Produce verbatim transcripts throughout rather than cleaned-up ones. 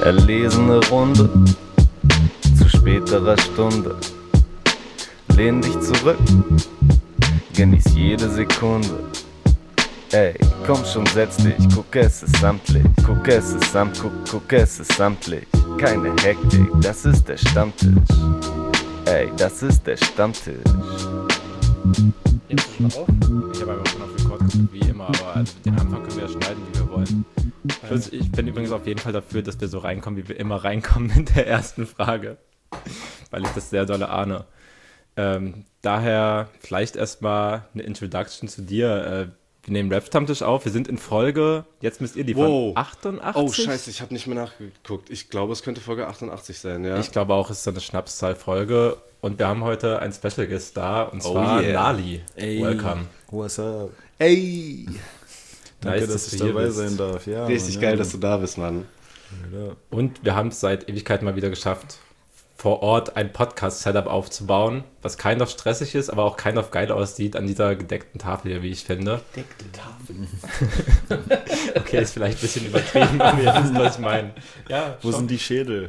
Erlesene Runde zu späterer Stunde. Lehn dich zurück, genieß jede Sekunde. Ey, komm schon, setz dich, guck, es ist samtlich. Guck, es ist samt, guck, guck, es ist samtlich. Keine Hektik, das ist der Stammtisch. Ey, das ist der Stammtisch. Jetzt ist es noch auf. Ich habe einfach schon auf Rekord gedrückt, wie immer, aber also den Anfang können wir ja schneiden, wie wir wollen. Ich, ich bin übrigens auf jeden Fall dafür, dass wir so reinkommen, wie wir immer reinkommen in der ersten Frage, weil ich das sehr dolle ahne. Ähm, daher vielleicht erstmal eine Introduction zu dir. Äh, wir nehmen Rap-Stammtisch auf, wir sind in Folge, jetzt müsst ihr die wow. von achtundachtzig? Oh scheiße, ich habe nicht mehr nachgeguckt. Ich glaube, es könnte Folge achtundachtzig sein, ja. Ich glaube auch, es ist eine Schnapszahl-Folge und wir haben heute einen Special Guest da und zwar oh yeah. Nali. Ey. Welcome. What's up? Ey! Danke, Nice, dass, dass ich du hier dabei bist. sein darf. Ja, Richtig Mann, geil, ja. dass du da bist, Mann. Ja. Und wir haben es seit Ewigkeiten mal wieder geschafft, vor Ort ein Podcast-Setup aufzubauen, was kein auf stressig ist, aber auch kein auf geil aussieht an dieser gedeckten Tafel hier, wie ich finde. Gedeckte Tafel. Okay, ist vielleicht ein bisschen übertrieben, aber ihr wisst, was ich meine. Ja, Wo schon. sind die Schädel?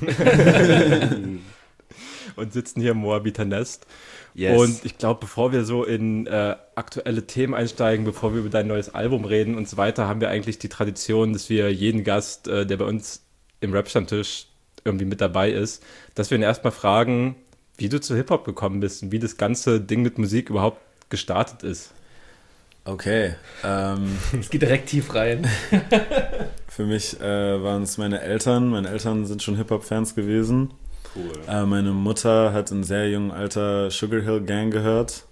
Und sitzen hier im Moabiter Nest. Yes. Und ich glaube, bevor wir so in äh, aktuelle Themen einsteigen, bevor wir über dein neues Album reden und so weiter, haben wir eigentlich die Tradition, dass wir jeden Gast, äh, der bei uns im Rap-Stammtisch irgendwie mit dabei ist, dass wir ihn erstmal fragen, wie du zu Hip-Hop gekommen bist und wie das ganze Ding mit Musik überhaupt gestartet ist. Okay. Ähm, Es geht direkt tief rein. für mich äh, waren es meine Eltern. Meine Eltern sind schon Hip-Hop-Fans gewesen. Cool. Äh, meine Mutter hat in sehr jungem Alter Sugar Hill Gang gehört.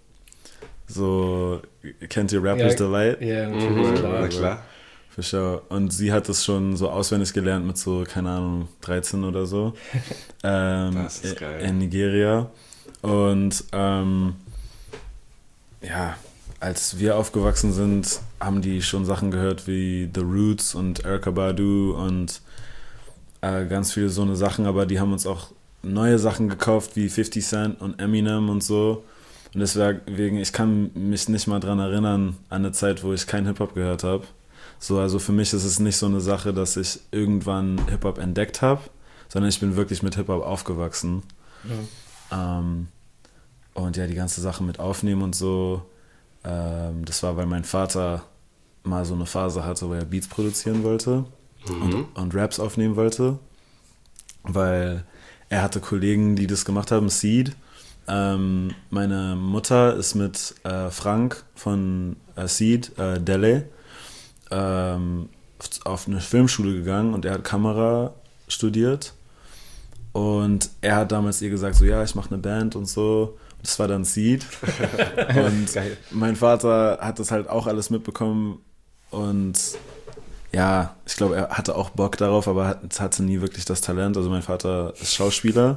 So, kennt ihr Rapper's Ja, Delight? Ja, Mhm, natürlich, na klar. klar. Für sure. Und sie hat es schon so auswendig gelernt mit so, keine Ahnung, dreizehn oder so. ähm, Das ist geil. In Nigeria. Und ähm, ja, als wir aufgewachsen sind, haben die schon Sachen gehört wie The Roots und Erykah Badu und äh, ganz viele so eine Sachen, aber die haben uns auch neue Sachen gekauft wie fifty Cent und Eminem und so. Und deswegen, ich kann mich nicht mal dran erinnern an eine Zeit, wo ich kein Hip-Hop gehört habe. So, also für mich ist es nicht so eine Sache, dass ich irgendwann Hip-Hop entdeckt habe, sondern ich bin wirklich mit Hip-Hop aufgewachsen. Ja. Ähm, und ja, die ganze Sache mit Aufnehmen und so, ähm, das war, weil mein Vater mal so eine Phase hatte, wo er Beats produzieren wollte Mhm. und, und Raps aufnehmen wollte, weil er hatte Kollegen, die das gemacht haben, Seed. Ähm, meine Mutter ist mit äh, Frank von äh, Seed, äh, Dele, ähm, auf eine Filmschule gegangen und er hat Kamera studiert und er hat damals ihr gesagt, so ja, ich mache eine Band und so. Das war dann Seed. Und Geil. mein Vater hat das halt auch alles mitbekommen und ja, ich glaube, er hatte auch Bock darauf, aber hat, hatte nie wirklich das Talent. Also mein Vater ist Schauspieler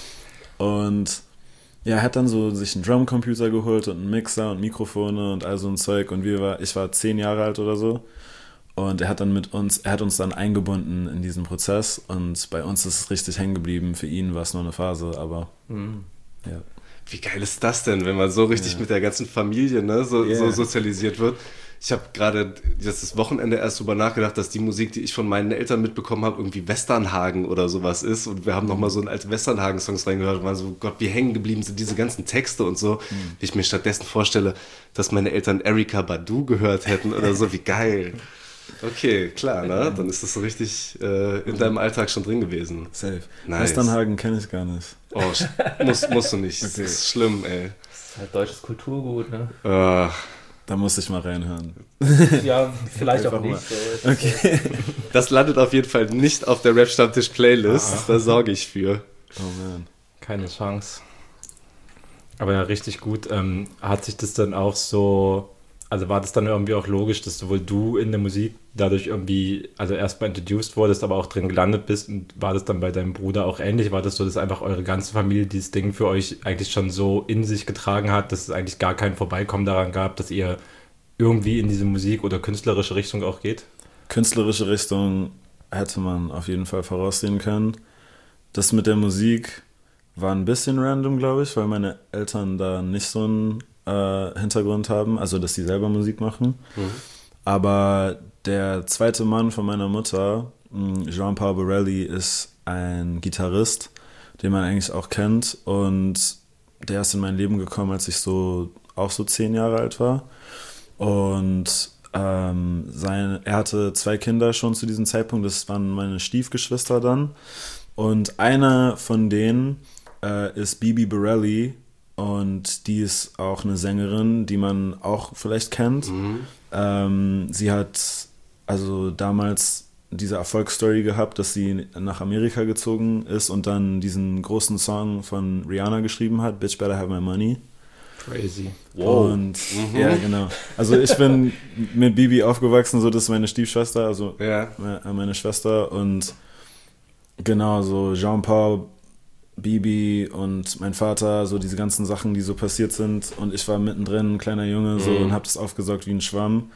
und ja, er hat dann so sich einen Drumcomputer geholt und einen Mixer und Mikrofone und all so ein Zeug und wir war, ich war zehn Jahre alt oder so und er hat dann mit uns, er hat uns dann eingebunden in diesen Prozess und bei uns ist es richtig hängen geblieben. Für ihn war es nur eine Phase, aber Mhm. ja. Wie geil ist das denn, wenn man so richtig Ja. mit der ganzen Familie, ne, so, Yeah. so sozialisiert wird? Ich habe gerade das Wochenende erst drüber nachgedacht, dass die Musik, die ich von meinen Eltern mitbekommen habe, irgendwie Westernhagen oder sowas ist. Und wir haben nochmal so alte Westernhagen-Songs reingehört und waren so, Gott, wie hängen geblieben sind diese ganzen Texte und so. Wie ich mir stattdessen vorstelle, dass meine Eltern Erykah Badu gehört hätten oder so, wie geil. Okay, klar, ne? Dann ist das so richtig äh, in deinem Alltag schon drin gewesen. Safe. Nice. Westernhagen kenne ich gar nicht. Oh, sch- musst, musst du nicht. Das Okay. ist schlimm, ey. Das ist halt deutsches Kulturgut, ne? Ach. Da muss ich mal reinhören. Ja, vielleicht auch Einfach nicht. mal. So. Okay. Das landet auf jeden Fall nicht auf der Rap-Stammtisch-Playlist. Da sorge ich für. Oh man. Keine Chance. Aber ja, richtig gut. Ähm, hat sich das dann auch so, also war das dann irgendwie auch logisch, dass sowohl du in der Musik dadurch irgendwie, also erstmal introduced wurdest, aber auch drin gelandet bist und war das dann bei deinem Bruder auch ähnlich? War das so, dass einfach eure ganze Familie dieses Ding für euch eigentlich schon so in sich getragen hat, dass es eigentlich gar kein Vorbeikommen daran gab, dass ihr irgendwie in diese Musik- oder künstlerische Richtung auch geht? Künstlerische Richtung hätte man auf jeden Fall voraussehen können. Das mit der Musik war ein bisschen random, glaube ich, weil meine Eltern da nicht so einen äh, Hintergrund haben, also dass sie selber Musik machen. Mhm. Aber der zweite Mann von meiner Mutter, Jean-Paul Borelli ist ein Gitarrist, den man eigentlich auch kennt, und der ist in mein Leben gekommen, als ich so auch so zehn Jahre alt war, und ähm, sein, er hatte zwei Kinder schon zu diesem Zeitpunkt, das waren meine Stiefgeschwister dann, und einer von denen äh, ist Bibi Borelli, und die ist auch eine Sängerin, die man auch vielleicht kennt. Mhm. Ähm, sie hat also damals diese Erfolgsstory gehabt, dass sie nach Amerika gezogen ist und dann diesen großen Song von Rihanna geschrieben hat, Bitch Better Have My Money. Crazy. Wow. Und mhm. ja, genau. Also ich bin mit Bibi aufgewachsen, so, das ist meine Stiefschwester, also ja. meine Schwester, und genau, so Jean-Paul, Bibi und mein Vater, so diese ganzen Sachen, die so passiert sind, und ich war mittendrin, ein kleiner Junge, so, mhm. und hab das aufgesaugt wie ein Schwamm,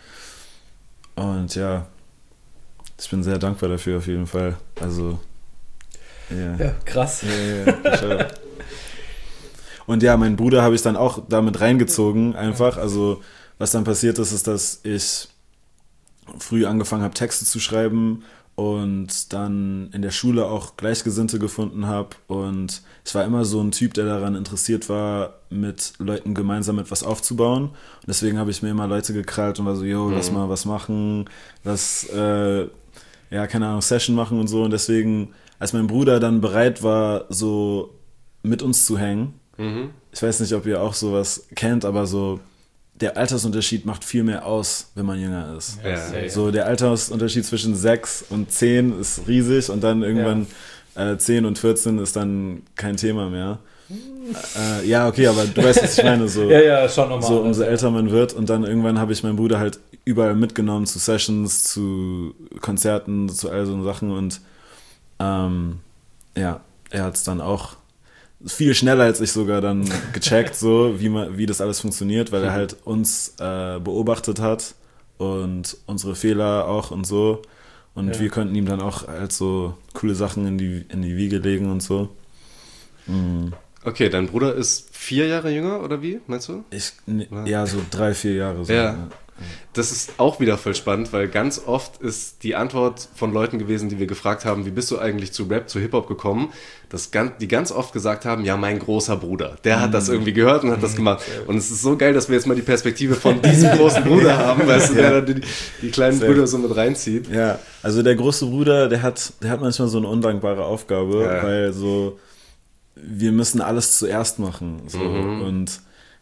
und ja, ich bin sehr dankbar dafür auf jeden Fall, also yeah. Ja, krass. Ja, ja, ja, und ja, meinen Bruder habe ich dann auch damit reingezogen, einfach, also was dann passiert ist, ist, dass ich früh angefangen habe, Texte zu schreiben, und dann in der Schule auch Gleichgesinnte gefunden habe, und ich war immer so ein Typ, der daran interessiert war, mit Leuten gemeinsam etwas aufzubauen, und deswegen habe ich mir immer Leute gekrallt und war so, yo, lass mal was machen, lass, äh, ja, keine Ahnung, Session machen und so, und deswegen, als mein Bruder dann bereit war, so mit uns zu hängen, mhm. ich weiß nicht, ob ihr auch sowas kennt, aber so, der Altersunterschied macht viel mehr aus, wenn man jünger ist. Ja. So, der Altersunterschied zwischen sechs und zehn ist riesig, und dann irgendwann ja. äh, zehn und vierzehn ist dann kein Thema mehr. äh, ja, okay, aber du weißt, was ich meine. So, ja, ja, schon normal. So, umso älter man wird, und dann irgendwann habe ich meinen Bruder halt überall mitgenommen zu Sessions, zu Konzerten, zu all so Sachen, und ähm, ja, er hat es dann auch viel schneller als ich sogar dann gecheckt, so wie man, wie das alles funktioniert, weil er halt uns äh, beobachtet hat und unsere Fehler auch und so, und ja. wir konnten ihm dann auch halt so coole Sachen in die, in die Wiege legen und so. Mhm. Okay, dein Bruder ist vier Jahre jünger, oder wie, meinst du? Ich, ne, ja, so drei, vier Jahre. So, ja. ja. Das ist auch wieder voll spannend, weil ganz oft ist die Antwort von Leuten gewesen, die wir gefragt haben, wie bist du eigentlich zu Rap, zu Hip-Hop gekommen, dass ganz, die ganz oft gesagt haben, ja, mein großer Bruder, der hat mm. das irgendwie gehört und hat mm. das gemacht. Und es ist so geil, dass wir jetzt mal die Perspektive von diesem großen Bruder haben, weißt du, der ja. die, die kleinen Sehr. Brüder so mit reinzieht. Ja, also der große Bruder, der hat, der hat manchmal so eine undankbare Aufgabe, ja. weil so, wir müssen alles zuerst machen. So, mhm. und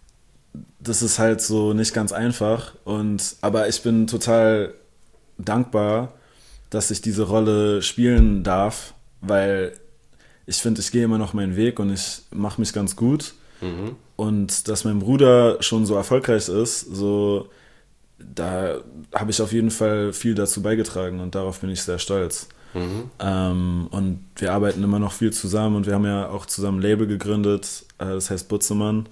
das ist halt so nicht ganz einfach, und aber ich bin total dankbar, dass ich diese Rolle spielen darf, weil ich finde, ich gehe immer noch meinen Weg und ich mache mich ganz gut, mhm. und dass mein Bruder schon so erfolgreich ist, so, da habe ich auf jeden Fall viel dazu beigetragen, und darauf bin ich sehr stolz. Mhm. Ähm, und wir arbeiten immer noch viel zusammen, und wir haben ja auch zusammen ein Label gegründet, äh, das heißt Butzemann.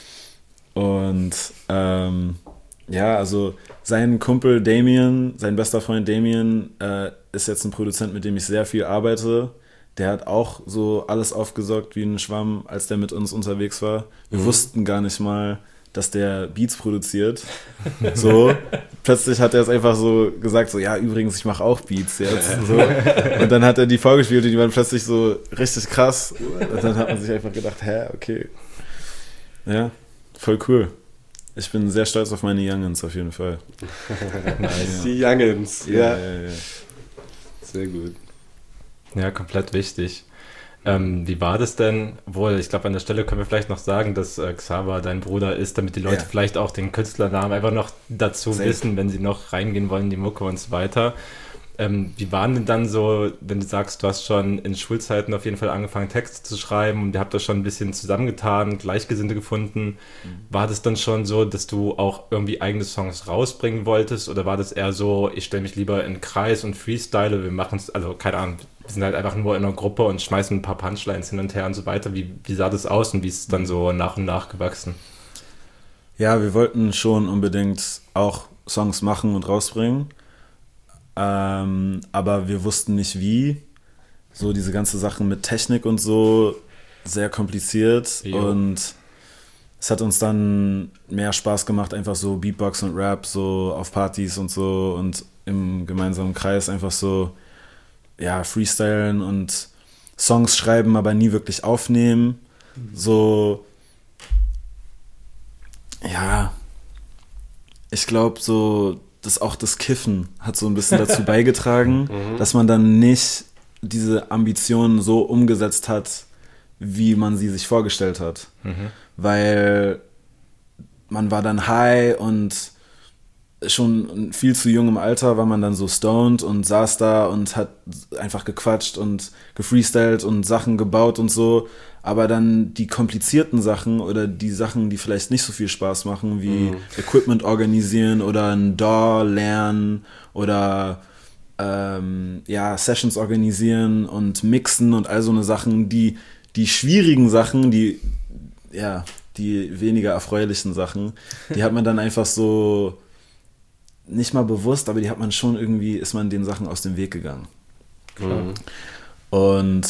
Und ähm, ja, also sein Kumpel Damien, sein bester Freund Damien, äh, ist jetzt ein Produzent, mit dem ich sehr viel arbeite. Der hat auch so alles aufgesaugt wie ein Schwamm, als der mit uns unterwegs war. Wir mhm. wussten gar nicht mal, dass der Beats produziert. So, plötzlich hat er es einfach so gesagt, so, ja, übrigens, ich mache auch Beats jetzt. So. Und dann hat er die vorgespielt, und die waren plötzlich so richtig krass. Und dann hat man sich einfach gedacht, hä, okay. Ja. Voll cool. Ich bin sehr stolz auf meine Youngins auf jeden Fall. Nice. Die Youngins, ja. Ja, ja, ja. Sehr gut. Ja, komplett wichtig. Ähm, wie war das denn? Wohl, ich glaube, an der Stelle können wir vielleicht noch sagen, dass äh, Xaver dein Bruder ist, damit die Leute ja. vielleicht auch den Künstlernamen einfach noch dazu Safe. wissen, wenn sie noch reingehen wollen, die Mucke und so weiter. Ähm, wie waren denn dann so, wenn du sagst, du hast schon in Schulzeiten auf jeden Fall angefangen, Texte zu schreiben, und ihr habt das schon ein bisschen zusammengetan, Gleichgesinnte gefunden. Mhm. War das dann schon so, dass du auch irgendwie eigene Songs rausbringen wolltest, oder war das eher so, ich stelle mich lieber in den Kreis und freestyle, wir machen es, also keine Ahnung, wir sind halt einfach nur in einer Gruppe und schmeißen ein paar Punchlines hin und her und so weiter. Wie, wie sah das aus und wie ist es dann so nach und nach gewachsen? Ja, wir wollten schon unbedingt auch Songs machen und rausbringen. Ähm, aber wir wussten nicht wie. So diese ganze Sachen mit Technik und so, sehr kompliziert. Jo. Und es hat uns dann mehr Spaß gemacht, einfach so Beatbox und Rap so auf Partys und so und im gemeinsamen Kreis einfach so, ja, freestylen und Songs schreiben, aber nie wirklich aufnehmen. So, ja, ich glaube so, dass auch das Kiffen hat so ein bisschen dazu beigetragen, dass man dann nicht diese Ambitionen so umgesetzt hat, wie man sie sich vorgestellt hat. Mhm. Weil man war dann high und schon in viel zu jungem Alter war man dann so stoned und saß da und hat einfach gequatscht und gefreestylt und Sachen gebaut und so. Aber dann die komplizierten Sachen oder die Sachen, die vielleicht nicht so viel Spaß machen, wie mhm. Equipment organisieren oder ein D A W lernen oder ähm, ja, Sessions organisieren und mixen und all so eine Sachen, die, die schwierigen Sachen, die, ja, die weniger erfreulichen Sachen, die hat man dann einfach so nicht mal bewusst, aber die hat man schon irgendwie, ist man den Sachen aus dem Weg gegangen. Mhm. Und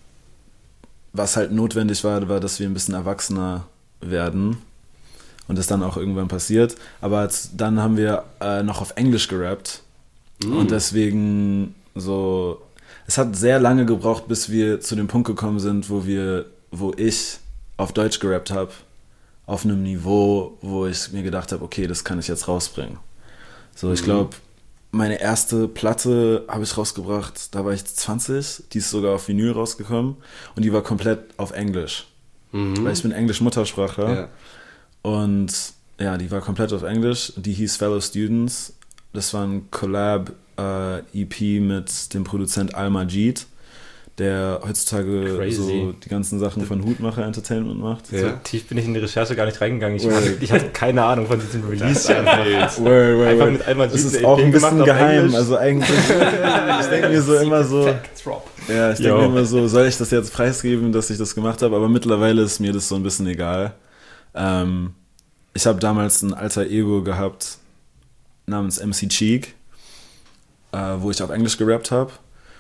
was halt notwendig war, war, dass wir ein bisschen erwachsener werden und das dann auch irgendwann passiert. Aber dann haben wir äh, noch auf Englisch gerappt mhm. und deswegen so, es hat sehr lange gebraucht, bis wir zu dem Punkt gekommen sind, wo wir, wo ich auf Deutsch gerappt habe, auf einem Niveau, wo ich mir gedacht habe, okay, das kann ich jetzt rausbringen. So, ich glaube, meine erste Platte habe ich rausgebracht, da war ich zwanzig, die ist sogar auf Vinyl rausgekommen und die war komplett auf Englisch. Mhm. Weil ich bin Englisch-Muttersprachler. Ja. Und ja, die war komplett auf Englisch. Die hieß Fellow Students. Das war ein Collab-E P äh, mit dem Produzent Al-Majid, der heutzutage Crazy. so die ganzen Sachen von Hutmacher Entertainment macht. Ja. So tief bin ich in die Recherche gar nicht reingegangen. Ich, hatte, ich hatte keine Ahnung von diesem Release. Einfach, word, word, einfach mit einmal das ist auch ein bisschen geheim. Also eigentlich, ich denke mir so immer so, ja, ich denke mir immer so, soll ich das jetzt preisgeben, dass ich das gemacht habe? Aber mittlerweile ist mir das so ein bisschen egal. Ähm, ich habe damals ein alter Ego gehabt namens M C Cheek, äh, wo ich auf Englisch gerappt habe.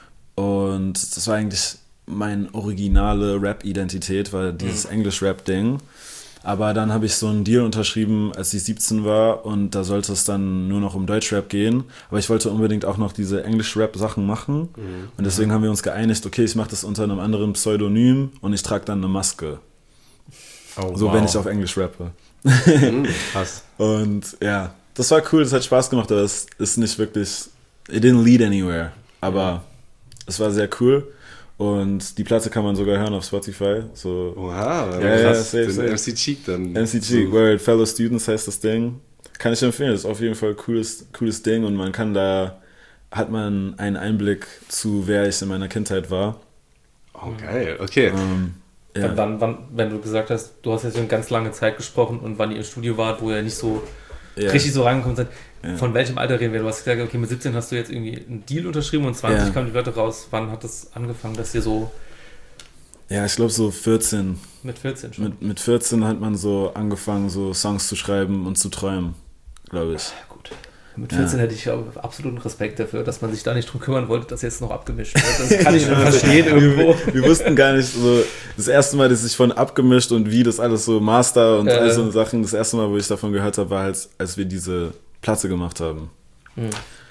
Und das war eigentlich meine originale Rap-Identität, war dieses mhm. Englisch-Rap-Ding. Aber dann habe ich so einen Deal unterschrieben, als ich siebzehn war und da sollte es dann nur noch um Deutsch-Rap gehen. Aber ich wollte unbedingt auch noch diese Englisch-Rap-Sachen machen. Mhm. Und deswegen haben wir uns geeinigt, okay, ich mache das unter einem anderen Pseudonym und ich trage dann eine Maske. Oh, so, wow. Wenn ich auf Englisch rappe. Mhm, krass. Und ja, das war cool, das hat Spaß gemacht, aber es ist nicht wirklich, it didn't lead anywhere. Aber ja. Es war sehr cool und die Platte kann man sogar hören auf Spotify. So. Oha, ja, ja, krass, safe, safe. M C Cheek dann. M C Cheek, so. Word, Fellow Students heißt das Ding. Kann ich empfehlen, das ist auf jeden Fall ein cooles, cooles Ding und man kann da, hat man einen Einblick zu, wer ich in meiner Kindheit war. Oh, geil, okay. Ähm, ja. Wann, wann, wenn du gesagt hast, du hast jetzt eine ganz lange Zeit gesprochen und wann ihr im Studio wart, wo ihr nicht so ja. richtig so reingekommen seid, ja. Von welchem Alter reden wir? Du hast gesagt, okay, mit siebzehn hast du jetzt irgendwie einen Deal unterschrieben und zwanzig ja. kamen die Leute raus. Wann hat das angefangen, dass ihr so... Ja, ich glaube so vierzehn. Mit vierzehn schon? Mit, mit vierzehn hat man so angefangen, so Songs zu schreiben und zu träumen, glaube ich. Ja, gut. Mit vierzehn ja. hätte ich absoluten Respekt dafür, dass man sich da nicht drum kümmern wollte, dass jetzt noch abgemischt wird. Das kann ich schon verstehen irgendwo. Wir, wir wussten gar nicht so, das erste Mal, dass ich von abgemischt und wie das alles so Master und äh. all so Sachen, das erste Mal, wo ich davon gehört habe, war halt, als wir diese Platte gemacht haben. Mhm.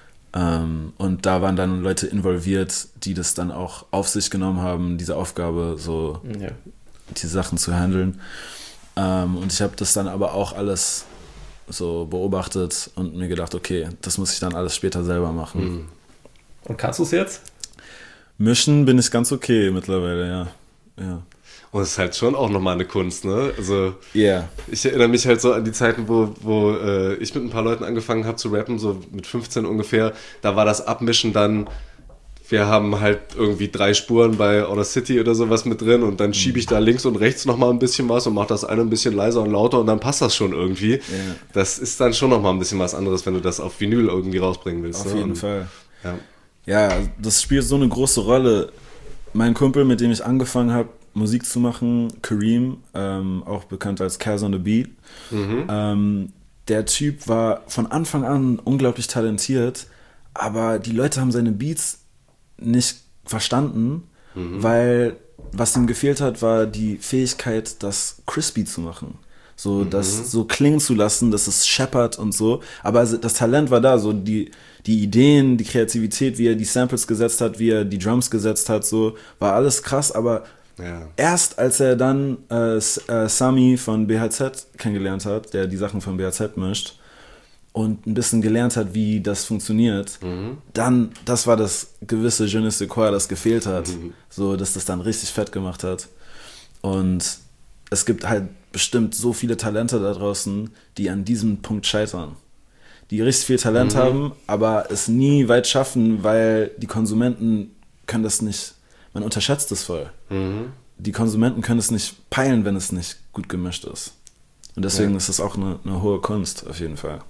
Ähm, und da waren dann Leute involviert, die das dann auch auf sich genommen haben, diese Aufgabe, so ja. die Sachen zu handeln. Ähm, und ich habe das dann aber auch alles so beobachtet und mir gedacht, okay, das muss ich dann alles später selber machen. Mhm. Und kannst du es jetzt? Mischen bin ich ganz okay mittlerweile, ja. ja. Und es ist halt schon auch nochmal eine Kunst, ne? Also yeah. ich erinnere mich halt so an die Zeiten, wo, wo äh, ich mit ein paar Leuten angefangen habe zu rappen, so mit fünfzehn ungefähr. Da war das Abmischen dann, wir haben halt irgendwie drei Spuren bei Outer City oder sowas mit drin und dann schiebe ich da links und rechts nochmal ein bisschen was und mache das eine ein bisschen leiser und lauter und dann passt das schon irgendwie. Yeah. Das ist dann schon nochmal ein bisschen was anderes, wenn du das auf Vinyl irgendwie rausbringen willst. Auf ne? jeden und, Fall. Ja. ja, das spielt so eine große Rolle. Mein Kumpel, mit dem ich angefangen habe, Musik zu machen, Kareem, ähm, auch bekannt als Kaz on the Beat. Mhm. Ähm, der Typ war von Anfang an unglaublich talentiert, aber die Leute haben seine Beats nicht verstanden, mhm. weil was ihm gefehlt hat, war die Fähigkeit, das crispy zu machen. So, das so klingen zu lassen, dass es scheppert und so. Aber das Talent war da, so die, die Ideen, die Kreativität, wie er die Samples gesetzt hat, wie er die Drums gesetzt hat, so, war alles krass, aber ja. Erst als er dann äh, äh, Sami von B H Z kennengelernt hat, der die Sachen von B H Z mischt, und ein bisschen gelernt hat, wie das funktioniert, mhm. dann, das war das gewisse Je ne sais quoi, das gefehlt hat, mhm. so, dass das dann richtig fett gemacht hat. Und es gibt halt bestimmt so viele Talente da draußen, die an diesem Punkt scheitern. Die richtig viel Talent mhm. haben, aber es nie weit schaffen, weil die Konsumenten können das nicht, man unterschätzt es voll. Mhm. Die Konsumenten können es nicht peilen, wenn es nicht gut gemischt ist. Und deswegen ja. ist es auch eine, eine hohe Kunst, auf jeden Fall.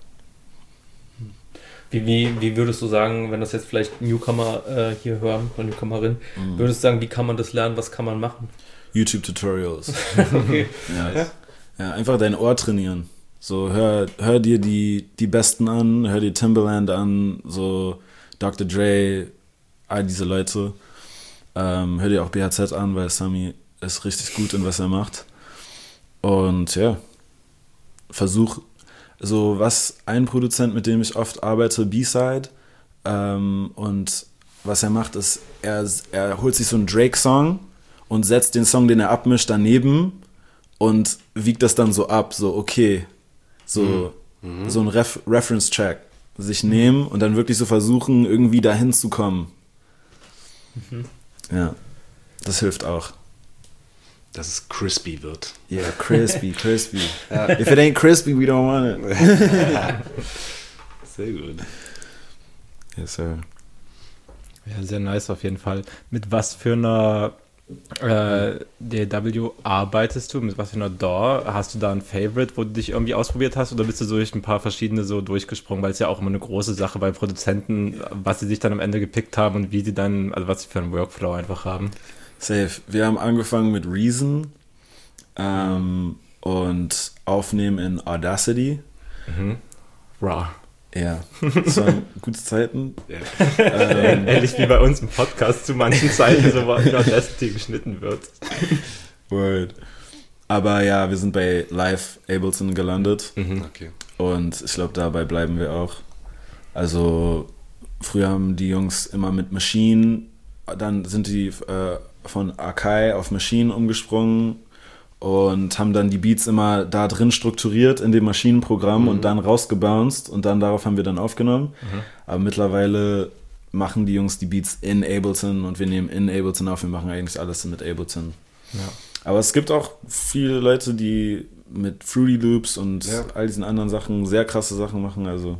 Wie, wie, wie würdest du sagen, wenn das jetzt vielleicht Newcomer äh, hier hören, oder Newcomerin, mhm. würdest du sagen, wie kann man das lernen, was kann man machen? YouTube-Tutorials. Okay. ja, ja. ja, einfach dein Ohr trainieren. So, hör, hör dir die, die Besten an, hör dir Timbaland an, so Doktor Dre, all diese Leute. Ähm, hör dir auch B H Z an, weil Sami ist richtig gut in was er macht. Und ja, versuch, so was ein Produzent, mit dem ich oft arbeite, B-Side, ähm, und was er macht, ist, er, er holt sich so einen Drake-Song und setzt den Song, den er abmischt, daneben und wiegt das dann so ab, so okay, so, mhm. so ein Ref- Reference-Track sich nehmen und dann wirklich so versuchen, irgendwie dahin zu kommen. Mhm. Ja, das hilft auch. Dass es crispy wird. Yeah, crispy, crispy. If it ain't crispy, we don't want it. Sehr gut. Yes, sir. Ja, sehr nice auf jeden Fall. Mit was für einer äh, D A W arbeitest du? Mit was für einer D A W? Hast du da ein Favorite, wo du dich irgendwie ausprobiert hast? Oder bist du durch ein paar verschiedene so durchgesprungen? Weil es ja auch immer eine große Sache bei Produzenten, was sie sich dann am Ende gepickt haben und wie sie dann, also was sie für einen Workflow einfach haben. Safe. Wir haben angefangen mit Reason ähm, und Aufnehmen in Audacity. Mhm. Raw. Ja, das waren gute Zeiten. Ja. Ähm, Ähnlich wie bei uns im Podcast zu manchen Zeiten, so in Audacity geschnitten wird. Word. Aber ja, wir sind bei Live Ableton gelandet. Mhm. Okay. Und ich glaube, dabei bleiben wir auch. Also früher haben die Jungs immer mit Machine, dann sind die äh, von Akai auf Machine umgesprungen und haben dann die Beats immer da drin strukturiert in dem Maschinenprogramm mhm. und dann rausgebounced und dann darauf haben wir dann aufgenommen. Mhm. Aber mittlerweile machen die Jungs die Beats in Ableton und wir nehmen in Ableton auf, wir machen eigentlich alles mit Ableton. Ja. Aber es gibt auch viele Leute, die mit Fruity Loops und ja. all diesen anderen Sachen sehr krasse Sachen machen, also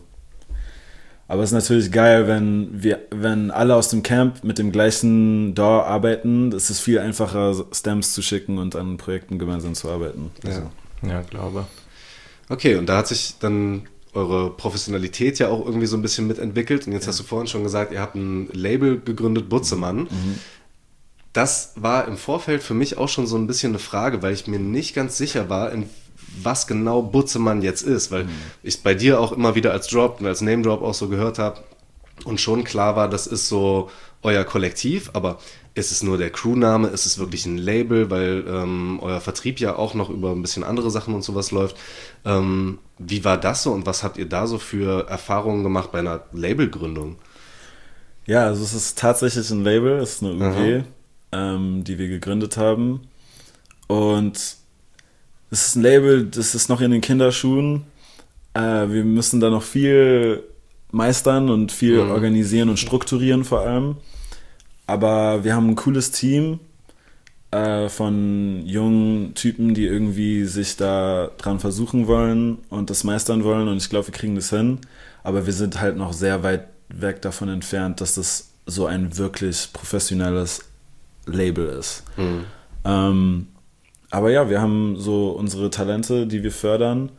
aber es ist natürlich geil, wenn wir, wenn alle aus dem Camp mit dem gleichen D A W arbeiten. Es ist viel einfacher, Stems zu schicken und an Projekten gemeinsam zu arbeiten. Also. Ja, ja, glaube. Okay, und da hat sich dann eure Professionalität ja auch irgendwie so ein bisschen mitentwickelt. Und jetzt ja. hast du vorhin schon gesagt, ihr habt ein Label gegründet, Butzemann. Mhm. Das war im Vorfeld für mich auch schon so ein bisschen eine Frage, weil ich mir nicht ganz sicher war, in was genau Butzemann jetzt ist, weil mhm. ich es bei dir auch immer wieder als Drop und als Name-Drop auch so gehört habe und schon klar war, das ist so euer Kollektiv, aber ist es nur der Crewname, ist es wirklich ein Label, weil ähm, euer Vertrieb ja auch noch über ein bisschen andere Sachen und sowas läuft. Ähm, wie war das so und was habt ihr da so für Erfahrungen gemacht bei einer Labelgründung? Ja, also es ist tatsächlich ein Label, es ist eine U G, ähm, die wir gegründet haben und es ist ein Label, das ist noch in den Kinderschuhen. Äh, wir müssen da noch viel meistern und viel mhm. organisieren und strukturieren vor allem. Aber wir haben ein cooles Team äh, von jungen Typen, die irgendwie sich da dran versuchen wollen und das meistern wollen. Und ich glaube, wir kriegen das hin. Aber wir sind halt noch sehr weit weg davon entfernt, dass das so ein wirklich professionelles Label ist. Mhm. Ähm, Aber ja, wir haben so unsere Talente, die wir fördern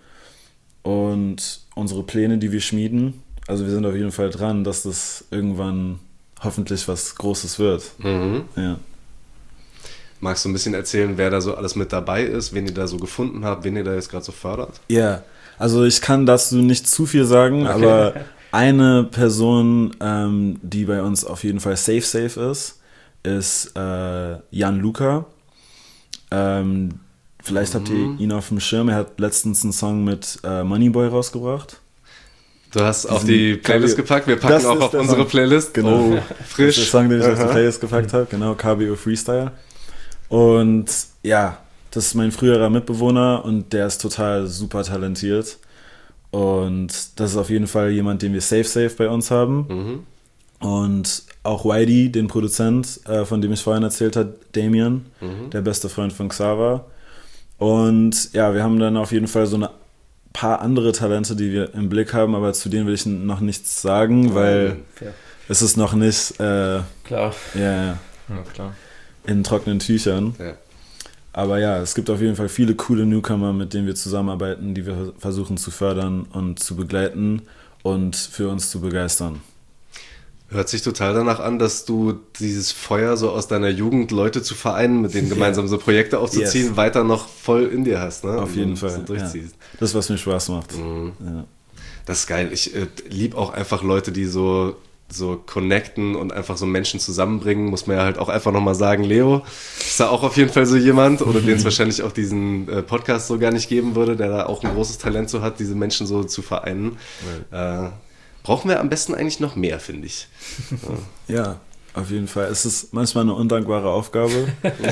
und unsere Pläne, die wir schmieden. Also wir sind auf jeden Fall dran, dass das irgendwann hoffentlich was Großes wird. Mhm. Ja. Magst du ein bisschen erzählen, wer da so alles mit dabei ist, wen ihr da so gefunden habt, wen ihr da jetzt gerade so fördert? Ja, also ich kann dazu nicht zu viel sagen, okay. aber eine Person, ähm, die bei uns auf jeden Fall safe safe ist, ist äh, Jan Luca. Ähm, vielleicht mhm. habt ihr ihn auf dem Schirm. Er hat letztens einen Song mit äh, Moneyboy rausgebracht. Du hast auf die Playlist gepackt, wir packen auch auf unsere Song. Playlist. Genau. Oh, frisch. Das ist der Song, den ich Aha. auf die Playlist gepackt habe, genau, K B O Freestyle. Und ja, das ist mein früherer Mitbewohner und der ist total super talentiert. Und das ist auf jeden Fall jemand, den wir safe, safe bei uns haben. Mhm. Und auch Whitey, den Produzent, äh, von dem ich vorhin erzählt habe, Damien, mhm. der beste Freund von Xaver. Und ja, wir haben dann auf jeden Fall so eine paar andere Talente, die wir im Blick haben, aber zu denen will ich noch nichts sagen, weil Fair. es ist noch nicht äh, klar. Yeah, ja, klar. in trockenen Tüchern. Ja. Aber ja, es gibt auf jeden Fall viele coole Newcomer, mit denen wir zusammenarbeiten, die wir versuchen zu fördern und zu begleiten und für uns zu begeistern. Hört sich total danach an, dass du dieses Feuer so aus deiner Jugend, Leute zu vereinen, mit denen gemeinsam so Projekte aufzuziehen, yes. weiter noch voll in dir hast. Ne? Auf jeden Fall. So durchziehst. Ja. Das, was mir Spaß macht. Mhm. Ja. Das ist geil. Ich äh, liebe auch einfach Leute, die so, so connecten und einfach so Menschen zusammenbringen. Muss man ja halt auch einfach nochmal sagen, Leo ist da auch auf jeden Fall so jemand, oder den es wahrscheinlich auch diesen äh, Podcast so gar nicht geben würde, der da auch ein großes Talent so hat, diese Menschen so zu vereinen. Right. Äh, Brauchen wir am besten eigentlich noch mehr, finde ich. Ja. ja, auf jeden Fall. Es ist manchmal eine undankbare Aufgabe.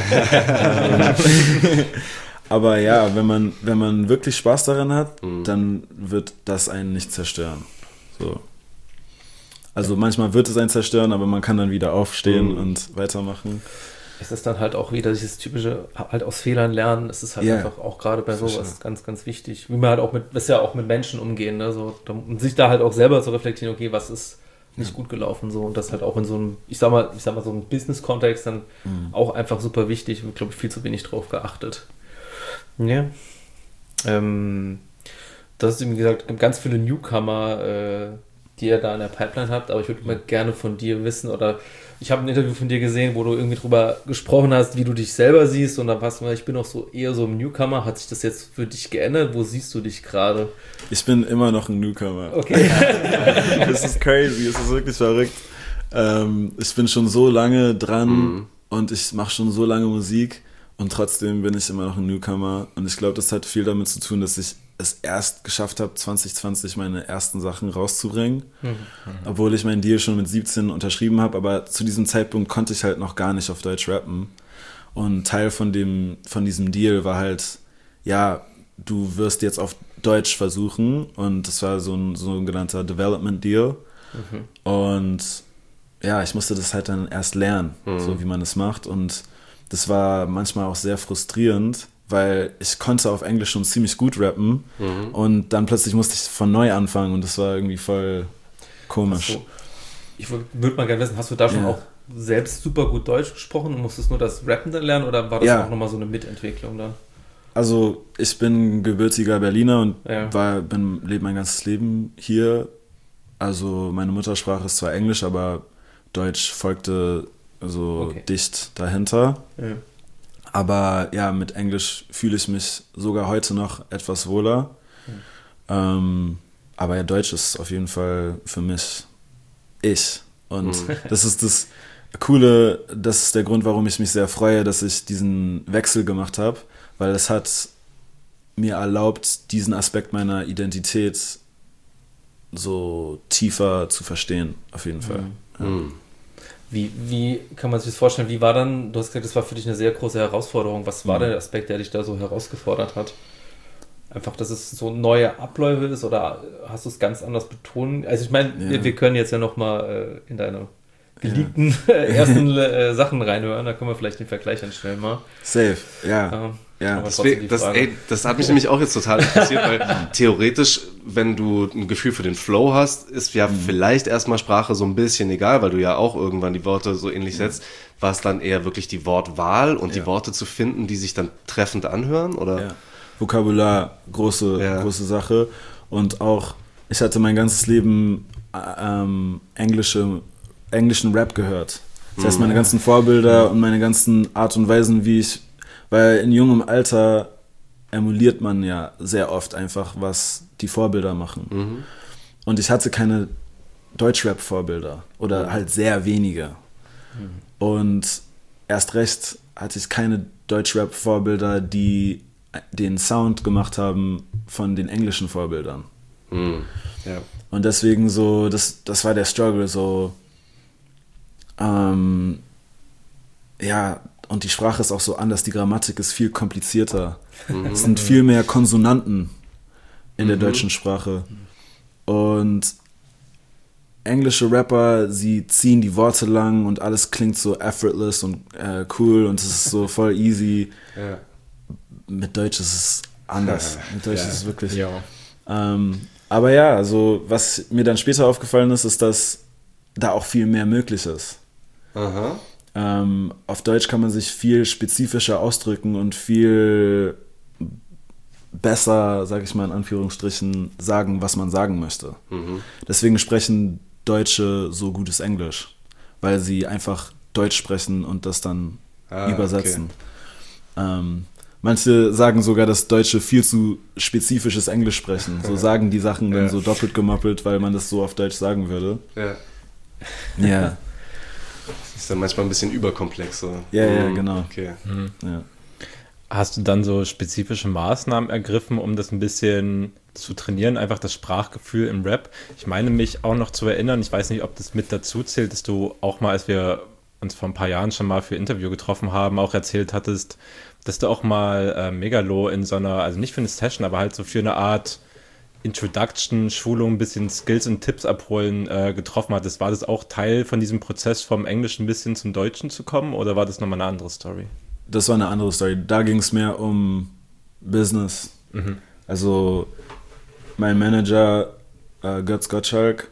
Aber ja, wenn man, wenn man wirklich Spaß daran hat, mhm. dann wird das einen nicht zerstören. So. Also manchmal wird es einen zerstören, aber man kann dann wieder aufstehen mhm. und weitermachen. Es ist dann halt auch wieder dieses typische, halt aus Fehlern lernen. Es ist halt yeah. einfach auch gerade bei sowas sure. ganz, ganz wichtig. Wie man halt auch mit, das ist ja auch mit Menschen umgehen, ne? So, und sich da halt auch selber zu reflektieren, okay, was ist nicht ja. gut gelaufen, so. Und das halt auch in so einem, ich sag mal, ich sag mal, so einem Business-Kontext dann mhm. auch einfach super wichtig. Wird, glaube ich, viel zu wenig drauf geachtet. Ja. Ähm, das ist, wie gesagt, gibt ganz viele Newcomer, äh, die ihr da in der Pipeline habt, aber ich würde mal gerne von dir wissen, oder ich habe ein Interview von dir gesehen, wo du irgendwie drüber gesprochen hast, wie du dich selber siehst, und dann warst du mal, ich bin auch so eher so ein Newcomer. Hat sich das jetzt für dich geändert? Wo siehst du dich gerade? Ich bin immer noch ein Newcomer. Okay. Das ist crazy, es ist wirklich verrückt. Ähm, ich bin schon so lange dran mhm. und ich mache schon so lange Musik und trotzdem bin ich immer noch ein Newcomer, und ich glaube, das hat viel damit zu tun, dass ich es erst geschafft habe, zwanzig zwanzig meine ersten Sachen rauszubringen, mhm. obwohl ich meinen Deal schon mit siebzehn unterschrieben habe, aber zu diesem Zeitpunkt konnte ich halt noch gar nicht auf Deutsch rappen, und Teil von dem von diesem Deal war halt, ja, du wirst jetzt auf Deutsch versuchen, und das war so ein sogenannter Development Deal mhm. und ja, ich musste das halt dann erst lernen, mhm. so wie man es macht, und das war manchmal auch sehr frustrierend, weil ich konnte auf Englisch schon ziemlich gut rappen mhm. und dann plötzlich musste ich von neu anfangen, und das war irgendwie voll komisch. Du, ich würde mal gerne wissen, hast du da schon ja. auch selbst super gut Deutsch gesprochen und musstest nur das Rappen dann lernen, oder war das ja. auch nochmal so eine Mitentwicklung dann? Also ich bin gebürtiger Berliner und ja. war, bin, lebe mein ganzes Leben hier. Also meine Muttersprache ist zwar Englisch, aber Deutsch folgte so okay. dicht dahinter. Ja. Aber ja, mit Englisch fühle ich mich sogar heute noch etwas wohler. Mhm. Ähm, aber ja, Deutsch ist auf jeden Fall für mich ich. Und mhm. das ist das Coole, das ist der Grund, warum ich mich sehr freue, dass ich diesen Wechsel gemacht habe, weil es hat mir erlaubt, diesen Aspekt meiner Identität so tiefer zu verstehen, auf jeden Fall. Mhm. Ja. Mhm. Wie, wie kann man sich das vorstellen? Wie war dann, du hast gesagt, das war für dich eine sehr große Herausforderung. Was war mhm. der Aspekt, der dich da so herausgefordert hat? Einfach, dass es so neue Abläufe ist, oder hast du es ganz anders betont? Also ich meine, ja. wir, wir können jetzt ja nochmal äh, in deine geliebten ja. ersten äh, Sachen reinhören, da können wir vielleicht den Vergleich anstellen mal. Safe, ja. Ähm, ja. Das, das, ey, das hat mich nämlich auch jetzt total interessiert, weil theoretisch, wenn du ein Gefühl für den Flow hast, ist ja mhm. vielleicht erstmal Sprache so ein bisschen egal, weil du ja auch irgendwann die Worte so ähnlich setzt. War es dann eher wirklich die Wortwahl und ja. die Worte zu finden, die sich dann treffend anhören, oder? Ja. Vokabular, große, ja. große Sache. Und auch, ich hatte mein ganzes Leben ähm, englische, englischen Rap gehört. Das heißt, meine ganzen Vorbilder und meine ganzen Art und Weisen, wie ich, weil in jungem Alter emuliert man ja sehr oft einfach, was die Vorbilder machen. Mhm. Und ich hatte keine Deutschrap-Vorbilder oder mhm. halt sehr wenige. Mhm. Und erst recht hatte ich keine Deutschrap-Vorbilder, die den Sound gemacht haben von den englischen Vorbildern. Mhm. Ja. Und deswegen so, das, das war der Struggle, so, ähm, ja, und die Sprache ist auch so anders, die Grammatik ist viel komplizierter. Mhm. Es sind viel mehr Konsonanten in der mhm. deutschen Sprache. Und englische Rapper, sie ziehen die Worte lang und alles klingt so effortless und äh, cool und es ist so voll easy. Ja. Mit Deutsch ist es anders. Ja. Mit Deutsch ja. ist es wirklich... Ja. Ähm, aber ja, also was mir dann später aufgefallen ist, ist, dass da auch viel mehr möglich ist. Aha. Ähm, auf Deutsch kann man sich viel spezifischer ausdrücken und viel besser, sag ich mal in Anführungsstrichen, sagen, was man sagen möchte. Mhm. Deswegen sprechen Deutsche so gutes Englisch, weil sie einfach Deutsch sprechen und das dann ah, übersetzen. Okay. Ähm, manche sagen sogar, dass Deutsche viel zu spezifisches Englisch sprechen. So sagen die Sachen dann ja. so doppelt gemoppelt, weil man das so auf Deutsch sagen würde. Ja. Ja. Ist dann manchmal ein bisschen überkomplex. So. Ja, ja, genau. Okay. Mhm. Ja. Hast du dann so spezifische Maßnahmen ergriffen, um das ein bisschen zu trainieren, einfach das Sprachgefühl im Rap? Ich meine mich auch noch zu erinnern, ich weiß nicht, ob das mit dazu zählt, dass du auch mal, als wir uns vor ein paar Jahren schon mal für Interview getroffen haben, auch erzählt hattest, dass du auch mal äh, Megalo in so einer, also nicht für eine Session, aber halt so für eine Art Introduction, Schulung, ein bisschen Skills und Tipps abholen äh, getroffen hattest. War das auch Teil von diesem Prozess, vom Englischen ein bisschen zum Deutschen zu kommen, oder war das nochmal eine andere Story? Das war eine andere Story. Da ging es mehr um Business. Mhm. Also mein Manager äh, Götz Gottschalk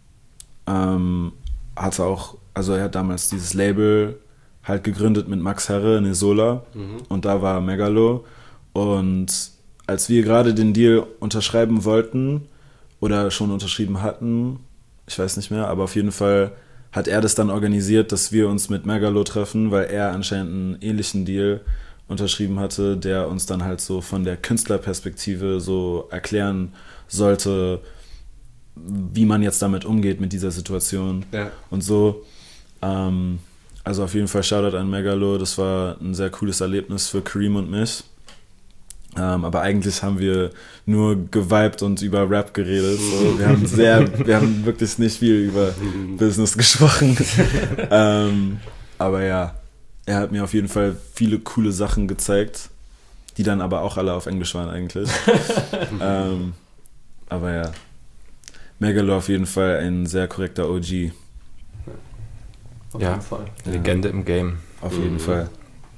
ähm, hatte auch, also er hat damals dieses Label halt gegründet mit Max Herre, Nesola, mhm. und da war Megalo. Und als wir gerade den Deal unterschreiben wollten oder schon unterschrieben hatten, ich weiß nicht mehr, aber auf jeden Fall hat er das dann organisiert, dass wir uns mit Megalo treffen, weil er anscheinend einen ähnlichen Deal unterschrieben hatte, der uns dann halt so von der Künstlerperspektive so erklären sollte, wie man jetzt damit umgeht mit dieser Situation ja. und so. Ähm, also auf jeden Fall Shoutout an Megalo, das war ein sehr cooles Erlebnis für Kareem und mich. Ähm, aber eigentlich haben wir nur geweibt und über Rap geredet. So. Wir haben sehr, wir haben wirklich nicht viel über Business gesprochen. ähm, aber ja, er hat mir auf jeden Fall viele coole Sachen gezeigt, die dann aber auch alle auf Englisch waren eigentlich. ähm, aber ja, Megalo auf jeden Fall ein sehr korrekter O G. Auf ja, jeden Fall. Legende ja. im Game. Auf jeden mhm. Fall.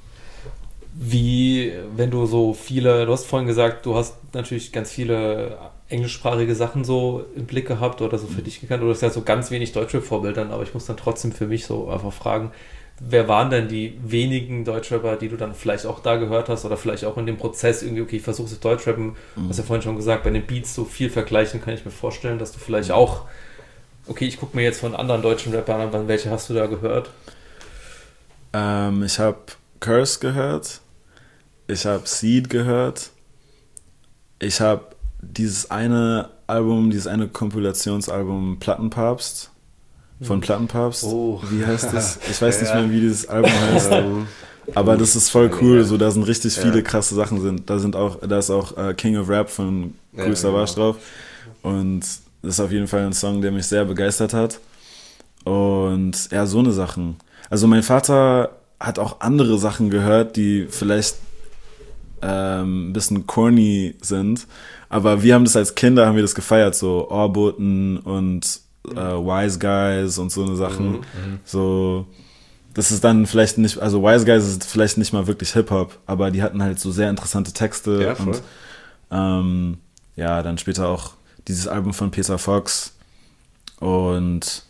Wie, wenn du so viele, du hast vorhin gesagt, du hast natürlich ganz viele englischsprachige Sachen so im Blick gehabt oder so für dich gekannt, oder du hast ja so ganz wenig deutsche Vorbildern, aber ich muss dann trotzdem für mich so einfach fragen, wer waren denn die wenigen Deutschrapper, die du dann vielleicht auch da gehört hast oder vielleicht auch in dem Prozess irgendwie, okay, ich versuche es Deutschrappen, mhm. hast ja vorhin schon gesagt, bei den Beats so viel vergleichen, kann ich mir vorstellen, dass du vielleicht auch, okay, ich gucke mir jetzt von anderen deutschen Rappern an, welche hast du da gehört? Ähm, ich habe Curse gehört, ich habe Seed gehört, ich habe dieses eine Album, dieses eine Kompilationsalbum Plattenpapst von Plattenpapst, oh. wie heißt das? Ich weiß nicht mehr, wie dieses Album heißt, aber das ist voll cool, so da sind richtig viele ja. krasse Sachen sind, da sind auch, da ist auch uh, King of Rap von Kool ja, Savas genau. drauf und das ist auf jeden Fall ein Song, der mich sehr begeistert hat und ja, so eine Sachen. Also mein Vater hat auch andere Sachen gehört, die vielleicht ähm, ein bisschen corny sind, aber wir haben das als Kinder, haben wir das gefeiert, so Ohrboten und äh, Wise Guys und so eine Sachen. Mhm. So, das ist dann vielleicht nicht, also Wise Guys ist vielleicht nicht mal wirklich Hip-Hop, aber die hatten halt so sehr interessante Texte ja, und ähm, ja, dann später auch dieses Album von Peter Fox und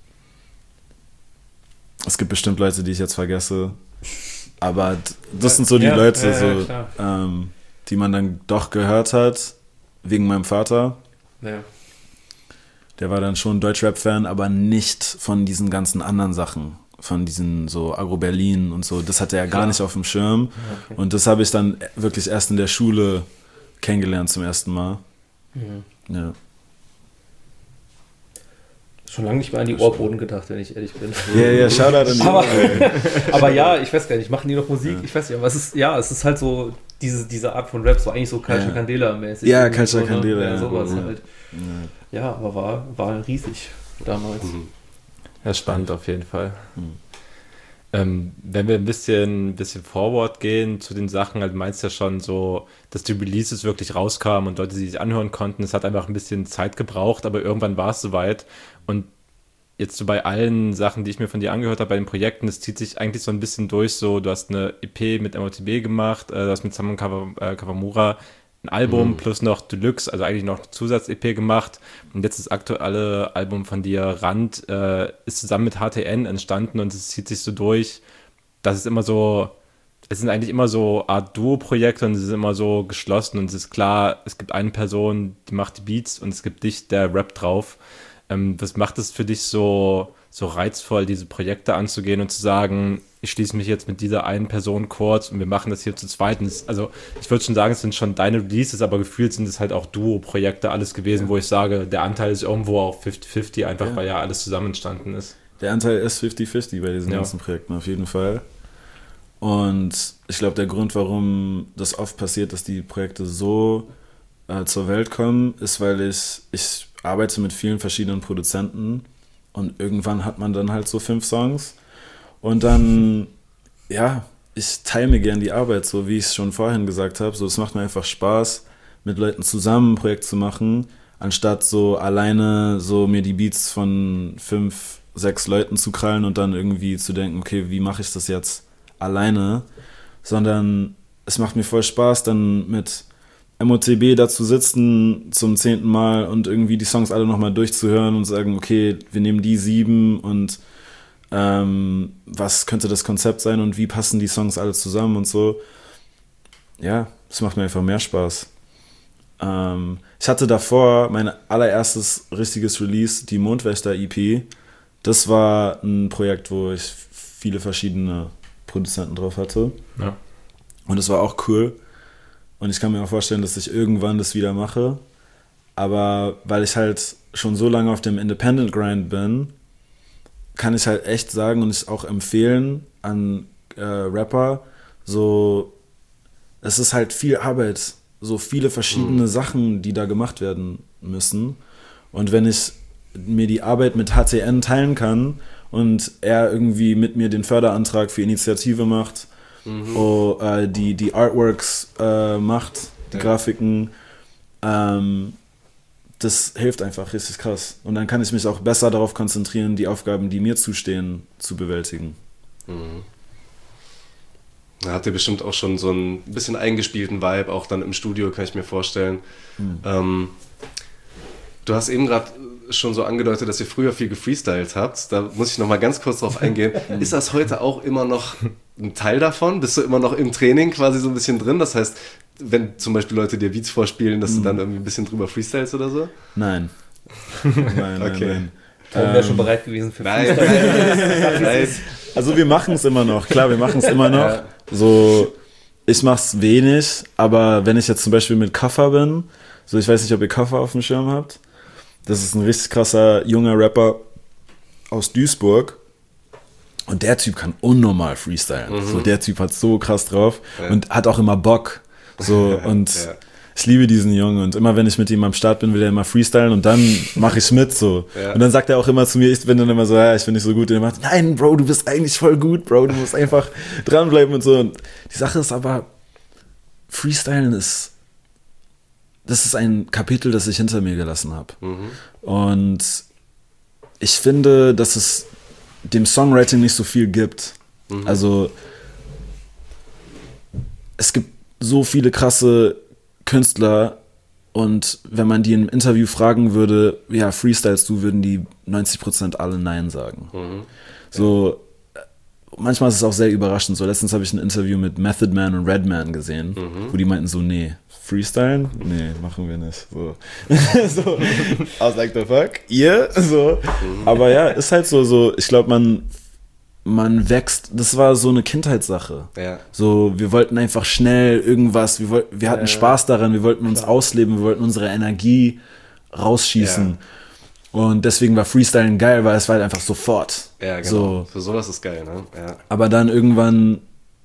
es gibt bestimmt Leute, die ich jetzt vergesse, aber das sind so die ja, Leute, ja, ja, so, ähm, die man dann doch gehört hat, wegen meinem Vater. Ja. Der war dann schon Deutschrap-Fan, aber nicht von diesen ganzen anderen Sachen, von diesen so Agro-Berlin und so, das hatte er gar ja. nicht auf dem Schirm. Okay. Und das habe ich dann wirklich erst in der Schule kennengelernt zum ersten Mal. Mhm. Ja. Schon lange nicht mehr an die Ohrboden gedacht, wenn ich ehrlich bin. Ja, ja, Shoutout an die aber, aber ja, ich weiß gar nicht, machen die noch Musik? Ja. Ich weiß nicht, aber es ist, ja, es ist halt so, diese, diese Art von Rap, so eigentlich so Culture ja. Candela-mäßig. Ja, Culture so, Candela, ne? Ja, ja. sowas ja. halt. Ja. ja, aber war, war riesig damals. Mhm. Ja, spannend auf jeden Fall. Mhm. Ähm, wenn wir ein bisschen, bisschen forward gehen zu den Sachen, also meinst du ja schon so, dass die Releases wirklich rauskamen und Leute, die sich anhören konnten, es hat einfach ein bisschen Zeit gebraucht, aber irgendwann war es soweit und jetzt so bei allen Sachen, die ich mir von dir angehört habe, bei den Projekten, das zieht sich eigentlich so ein bisschen durch, so du hast eine E P mit M O T B gemacht, äh, du hast mit Saman Kawa- äh, Kawamura ein Album Mhm. plus noch Deluxe, also eigentlich noch eine Zusatz-E P gemacht und jetzt das aktuelle Album von dir, Rand, äh, ist zusammen mit H T N entstanden und es zieht sich so durch, dass es immer so, es sind eigentlich immer so Art Duo-Projekte und es ist immer so geschlossen und es ist klar, es gibt eine Person, die macht die Beats und es gibt dich, der rappt drauf. Ähm, was macht es für dich so, so reizvoll, diese Projekte anzugehen und zu sagen, ich schließe mich jetzt mit dieser einen Person kurz und wir machen das hier zu zweit. Und es, also ich würde schon sagen, es sind schon deine Releases, aber gefühlt sind es halt auch Duo-Projekte alles gewesen, ja. wo ich sage, der Anteil ist irgendwo auch fünfzig fünfzig, einfach ja. weil ja alles zusammen entstanden ist. Der Anteil ist fünfzig fünfzig bei diesen ja. ganzen Projekten, auf jeden Fall. Und ich glaube, der Grund, warum das oft passiert, dass die Projekte so äh, zur Welt kommen, ist, weil ich, ich arbeite mit vielen verschiedenen Produzenten und irgendwann hat man dann halt so fünf Songs und dann, ja, ich teile mir gern die Arbeit, so wie ich es schon vorhin gesagt habe, so es macht mir einfach Spaß, mit Leuten zusammen ein Projekt zu machen, anstatt so alleine so mir die Beats von fünf, sechs Leuten zu krallen und dann irgendwie zu denken, okay, wie mache ich das jetzt alleine, sondern es macht mir voll Spaß, dann mit M O T B da zu sitzen zum zehnten Mal und irgendwie die Songs alle nochmal durchzuhören und sagen, okay, wir nehmen die sieben und ähm, was könnte das Konzept sein und wie passen die Songs alle zusammen und so. Ja, das macht mir einfach mehr Spaß. Ähm, ich hatte davor mein allererstes richtiges Release, die Mondwächter-E P. Das war ein Projekt, wo ich viele verschiedene Produzenten drauf hatte. Ja. Und es war auch cool. Und ich kann mir auch vorstellen, dass ich irgendwann das wieder mache. Aber weil ich halt schon so lange auf dem Independent Grind bin, kann ich halt echt sagen und es auch empfehlen an äh, Rapper, so, es ist halt viel Arbeit, so viele verschiedene mhm. Sachen, die da gemacht werden müssen. Und wenn ich mir die Arbeit mit H T N teilen kann und er irgendwie mit mir den Förderantrag für Initiative macht, mhm. oh, äh, die, die Artworks äh, macht, die ja. Grafiken, ähm, das hilft einfach richtig krass. Und dann kann ich mich auch besser darauf konzentrieren, die Aufgaben, die mir zustehen, zu bewältigen. Mhm. Da hat ihr bestimmt auch schon so einen bisschen eingespielten Vibe, auch dann im Studio, kann ich mir vorstellen. Mhm. Ähm, du hast eben gerade schon so angedeutet, dass ihr früher viel gefreestylt habt. Da muss ich noch mal ganz kurz drauf eingehen. Ist das heute auch immer noch ein Teil davon? Bist du immer noch im Training quasi so ein bisschen drin? Das heißt, wenn zum Beispiel Leute dir Beats vorspielen, dass du dann irgendwie ein bisschen drüber freestylst oder so? Nein. Nein, okay. nein, Tom wäre ähm, schon bereit gewesen für nein, nein, nein. Also wir machen es immer noch. Klar, wir machen es immer noch. Ja. So, ich mach's wenig, aber wenn ich jetzt zum Beispiel mit Kaffa bin, so ich weiß nicht, ob ihr Kaffa auf dem Schirm habt. Das ist ein richtig krasser junger Rapper aus Duisburg. Und der Typ kann unnormal freestylen. Mhm. So, der Typ hat so krass drauf ja. und hat auch immer Bock. So, und ja. ich liebe diesen Jungen. Und immer wenn ich mit ihm am Start bin, will er immer freestylen und dann mache ich mit. So. Ja. Und dann sagt er auch immer zu mir, ich bin dann immer so, ja, ich bin nicht so gut. Und er macht, nein, Bro, du bist eigentlich voll gut, Bro. Du musst einfach dranbleiben und so. Und die Sache ist aber, Freestylen ist, das ist ein Kapitel, das ich hinter mir gelassen habe. Mhm. Und ich finde, dass es dem Songwriting nicht so viel gibt. Mhm. Also es gibt so viele krasse Künstler und wenn man die im Interview fragen würde, ja, freestylst du, würden die neunzig Prozent alle Nein sagen. Mhm. So, manchmal ist es auch sehr überraschend. So, letztens habe ich ein Interview mit Method Man und Redman gesehen, mhm. wo die meinten so, nee, freestylen? Nee, machen wir nicht. So, so I was like, the fuck? Ihr? Yeah? So. Mhm. Aber ja, ist halt so, so ich glaube, man man wächst, das war so eine Kindheitssache. Ja. So, wir wollten einfach schnell irgendwas, wir, woll, wir hatten ja, Spaß daran, wir wollten uns klar. ausleben, wir wollten unsere Energie rausschießen. Ja. Und deswegen war Freestylen geil, weil es war halt einfach sofort. Ja, genau. So. Für sowas ist geil, ne? Ja. Aber dann irgendwann,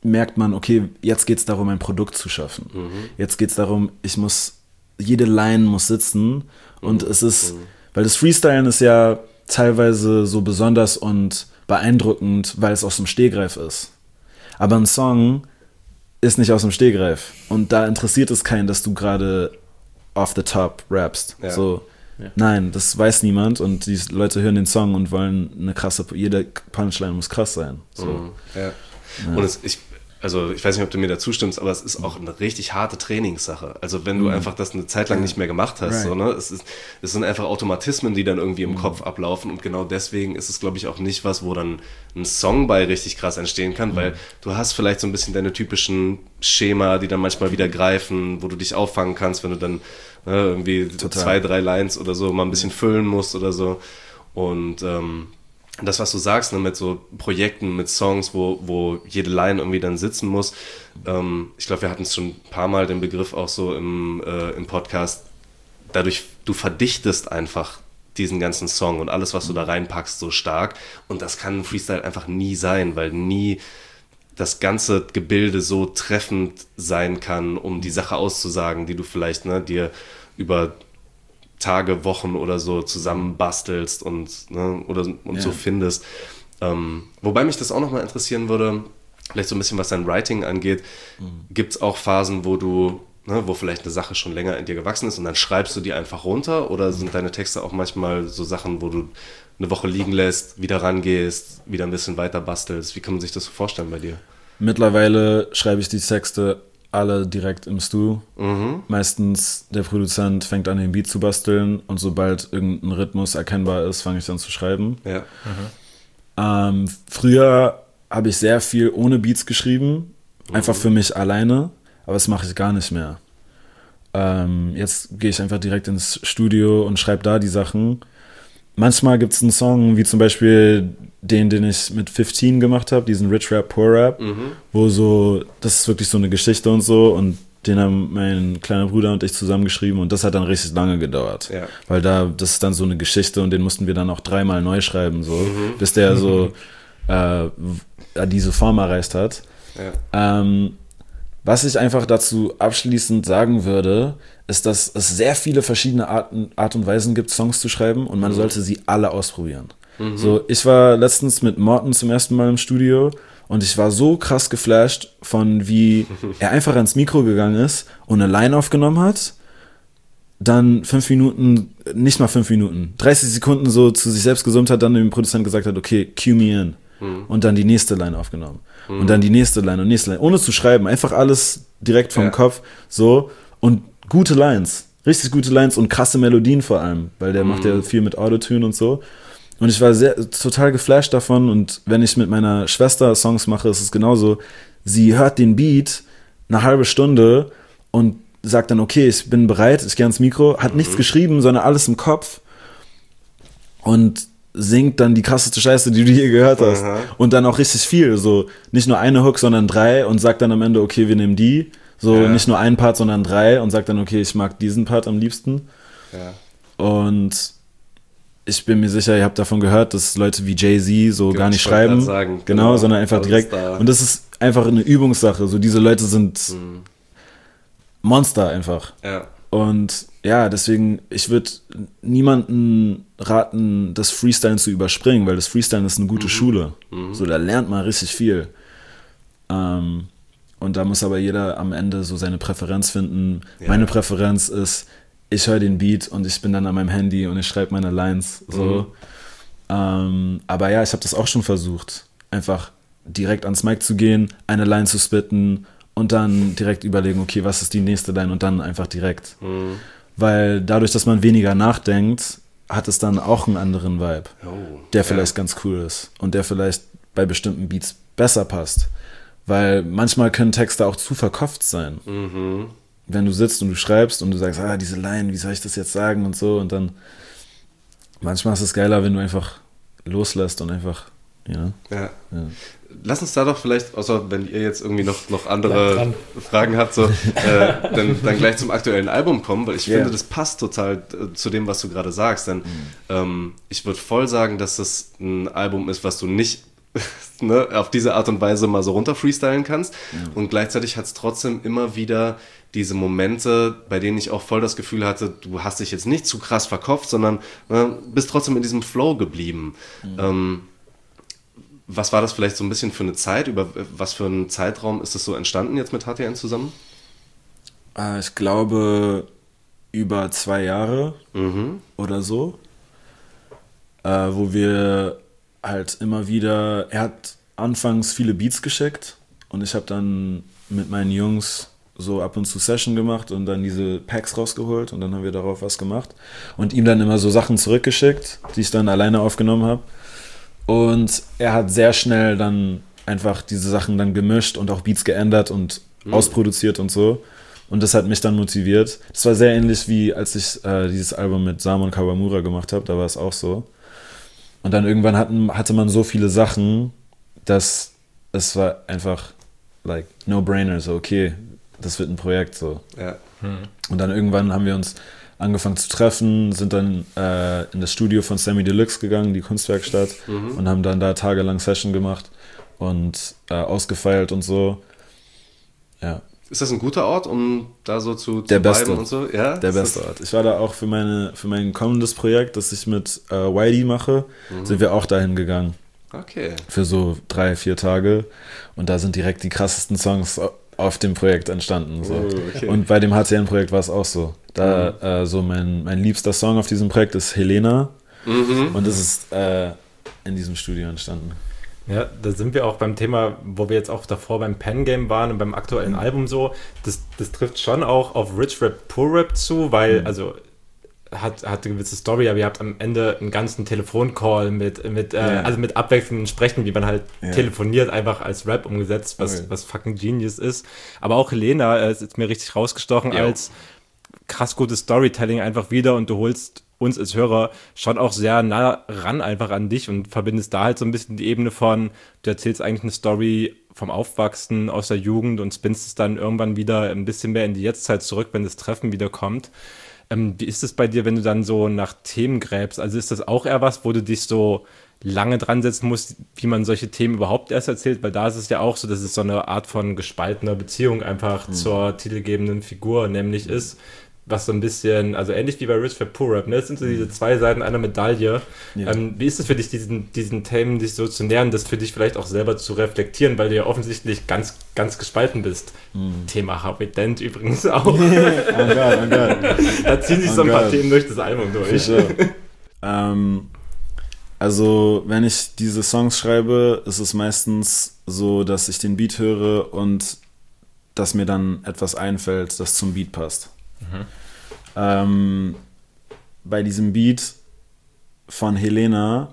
merkt man, okay, jetzt geht es darum, ein Produkt zu schaffen. Mhm. Jetzt geht es darum, ich muss, jede Line muss sitzen und mhm. es ist, mhm. weil das Freestylen ist ja teilweise so besonders und beeindruckend, weil es aus dem Stegreif ist. Aber ein Song ist nicht aus dem Stegreif und da interessiert es keinen, dass du gerade off the top rappst. Ja. So, ja. Nein, das weiß niemand und die Leute hören den Song und wollen eine krasse, jede Punchline muss krass sein. So. Mhm. Ja. Ja. Und es, ich, also ich weiß nicht, ob du mir da zustimmst, aber es ist auch eine richtig harte Trainingssache. Also wenn du mhm. einfach das eine Zeit lang nicht mehr gemacht hast, right. so, ne? es, ist, es sind einfach Automatismen, die dann irgendwie im mhm. Kopf ablaufen und genau deswegen ist es, glaube ich, auch nicht was, wo dann ein Song bei richtig krass entstehen kann, mhm. weil du hast vielleicht so ein bisschen deine typischen Schema, die dann manchmal wieder greifen, wo du dich auffangen kannst, wenn du dann ne, irgendwie Total. zwei, drei Lines oder so mal ein bisschen füllen musst oder so und ähm, das, was du sagst, ne, mit so Projekten, mit Songs, wo, wo jede Line irgendwie dann sitzen muss. Ähm, ich glaube, wir hatten es schon ein paar Mal den Begriff auch so im, äh, im Podcast. Dadurch, du verdichtest einfach diesen ganzen Song und alles, was du da reinpackst, so stark. Und das kann ein Freestyle einfach nie sein, weil nie das ganze Gebilde so treffend sein kann, um die Sache auszusagen, die du vielleicht ne, dir über Tage, Wochen oder so zusammen bastelst und, ne, oder, und ja. so findest. Ähm, wobei mich das auch nochmal interessieren würde, vielleicht so ein bisschen was dein Writing angeht, mhm. gibt es auch Phasen, wo du, ne, wo vielleicht eine Sache schon länger in dir gewachsen ist und dann schreibst du die einfach runter oder sind deine Texte auch manchmal so Sachen, wo du eine Woche liegen lässt, wieder rangehst, wieder ein bisschen weiter bastelst? Wie kann man sich das so vorstellen bei dir? Mittlerweile schreibe ich die Texte alle direkt im Stu. Mhm. Meistens der Produzent fängt an, den Beat zu basteln und sobald irgendein Rhythmus erkennbar ist, fange ich dann zu schreiben. Ja. Mhm. Ähm, früher habe ich sehr viel ohne Beats geschrieben, mhm. einfach für mich alleine, aber das mache ich gar nicht mehr. Ähm, jetzt gehe ich einfach direkt ins Studio und schreibe da die Sachen. Manchmal gibt es einen Song, wie zum Beispiel den, den ich mit fünfzehn gemacht habe, diesen Rich Rap, Poor Rap, mhm. wo so, das ist wirklich so eine Geschichte und so und den haben mein kleiner Bruder und ich zusammengeschrieben und das hat dann richtig lange gedauert, ja. weil da, das ist dann so eine Geschichte und den mussten wir dann auch dreimal neu schreiben, so, mhm. bis der so äh, diese Form erreicht hat. Ja. Ähm, was ich einfach dazu abschließend sagen würde, ist, dass es sehr viele verschiedene Arten, Art und Weisen gibt, Songs zu schreiben und man mhm. sollte sie alle ausprobieren. Mhm. So, ich war letztens mit Morten zum ersten Mal im Studio und ich war so krass geflasht von, wie er einfach ans Mikro gegangen ist und eine Line aufgenommen hat, dann fünf Minuten, nicht mal fünf Minuten, dreißig Sekunden so zu sich selbst gesummt hat, dann dem Produzent gesagt hat, okay, cue me in. Mhm. Und dann die nächste Line aufgenommen. Mhm. Und dann die nächste Line und nächste Line, ohne zu schreiben, einfach alles direkt vom ja. Kopf, so, und gute Lines, richtig gute Lines und krasse Melodien vor allem, weil der mhm. macht ja viel mit Autotune und so. Und ich war sehr, total geflasht davon und wenn ich mit meiner Schwester Songs mache, ist es genauso. Sie hört den Beat eine halbe Stunde und sagt dann, okay, ich bin bereit, ich gehe ans Mikro, hat mhm. nichts geschrieben, sondern alles im Kopf und singt dann die krasseste Scheiße, die du je gehört hast. Aha. Und dann auch richtig viel, so nicht nur eine Hook, sondern drei und sagt dann am Ende, okay, wir nehmen die. So ja. nicht nur einen Part, sondern drei und sagt dann, okay, ich mag diesen Part am liebsten. Ja. Und ich bin mir sicher, ihr habt davon gehört, dass Leute wie Jay-Z so genau, gar nicht schreiben. Sagen, genau, genau, sondern einfach direkt. Da. Und das ist einfach eine Übungssache. So, diese Leute sind hm. Monster einfach. Ja. Und ja, deswegen, ich würde niemanden raten, das Freestylen zu überspringen, weil das Freestylen ist eine gute mhm. Schule. Mhm. So, da lernt man richtig viel. Ähm, und da muss aber jeder am Ende so seine Präferenz finden. Ja. Meine Präferenz ist, ich höre den Beat und ich bin dann an meinem Handy und ich schreibe meine Lines. So. Mhm. Ähm, aber ja, ich habe das auch schon versucht, einfach direkt ans Mic zu gehen, eine Line zu spitten und dann direkt überlegen, okay, was ist die nächste Line und dann einfach direkt. Mhm. Weil dadurch, dass man weniger nachdenkt, hat es dann auch einen anderen Vibe, oh, der vielleicht ja. ganz cool ist und der vielleicht bei bestimmten Beats besser passt. Weil manchmal können Texte auch zu verkopft sein. Mhm. Wenn du sitzt und du schreibst und du sagst, ah, diese Line, wie soll ich das jetzt sagen und so und dann manchmal ist es geiler, wenn du einfach loslässt und einfach, you know? ja. ja. Lass uns da doch vielleicht, außer wenn ihr jetzt irgendwie noch, noch andere Fragen habt, so, äh, dann, dann gleich zum aktuellen Album kommen, weil ich yeah. finde, das passt total äh, zu dem, was du gerade sagst, denn mhm. ähm, ich würde voll sagen, dass das ein Album ist, was du nicht ne, auf diese Art und Weise mal so runter freestylen kannst. Ja. Und gleichzeitig hat es trotzdem immer wieder diese Momente, bei denen ich auch voll das Gefühl hatte, du hast dich jetzt nicht zu krass verkopft, sondern ne, bist trotzdem in diesem Flow geblieben. Mhm. Ähm, was war das vielleicht so ein bisschen für eine Zeit? Über was für einen Zeitraum ist das so entstanden jetzt mit H T N zusammen? Äh, ich glaube über zwei Jahre mhm. oder so, äh, wo wir halt immer wieder, er hat anfangs viele Beats geschickt und ich habe dann mit meinen Jungs so ab und zu Session gemacht und dann diese Packs rausgeholt und dann haben wir darauf was gemacht und ihm dann immer so Sachen zurückgeschickt, die ich dann alleine aufgenommen habe. Und er hat sehr schnell dann einfach diese Sachen dann gemischt und auch Beats geändert und mhm. ausproduziert und so. Und das hat mich dann motiviert. Das war sehr ähnlich wie als ich äh, dieses Album mit Samon Kawamura gemacht habe, da war es auch so. Und dann irgendwann hatten, hatte man so viele Sachen, dass es war einfach like no-brainer, so okay, das wird ein Projekt so. Ja. Hm. Und dann irgendwann haben wir uns angefangen zu treffen, sind dann äh, in das Studio von Sammy Deluxe gegangen, die Kunstwerkstatt, mhm. und haben dann da tagelang Session gemacht und äh, ausgefeilt und so. Ja. Ist das ein guter Ort, um da so zu, zu der beste und so? Ja? Der beste Ort. Ich war da auch für, meine, für mein kommendes Projekt, das ich mit äh, Whitey mache, mhm. sind wir auch dahin gegangen. Okay. Für so drei, vier Tage. Und da sind direkt die krassesten Songs auf dem Projekt entstanden. So. Oh, okay. Und bei dem H T N-Projekt war es auch so. Da mhm. äh, so mein, mein liebster Song auf diesem Projekt ist Helena. Mhm. Und das ist äh, in diesem Studio entstanden. Ja, da sind wir auch beim Thema, wo wir jetzt auch davor beim Pen Game waren und beim aktuellen mhm. Album so. Das, das trifft schon auch auf Rich Rap, Poor Rap zu, weil, mhm. also hat, hat eine gewisse Story, aber ihr habt am Ende einen ganzen Telefoncall mit, mit, äh, ja. also mit abwechselnden Sprechen, wie man halt ja. telefoniert, einfach als Rap umgesetzt, was, okay. was fucking Genius ist. Aber auch Helena äh, ist jetzt mir richtig rausgestochen jo. als krass gutes Storytelling einfach wieder und du holst uns als Hörer schon auch sehr nah ran einfach an dich und verbindest da halt so ein bisschen die Ebene von, du erzählst eigentlich eine Story vom Aufwachsen aus der Jugend und spinnst es dann irgendwann wieder ein bisschen mehr in die Jetztzeit zurück, wenn das Treffen wieder kommt. Ähm, wie ist es bei dir, wenn du dann so nach Themen gräbst? Also ist das auch eher was, wo du dich so lange dran setzen musst, wie man solche Themen überhaupt erst erzählt? Weil da ist es ja auch so, dass es so eine Art von gespaltener Beziehung einfach mhm. zur titelgebenden Figur nämlich mhm. ist, was so ein bisschen, also ähnlich wie bei Rich Rap, Poor Rap, ne? Das sind so diese zwei Seiten einer Medaille. Ja. Ähm, wie ist es für dich, diesen, diesen Themen dich so zu nähern, das für dich vielleicht auch selber zu reflektieren, weil du ja offensichtlich ganz, ganz gespalten bist? Mm. Thema Harvey Dent übrigens auch. Oh Gott, oh Gott. Da ziehen sich oh so ein God. paar Themen durch das Album durch. Sure. ähm, also, wenn ich diese Songs schreibe, ist es meistens so, dass ich den Beat höre und dass mir dann etwas einfällt, das zum Beat passt. Mhm. Ähm, bei diesem Beat von Helena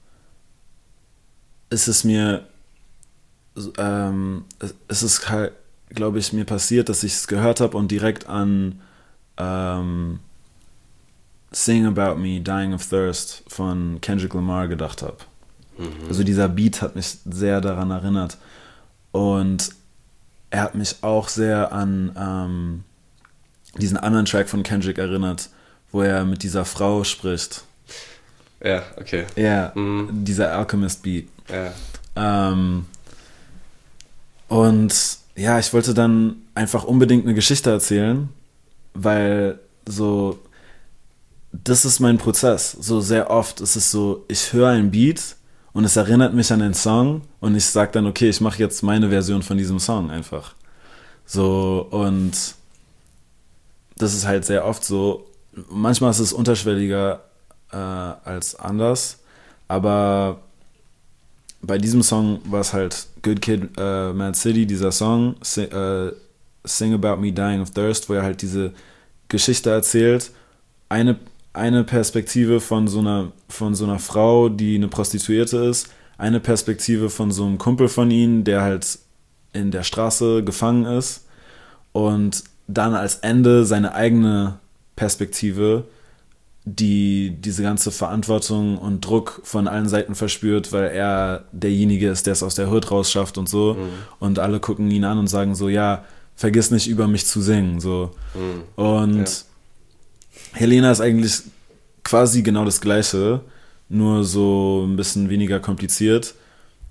ist es mir ähm, es ist halt, glaube ich, mir passiert, dass ich es gehört habe und direkt an ähm, Sing About Me, Dying of Thirst von Kendrick Lamar gedacht habe. Mhm. Also dieser Beat hat mich sehr daran erinnert und er hat mich auch sehr an ähm, diesen anderen Track von Kendrick erinnert, wo er mit dieser Frau spricht. Ja, okay. Ja, mhm. dieser Alchemist-Beat. Ja. Ähm, und ja, ich wollte dann einfach unbedingt eine Geschichte erzählen, weil so, das ist mein Prozess. So sehr oft ist es so, ich höre ein Beat und es erinnert mich an den Song und ich sage dann, okay, ich mache jetzt meine Version von diesem Song einfach. So, und das ist halt sehr oft so. Manchmal ist es unterschwelliger äh, als anders, aber bei diesem Song war es halt Good Kid, äh, Mad City, dieser Song, Sing, äh, Sing About Me, Dying of Thirst, wo er halt diese Geschichte erzählt. Eine, eine Perspektive von so einer, von so einer Frau, die eine Prostituierte ist, eine Perspektive von so einem Kumpel von ihnen, der halt in der Straße gefangen ist und dann als Ende seine eigene Perspektive, die diese ganze Verantwortung und Druck von allen Seiten verspürt, weil er derjenige ist, der es aus der Hood rausschafft und so. Mhm. Und alle gucken ihn an und sagen so, ja, vergiss nicht über mich zu singen. So. Mhm. Und ja. Helena ist eigentlich quasi genau das Gleiche, nur so ein bisschen weniger kompliziert.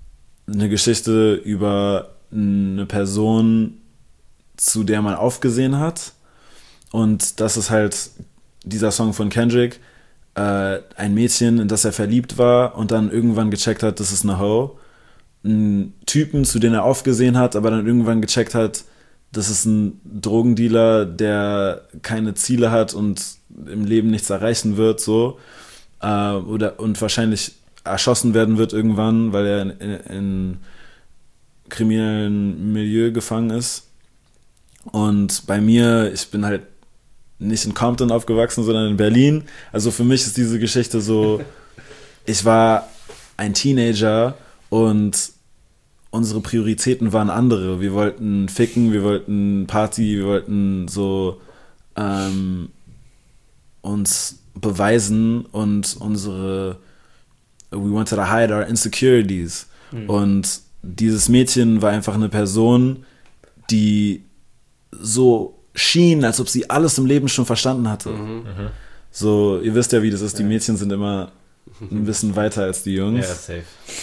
eine Geschichte über eine Person, zu der man aufgesehen hat. Und das ist halt dieser Song von Kendrick, äh, ein Mädchen, in das er verliebt war und dann irgendwann gecheckt hat, das ist eine Hoe. Ein Typen, zu dem er aufgesehen hat, aber dann irgendwann gecheckt hat, das ist ein Drogendealer, der keine Ziele hat und im Leben nichts erreichen wird, so. Äh, oder, und wahrscheinlich erschossen werden wird irgendwann, weil er in, in, in kriminellen Milieu gefangen ist. Und bei mir, ich bin halt nicht in Compton aufgewachsen, sondern in Berlin. Also für mich ist diese Geschichte so, ich war ein Teenager und unsere Prioritäten waren andere. Wir wollten ficken, wir wollten Party, wir wollten so ähm, uns beweisen und unsere we wanted to hide our insecurities. Mhm. Und dieses Mädchen war einfach eine Person, die so schien, als ob sie alles im Leben schon verstanden hatte. Mhm. So, ihr wisst ja, wie das ist, die Mädchen sind immer ein bisschen weiter als die Jungs. Ja, safe.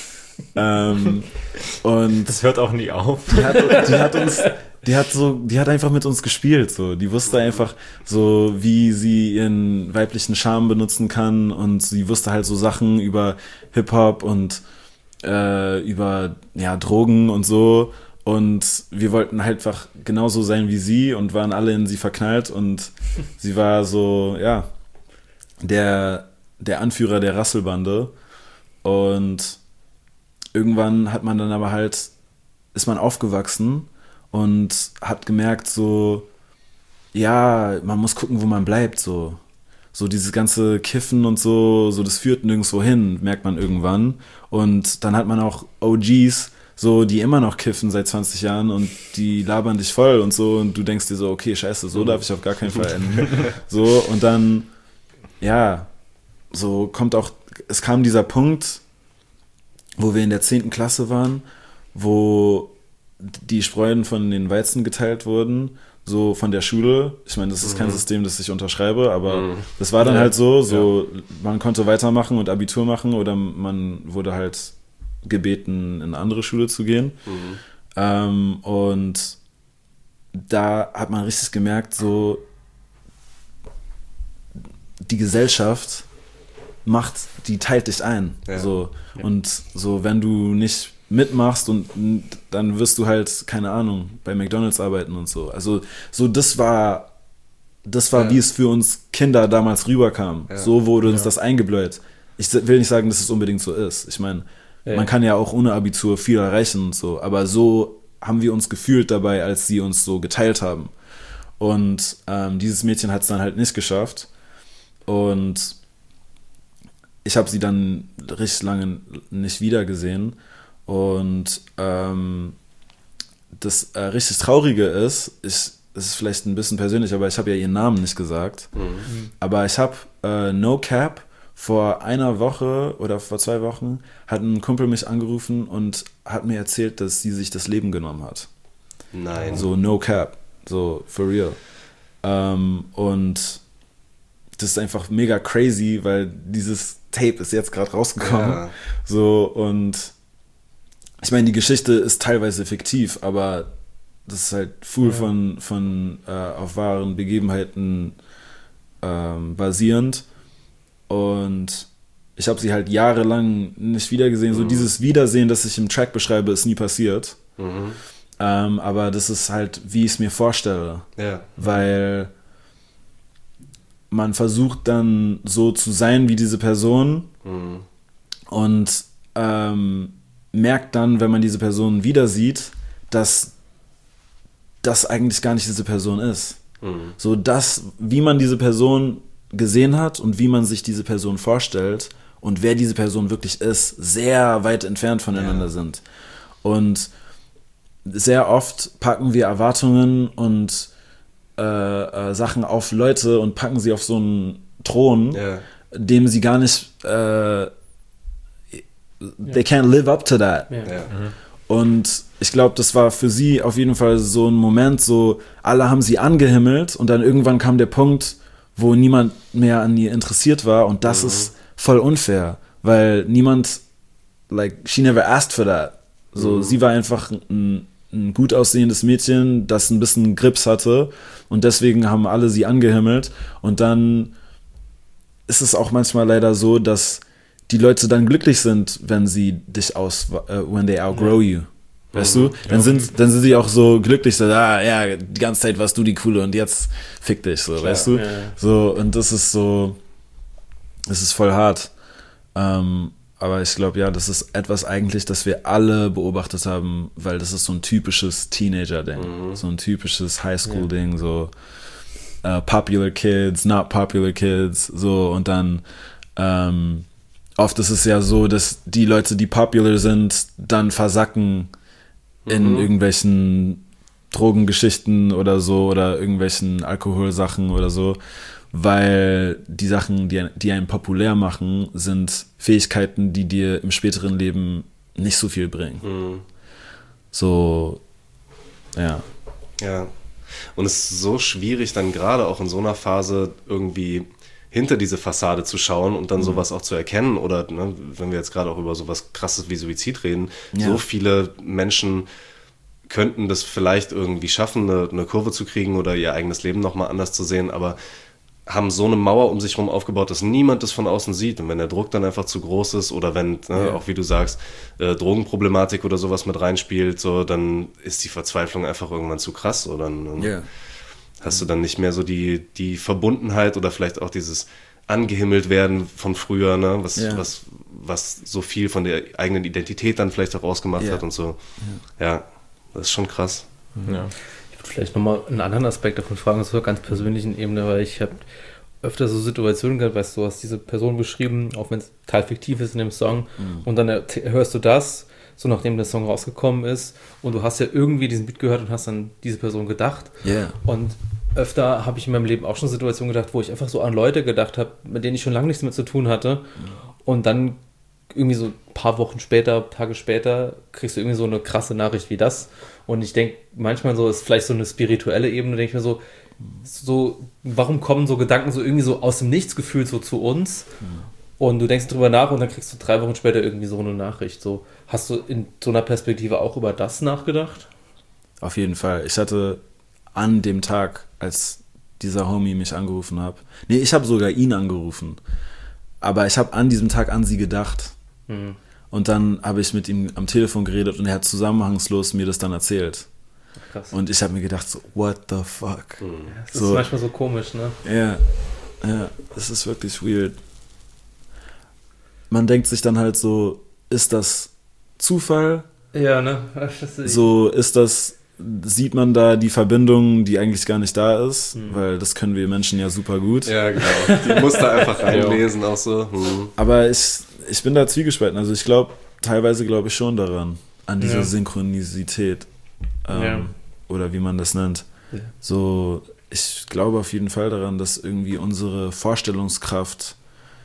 Ähm, und das hört auch nie auf. Die hat, die hat uns, die hat so, die hat einfach mit uns gespielt, so. Die wusste einfach so, wie sie ihren weiblichen Charme benutzen kann und sie wusste halt so Sachen über Hip-Hop und äh, über, ja, Drogen und so. Und wir wollten halt einfach genauso sein wie sie und waren alle in sie verknallt und sie war so, ja, der, der Anführer der Rasselbande. Und irgendwann hat man dann aber halt, ist man aufgewachsen und hat gemerkt so, ja, man muss gucken, wo man bleibt, so. So dieses ganze Kiffen und so, so das führt nirgendwo hin, merkt man irgendwann. Und dann hat man auch O Gs, so, die immer noch kiffen seit zwanzig Jahren und die labern dich voll und so und du denkst dir so, okay, scheiße, so darf ich auf gar keinen Fall enden. So, und dann, ja, so kommt auch, es kam dieser Punkt, wo wir in der zehnten Klasse waren, wo die Spreuen von den Weizen geteilt wurden, so von der Schule. Ich meine, das ist kein System, das ich unterschreibe, aber mhm. das war dann ja. halt so, so ja. man konnte weitermachen und Abitur machen oder man wurde halt gebeten, in eine andere Schule zu gehen. Mhm. Ähm, und da hat man richtig gemerkt, so die Gesellschaft macht, die teilt dich ein. Ja. So. Ja. Und so, wenn du nicht mitmachst und dann wirst du halt, keine Ahnung, bei McDonald's arbeiten und so. Also so, das war das war, ja. wie es für uns Kinder damals rüberkam. Ja. So wurde uns ja. das eingebläut. Ich will nicht sagen, dass es unbedingt so ist. Ich meine, ja. man kann ja auch ohne Abitur viel erreichen und so, aber so haben wir uns gefühlt dabei, als sie uns so geteilt haben. Und ähm, dieses Mädchen hat es dann halt nicht geschafft. Und ich habe sie dann richtig lange nicht wiedergesehen. Und ähm, das äh, richtig Traurige ist, ich, es ist vielleicht ein bisschen persönlich, aber ich habe ja ihren Namen nicht gesagt. Mhm. Aber ich habe äh, No Cap vor einer Woche oder vor zwei Wochen hat ein Kumpel mich angerufen und hat mir erzählt, dass sie sich das Leben genommen hat. Nein. So No Cap, so for real. Ähm, und das ist einfach mega crazy, weil dieses Tape ist jetzt gerade rausgekommen. Ja. So, und ich meine, die Geschichte ist teilweise fiktiv, aber das ist halt full ja. von, von äh, auf wahren Begebenheiten ähm, basierend. Und ich habe sie halt jahrelang nicht wiedergesehen. Mhm. So dieses Wiedersehen, das ich im Track beschreibe, ist nie passiert. Mhm. Ähm, aber das ist halt, wie ich es mir vorstelle. Ja. Weil man versucht dann so zu sein wie diese Person mhm. und ähm, merkt dann, wenn man diese Person wieder sieht, dass das eigentlich gar nicht diese Person ist. Mhm. So das, wie man diese Person gesehen hat und wie man sich diese Person vorstellt und wer diese Person wirklich ist, sehr weit entfernt voneinander ja. sind. Und sehr oft packen wir Erwartungen und äh, äh, Sachen auf Leute und packen sie auf so einen Thron, ja. dem sie gar nicht äh, they can't live up to that. Ja. Ja. Mhm. Und ich glaube, das war für sie auf jeden Fall so ein Moment, so alle haben sie angehimmelt und dann irgendwann kam der Punkt, wo niemand mehr an ihr interessiert war und das mhm. ist voll unfair, weil niemand, like, she never asked for that. So, Mhm. sie war einfach ein, ein gut aussehendes Mädchen, das ein bisschen Grips hatte und deswegen haben alle sie angehimmelt und dann ist es auch manchmal leider so, dass die Leute dann glücklich sind, wenn sie dich aus, äh, when they outgrow you. Weißt du? Dann sind, dann sind sie auch so glücklich, so, ah, ja, die ganze Zeit warst du die Coole und jetzt fick dich, so, Klar, weißt du? ja. So, und das ist so, das ist voll hart. Ähm, aber ich glaube, ja, das ist etwas eigentlich, das wir alle beobachtet haben, weil das ist so ein typisches Teenager-Ding, so ein typisches Highschool-Ding, so uh, popular kids, not popular kids, so, und dann ähm, oft ist es ja so, dass die Leute, die popular sind, dann versacken in Mhm. irgendwelchen Drogengeschichten oder so oder irgendwelchen Alkoholsachen oder so, weil die Sachen, die, die einen populär machen, sind Fähigkeiten, die dir im späteren Leben nicht so viel bringen. Mhm. So, ja. Ja. Und es ist so schwierig, dann gerade auch in so einer Phase irgendwie hinter diese Fassade zu schauen und dann Mhm. sowas auch zu erkennen. Oder ne, wenn wir jetzt gerade auch über sowas Krasses wie Suizid reden, Ja. so viele Menschen könnten das vielleicht irgendwie schaffen, eine, eine Kurve zu kriegen oder ihr eigenes Leben nochmal anders zu sehen, aber haben so eine Mauer um sich herum aufgebaut, dass niemand das von außen sieht. Und wenn der Druck dann einfach zu groß ist oder wenn, ne, Ja. auch wie du sagst, äh, Drogenproblematik oder sowas mit reinspielt, so, dann ist die Verzweiflung einfach irgendwann zu krass. Oder dann Ja. hast du dann nicht mehr so die, die Verbundenheit oder vielleicht auch dieses angehimmelt werden von früher, ne, was, Ja. was, was so viel von der eigenen Identität dann vielleicht auch ausgemacht Ja. hat und so. Ja, das ist schon krass. Ja. Ich würde vielleicht nochmal einen anderen Aspekt davon fragen, auf einer ganz persönlichen Ebene, weil ich habe öfter so Situationen gehabt, weißt du, du hast diese Person beschrieben, auch wenn es total fiktiv ist in dem Song, und dann erzäh- hörst du das, so nachdem der Song rausgekommen ist, und du hast ja irgendwie diesen Beat gehört und hast an diese Person gedacht. Ja. Und öfter habe ich in meinem Leben auch schon Situationen gedacht, wo ich einfach so an Leute gedacht habe, mit denen ich schon lange nichts mehr zu tun hatte. Und dann irgendwie so ein paar Wochen später, Tage später, kriegst du irgendwie so eine krasse Nachricht wie das. Und ich denke, manchmal so ist vielleicht so eine spirituelle Ebene, denke ich mir so, so, warum kommen so Gedanken so irgendwie so aus dem Nichts gefühlt so zu uns? Und du denkst drüber nach und dann kriegst du drei Wochen später irgendwie so eine Nachricht. So, hast du in so einer Perspektive auch über das nachgedacht? Auf jeden Fall. Ich hatte an dem Tag, als dieser Homie mich angerufen hat, nee, ich habe sogar ihn angerufen, aber ich habe an diesem Tag an sie gedacht. Mhm. Und dann habe ich mit ihm am Telefon geredet und er hat zusammenhangslos mir das dann erzählt. Krass. Und ich habe mir gedacht, so, what the fuck? das so- ist manchmal so komisch, ne? Ja, ja, das ist wirklich weird. Man denkt sich dann halt so, ist das Zufall? Ja, ne? Das ist- So, ist das, sieht man da die Verbindung, die eigentlich gar nicht da ist? Weil das können wir Menschen ja super gut. Ja, genau. Die musst du einfach reinlesen, auch so. Hm. Aber ich, ich bin da zwiegespalten. Also ich glaube, teilweise glaube ich schon daran, an diese Ja. Synchronisität. Ähm, Ja. Oder wie man das nennt. Ja. So, ich glaube auf jeden Fall daran, dass irgendwie unsere Vorstellungskraft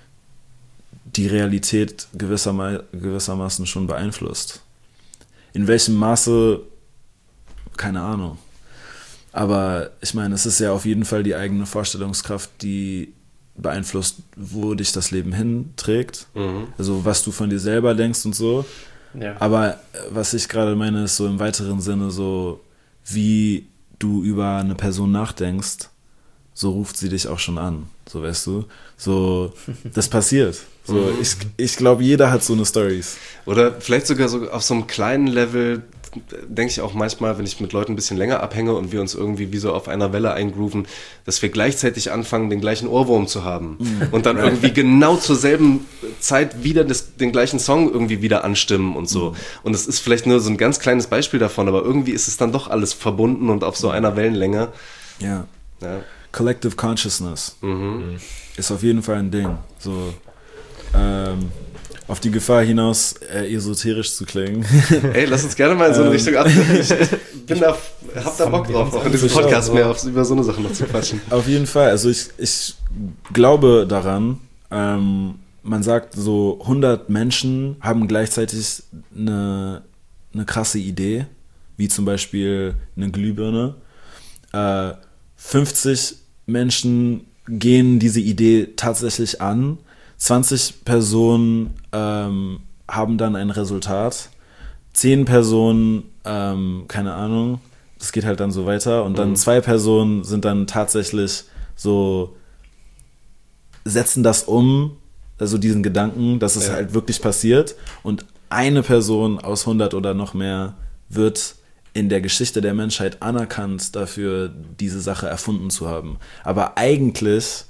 die Realität gewisserma- gewissermaßen schon beeinflusst. In welchem Maße, keine Ahnung. Aber ich meine, es ist ja auf jeden Fall die eigene Vorstellungskraft, die beeinflusst, wo dich das Leben hinträgt. Mhm. Also was du von dir selber denkst und so. Ja. Aber äh, was ich gerade meine, ist so im weiteren Sinne so, wie du über eine Person nachdenkst, so ruft sie dich auch schon an. So, weißt du? So, das passiert. So, ich ich glaube, jeder hat so eine Storys. Oder vielleicht sogar so auf so einem kleinen Level, denke ich auch manchmal, wenn ich mit Leuten ein bisschen länger abhänge und wir uns irgendwie wie so auf einer Welle eingrooven, dass wir gleichzeitig anfangen, den gleichen Ohrwurm zu haben. Und dann irgendwie genau zur selben Zeit wieder das, den gleichen Song irgendwie wieder anstimmen und so. Und es ist vielleicht nur so ein ganz kleines Beispiel davon, aber irgendwie ist es dann doch alles verbunden und auf so einer Wellenlänge. Ja. Ja. Collective Consciousness Mhm. ist auf jeden Fall ein Ding. So, ähm, auf die Gefahr hinaus, äh, esoterisch zu klingen. Ey, lass uns gerne mal in so eine Ähm. Richtung ab. Ich bin da, hab da Bock drauf, auch in diesem Podcast mehr auf, über so eine Sache noch zu quatschen. Auf jeden Fall. Also ich, ich glaube daran, ähm, man sagt so, hundert Menschen haben gleichzeitig eine, eine krasse Idee, wie zum Beispiel eine Glühbirne. Äh, fünfzig Menschen gehen diese Idee tatsächlich an. zwanzig Personen ähm, haben dann ein Resultat. zehn Personen, ähm, keine Ahnung, das geht halt dann so weiter und dann mhm. zwei Personen sind dann tatsächlich so, setzen das um, also diesen Gedanken, dass es ja. halt wirklich passiert und eine Person aus hundert oder noch mehr wird in der Geschichte der Menschheit anerkannt dafür, diese Sache erfunden zu haben. Aber eigentlich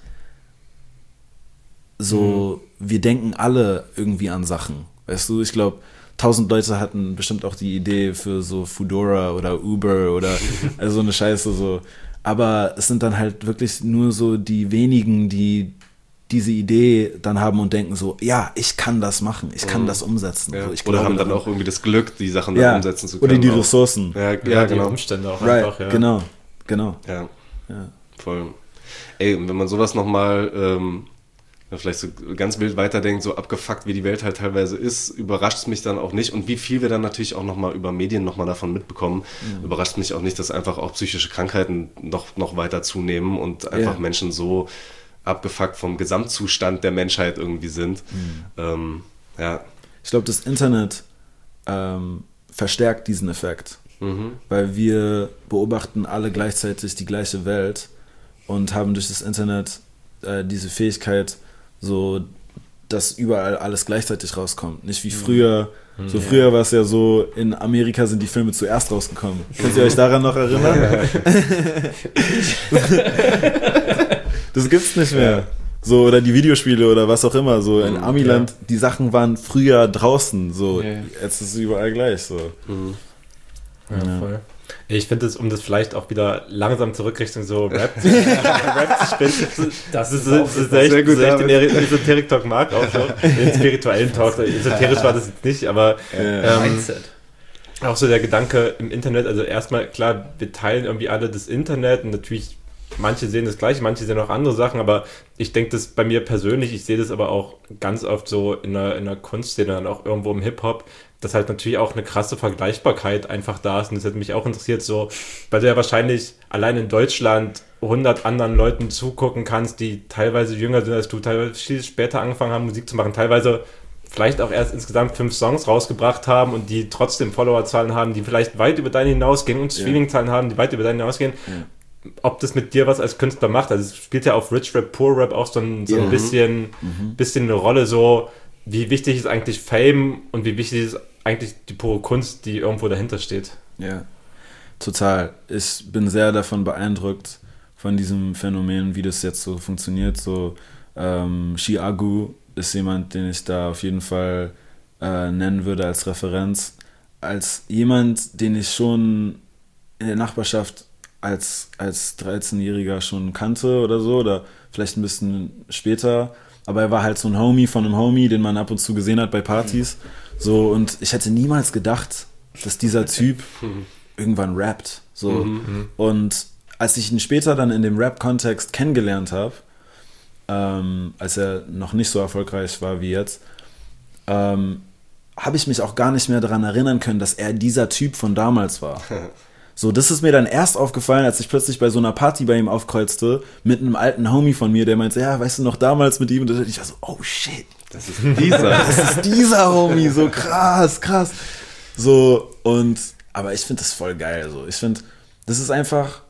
so, mhm. wir denken alle irgendwie an Sachen. Weißt du, ich glaube, tausend Leute hatten bestimmt auch die Idee für so Foodora oder Uber oder also so eine Scheiße so. Aber es sind dann halt wirklich nur so die wenigen, die diese Idee dann haben und denken so, ja, ich kann das machen, ich kann mhm. das umsetzen. Ja. So, ich oder haben dann daran. auch irgendwie das Glück, die Sachen ja. dann umsetzen zu können. Oder die auch. Ressourcen. Ja, ja, ja genau. Die Umstände auch right. einfach, ja. Genau, genau. Ja, ja. voll. Ey, und wenn man sowas nochmal ähm, vielleicht so ganz wild weiterdenkt, so abgefuckt, wie die Welt halt teilweise ist, überrascht es mich dann auch nicht. Und wie viel wir dann natürlich auch nochmal über Medien nochmal davon mitbekommen, mhm. überrascht mich auch nicht, dass einfach auch psychische Krankheiten noch, noch weiter zunehmen und einfach yeah. Menschen so abgefuckt vom Gesamtzustand der Menschheit irgendwie sind. Mhm. Ähm, ja. Ich glaube, das Internet ähm, verstärkt diesen Effekt, mhm. weil wir beobachten alle gleichzeitig die gleiche Welt und haben durch das Internet äh, diese Fähigkeit, so, dass überall alles gleichzeitig rauskommt. Nicht wie früher. Mhm. So früher war es ja so, in Amerika sind die Filme zuerst rausgekommen. Könnt ihr euch daran noch erinnern? Das gibt's nicht mehr. So, oder die Videospiele oder was auch immer. So in Amiland, ja. die Sachen waren früher draußen. So, ja. Jetzt ist es überall gleich. So. Mhm. Ja, ja, voll. Ich finde es, um das vielleicht auch wieder langsam zurück Richtung so Rap, Rap zu spinnen, das ist, das ist echt, sehr gut, echt den Esoterik-Talk mag, auch so, den spirituellen Talk, esoterisch war das jetzt nicht, aber ähm, auch so der Gedanke im Internet, also erstmal, klar, wir teilen irgendwie alle das Internet und natürlich, manche sehen das gleiche, manche sehen auch andere Sachen, aber ich denke das bei mir persönlich, ich sehe das aber auch ganz oft so in der, in der Kunstszene, dann auch irgendwo im Hip-Hop, dass halt natürlich auch eine krasse Vergleichbarkeit einfach da ist und das hat mich auch interessiert, so, weil du ja wahrscheinlich allein in Deutschland hundert anderen Leuten zugucken kannst, die teilweise jünger sind als du, teilweise viel später angefangen haben, Musik zu machen, teilweise vielleicht auch erst insgesamt fünf Songs rausgebracht haben und die trotzdem Followerzahlen haben, die vielleicht weit über deine hinausgehen und Streamingzahlen haben, die weit über deine hinausgehen. Ja. Ob das mit dir was als Künstler macht, also es spielt ja auf Rich Rap, Poor Rap auch so ein, so ein ja. bisschen, mhm. bisschen eine Rolle, so wie wichtig ist eigentlich Fame und wie wichtig ist eigentlich die pure Kunst, die irgendwo dahinter steht. Ja, total. Ich bin sehr davon beeindruckt, von diesem Phänomen, wie das jetzt so funktioniert. So, ähm, Chiagu ist jemand, den ich da auf jeden Fall äh, nennen würde als Referenz. Als jemand, den ich schon in der Nachbarschaft als, als dreizehnjähriger schon kannte oder so, oder vielleicht ein bisschen später. Aber er war halt so ein Homie von einem Homie, den man ab und zu gesehen hat bei Partys. So, und ich hätte niemals gedacht, dass dieser Typ irgendwann rappt. So. Mhm. Und als ich ihn später dann in dem Rap-Kontext kennengelernt habe, ähm, als er noch nicht so erfolgreich war wie jetzt, ähm, habe ich mich auch gar nicht mehr daran erinnern können, dass er dieser Typ von damals war. So, das ist mir dann erst aufgefallen, als ich plötzlich bei so einer Party bei ihm aufkreuzte, mit einem alten Homie von mir, der meinte, ja, weißt du noch, damals mit ihm, und ich war so, oh shit, das ist dieser, das ist dieser Homie, so krass, krass. So, und, aber ich finde das voll geil, so, ich finde, das ist einfach,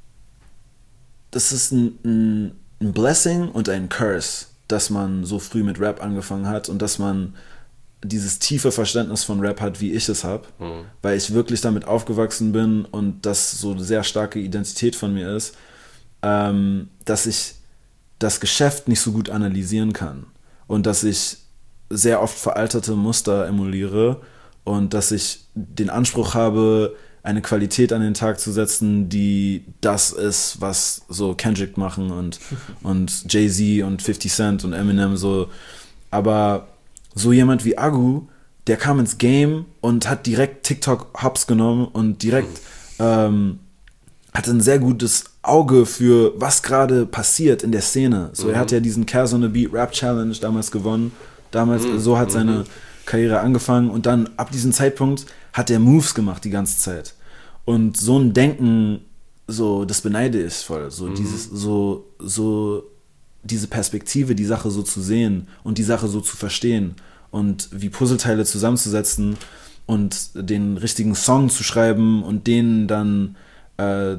das ist ein, ein, ein Blessing und ein Curse, dass man so früh mit Rap angefangen hat und dass man dieses tiefe Verständnis von Rap hat, wie ich es habe, mhm. weil ich wirklich damit aufgewachsen bin und das so eine sehr starke Identität von mir ist, ähm, dass ich das Geschäft nicht so gut analysieren kann und dass ich sehr oft veraltete Muster emuliere und dass ich den Anspruch habe, eine Qualität an den Tag zu setzen, die das ist, was so Kendrick machen und, und Jay-Z und fifty Cent und Eminem so, aber so jemand wie Agu, der kam ins Game und hat direkt TikTok hops genommen und direkt ähm, hatte ein sehr gutes Auge für, was gerade passiert in der Szene. So, mhm. er hat ja diesen Cares on the Beat Rap Challenge damals gewonnen. Damals, mhm. so hat seine mhm. Karriere angefangen und dann ab diesem Zeitpunkt hat er Moves gemacht die ganze Zeit. Und so ein Denken, so, das beneide ich voll. So, mhm. dieses, so, so, diese Perspektive, die Sache so zu sehen und die Sache so zu verstehen und wie Puzzleteile zusammenzusetzen und den richtigen Song zu schreiben und den dann äh,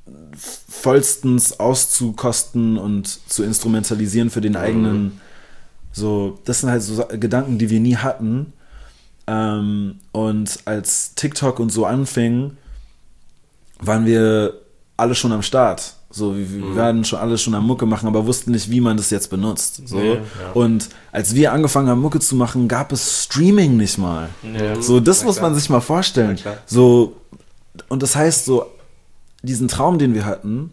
vollstens auszukosten und zu instrumentalisieren für den eigenen, mhm. so, das sind halt so Gedanken, die wir nie hatten. Ähm, und als TikTok und so anfing, waren wir alle schon am Start. So, wir mhm. werden schon alle schon am Mucke machen, aber wussten nicht, wie man das jetzt benutzt. So. Ja, ja. Und als wir angefangen haben, Mucke zu machen, gab es Streaming nicht mal. Ja. So, das ja, muss man sich mal vorstellen. Ja, so, und das heißt, so, diesen Traum, den wir hatten,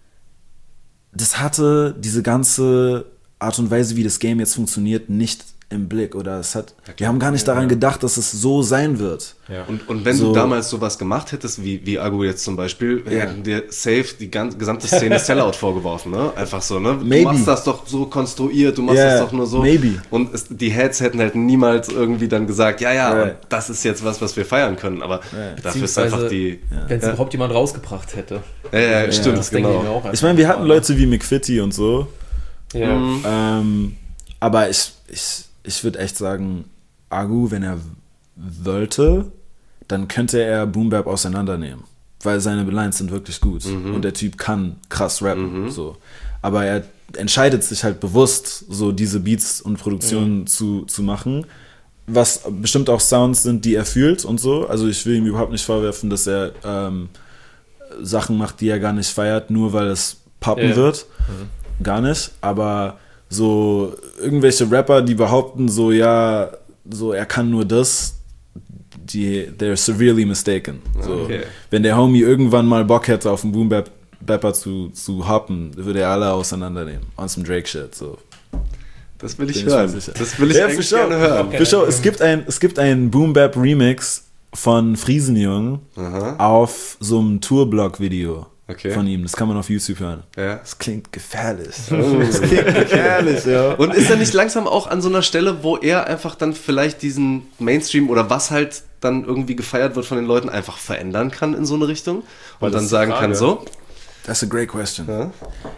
das hatte diese ganze Art und Weise, wie das Game jetzt funktioniert, nicht im Blick. Oder es hat, ja, wir haben gar nicht daran ja. gedacht, dass es so sein wird. Ja. Und, und wenn so, du damals sowas gemacht hättest, wie, wie Agu jetzt zum Beispiel, ja. hätten dir safe die ganze, gesamte Szene Sellout vorgeworfen, ne? Einfach so, ne? Du maybe. machst das doch so konstruiert, du machst yeah, das doch nur so. Maybe. Und es, die Heads hätten halt niemals irgendwie dann gesagt, ja, ja, yeah. das ist jetzt was, was wir feiern können. Aber yeah. dafür ist einfach die... Ja. Wenn es ja. überhaupt jemand rausgebracht hätte. Ja, ja, ja stimmt, das genau. denke ich mir auch. Ich meine, wir hatten Leute wie McFitty und so. Ja. Mhm. Ähm, aber ich... ich Ich würde echt sagen, Agu, wenn er wollte, dann könnte er Boom Bap auseinandernehmen. Weil seine Lines sind wirklich gut. Mhm. Und der Typ kann krass rappen. Mhm. So. Aber er entscheidet sich halt bewusst, so diese Beats und Produktionen mhm. zu, zu machen. Was bestimmt auch Sounds sind, die er fühlt und so. Also ich will ihm überhaupt nicht vorwerfen, dass er ähm, Sachen macht, die er gar nicht feiert, nur weil es poppen ja. wird. Mhm. Gar nicht. Aber so irgendwelche Rapper, die behaupten so, ja, so er kann nur das, die, they're severely mistaken. So, okay. Wenn der Homie irgendwann mal Bock hätte, auf einen Boom-Bapper zu, zu hoppen, würde er alle auseinandernehmen. On some Drake-Shit, so. Das will ich Bin hören. Ich das will ich ja, eigentlich gerne hören. Für Show. Es gibt ein, es gibt einen Boom-Bap-Remix von Friesenjung Aha. auf so einem Tourblock-Video. Okay. Von ihm. Das kann man auf YouTube hören. Ja. Das klingt gefährlich. Oh. Das klingt gefährlich, ja. Und ist er nicht langsam auch an so einer Stelle, wo er einfach dann vielleicht diesen Mainstream oder was halt dann irgendwie gefeiert wird von den Leuten, einfach verändern kann in so eine Richtung? Und dann sagen kann, so? That's a great question. Ja?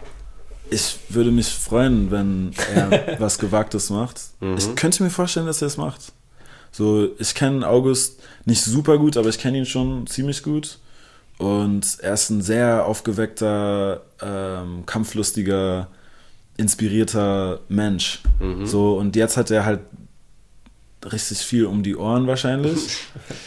Ich würde mich freuen, wenn er was Gewagtes macht. Mhm. Ich könnte mir vorstellen, dass er es macht. So, ich kenne August nicht super gut, aber ich kenne ihn schon ziemlich gut. Und er ist ein sehr aufgeweckter, ähm, kampflustiger, inspirierter Mensch. Mhm. So, und jetzt hat er halt richtig viel um die Ohren wahrscheinlich.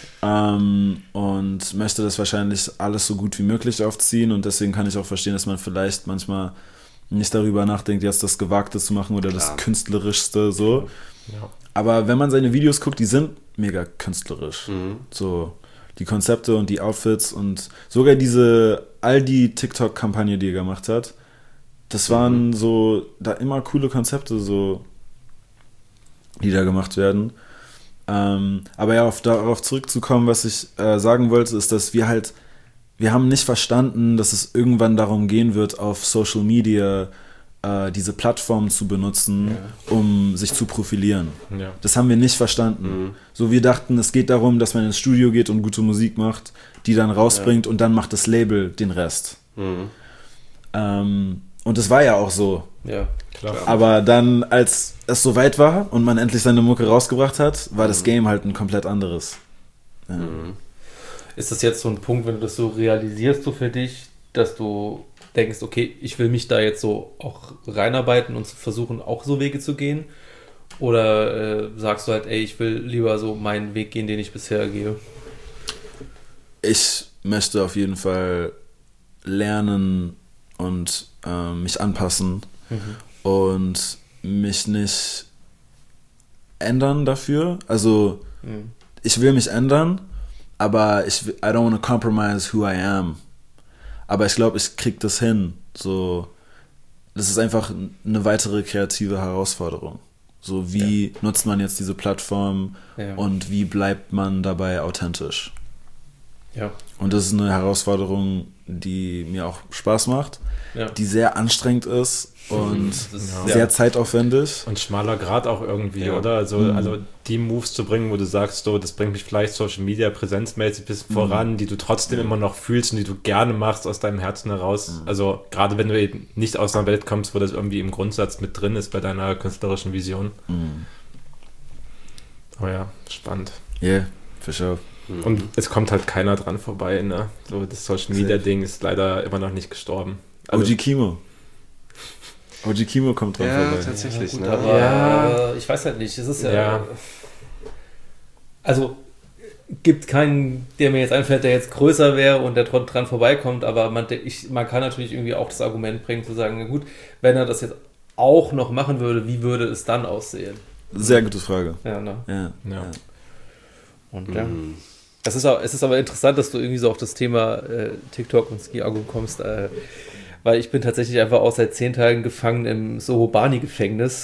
ähm, und möchte das wahrscheinlich alles so gut wie möglich aufziehen. Und deswegen kann ich auch verstehen, dass man vielleicht manchmal nicht darüber nachdenkt, jetzt das Gewagte zu machen oder Klar. das Künstlerischste. So. Ja. Aber wenn man seine Videos guckt, die sind mega künstlerisch. Mhm. So. Die Konzepte und die Outfits und sogar diese Aldi-TikTok-Kampagne, die er gemacht hat, das waren mhm. so, da immer coole Konzepte, so, die da gemacht werden. Ähm, aber ja, auf, darauf zurückzukommen, was ich äh, sagen wollte, ist, dass wir halt, wir haben nicht verstanden, dass es irgendwann darum gehen wird, auf Social Media äh, diese Plattform zu benutzen, ja. um sich zu profilieren. Ja. Das haben wir nicht verstanden. Mhm. So, wir dachten, es geht darum, dass man ins Studio geht und gute Musik macht, die dann rausbringt ja. und dann macht das Label den Rest. Mhm. Ähm, und das war ja auch so. Ja, klar. Aber dann, als es soweit war und man endlich seine Mucke rausgebracht hat, war mhm. das Game halt ein komplett anderes. Ja. Mhm. Ist das jetzt so ein Punkt, wenn du das so realisierst, so für dich, dass du denkst, okay, ich will mich da jetzt so auch reinarbeiten und versuchen, auch so Wege zu gehen? Oder äh, sagst du halt, ey, ich will lieber so meinen Weg gehen, den ich bisher gehe? Ich möchte auf jeden Fall lernen und äh, mich anpassen mhm. und mich nicht ändern dafür. Also, mhm. ich will mich ändern, aber ich, I don't want to compromise who I am. Aber ich glaube, ich krieg das hin. So, das ist einfach eine weitere kreative Herausforderung. So, wie ja. nutzt man jetzt diese Plattform ja. und wie bleibt man dabei authentisch? Ja. Und das ist eine Herausforderung, die mir auch Spaß macht, ja. die sehr anstrengend ist und ist, sehr ja. zeitaufwendig. Und schmaler Grad auch irgendwie, ja. oder? Also, mhm. also die Moves zu bringen, wo du sagst, so, das bringt mich vielleicht Social Media präsenzmäßig ein bisschen mhm. voran, die du trotzdem mhm. immer noch fühlst und die du gerne machst aus deinem Herzen heraus. Mhm. Also gerade wenn du eben nicht aus einer Welt kommst, wo das irgendwie im Grundsatz mit drin ist bei deiner künstlerischen Vision. Mhm. Oh ja, spannend. Yeah. für sure. Und es kommt halt keiner dran vorbei, ne? So, das Social-Media-Ding ist leider immer noch nicht gestorben. Also, O G Kimo. O G Kimo kommt dran Ja, vorbei. tatsächlich. Ja, gut, ne? aber Ja. äh, ich weiß halt nicht. Es ist ja. Ja. Also gibt keinen, der mir jetzt einfällt, der jetzt größer wäre und der dran dran vorbeikommt, aber man, der, ich, man kann natürlich irgendwie auch das Argument bringen, zu sagen, na gut, wenn er das jetzt auch noch machen würde, wie würde es dann aussehen? Sehr gute Frage. Ja, ne? Ja. Ja. ja. Und ja. Es ist, auch, es ist aber interessant, dass du irgendwie so auf das Thema äh, TikTok und Ski-Argo kommst, äh, weil ich bin tatsächlich einfach auch seit zehn Tagen gefangen im Sohobani-Gefängnis.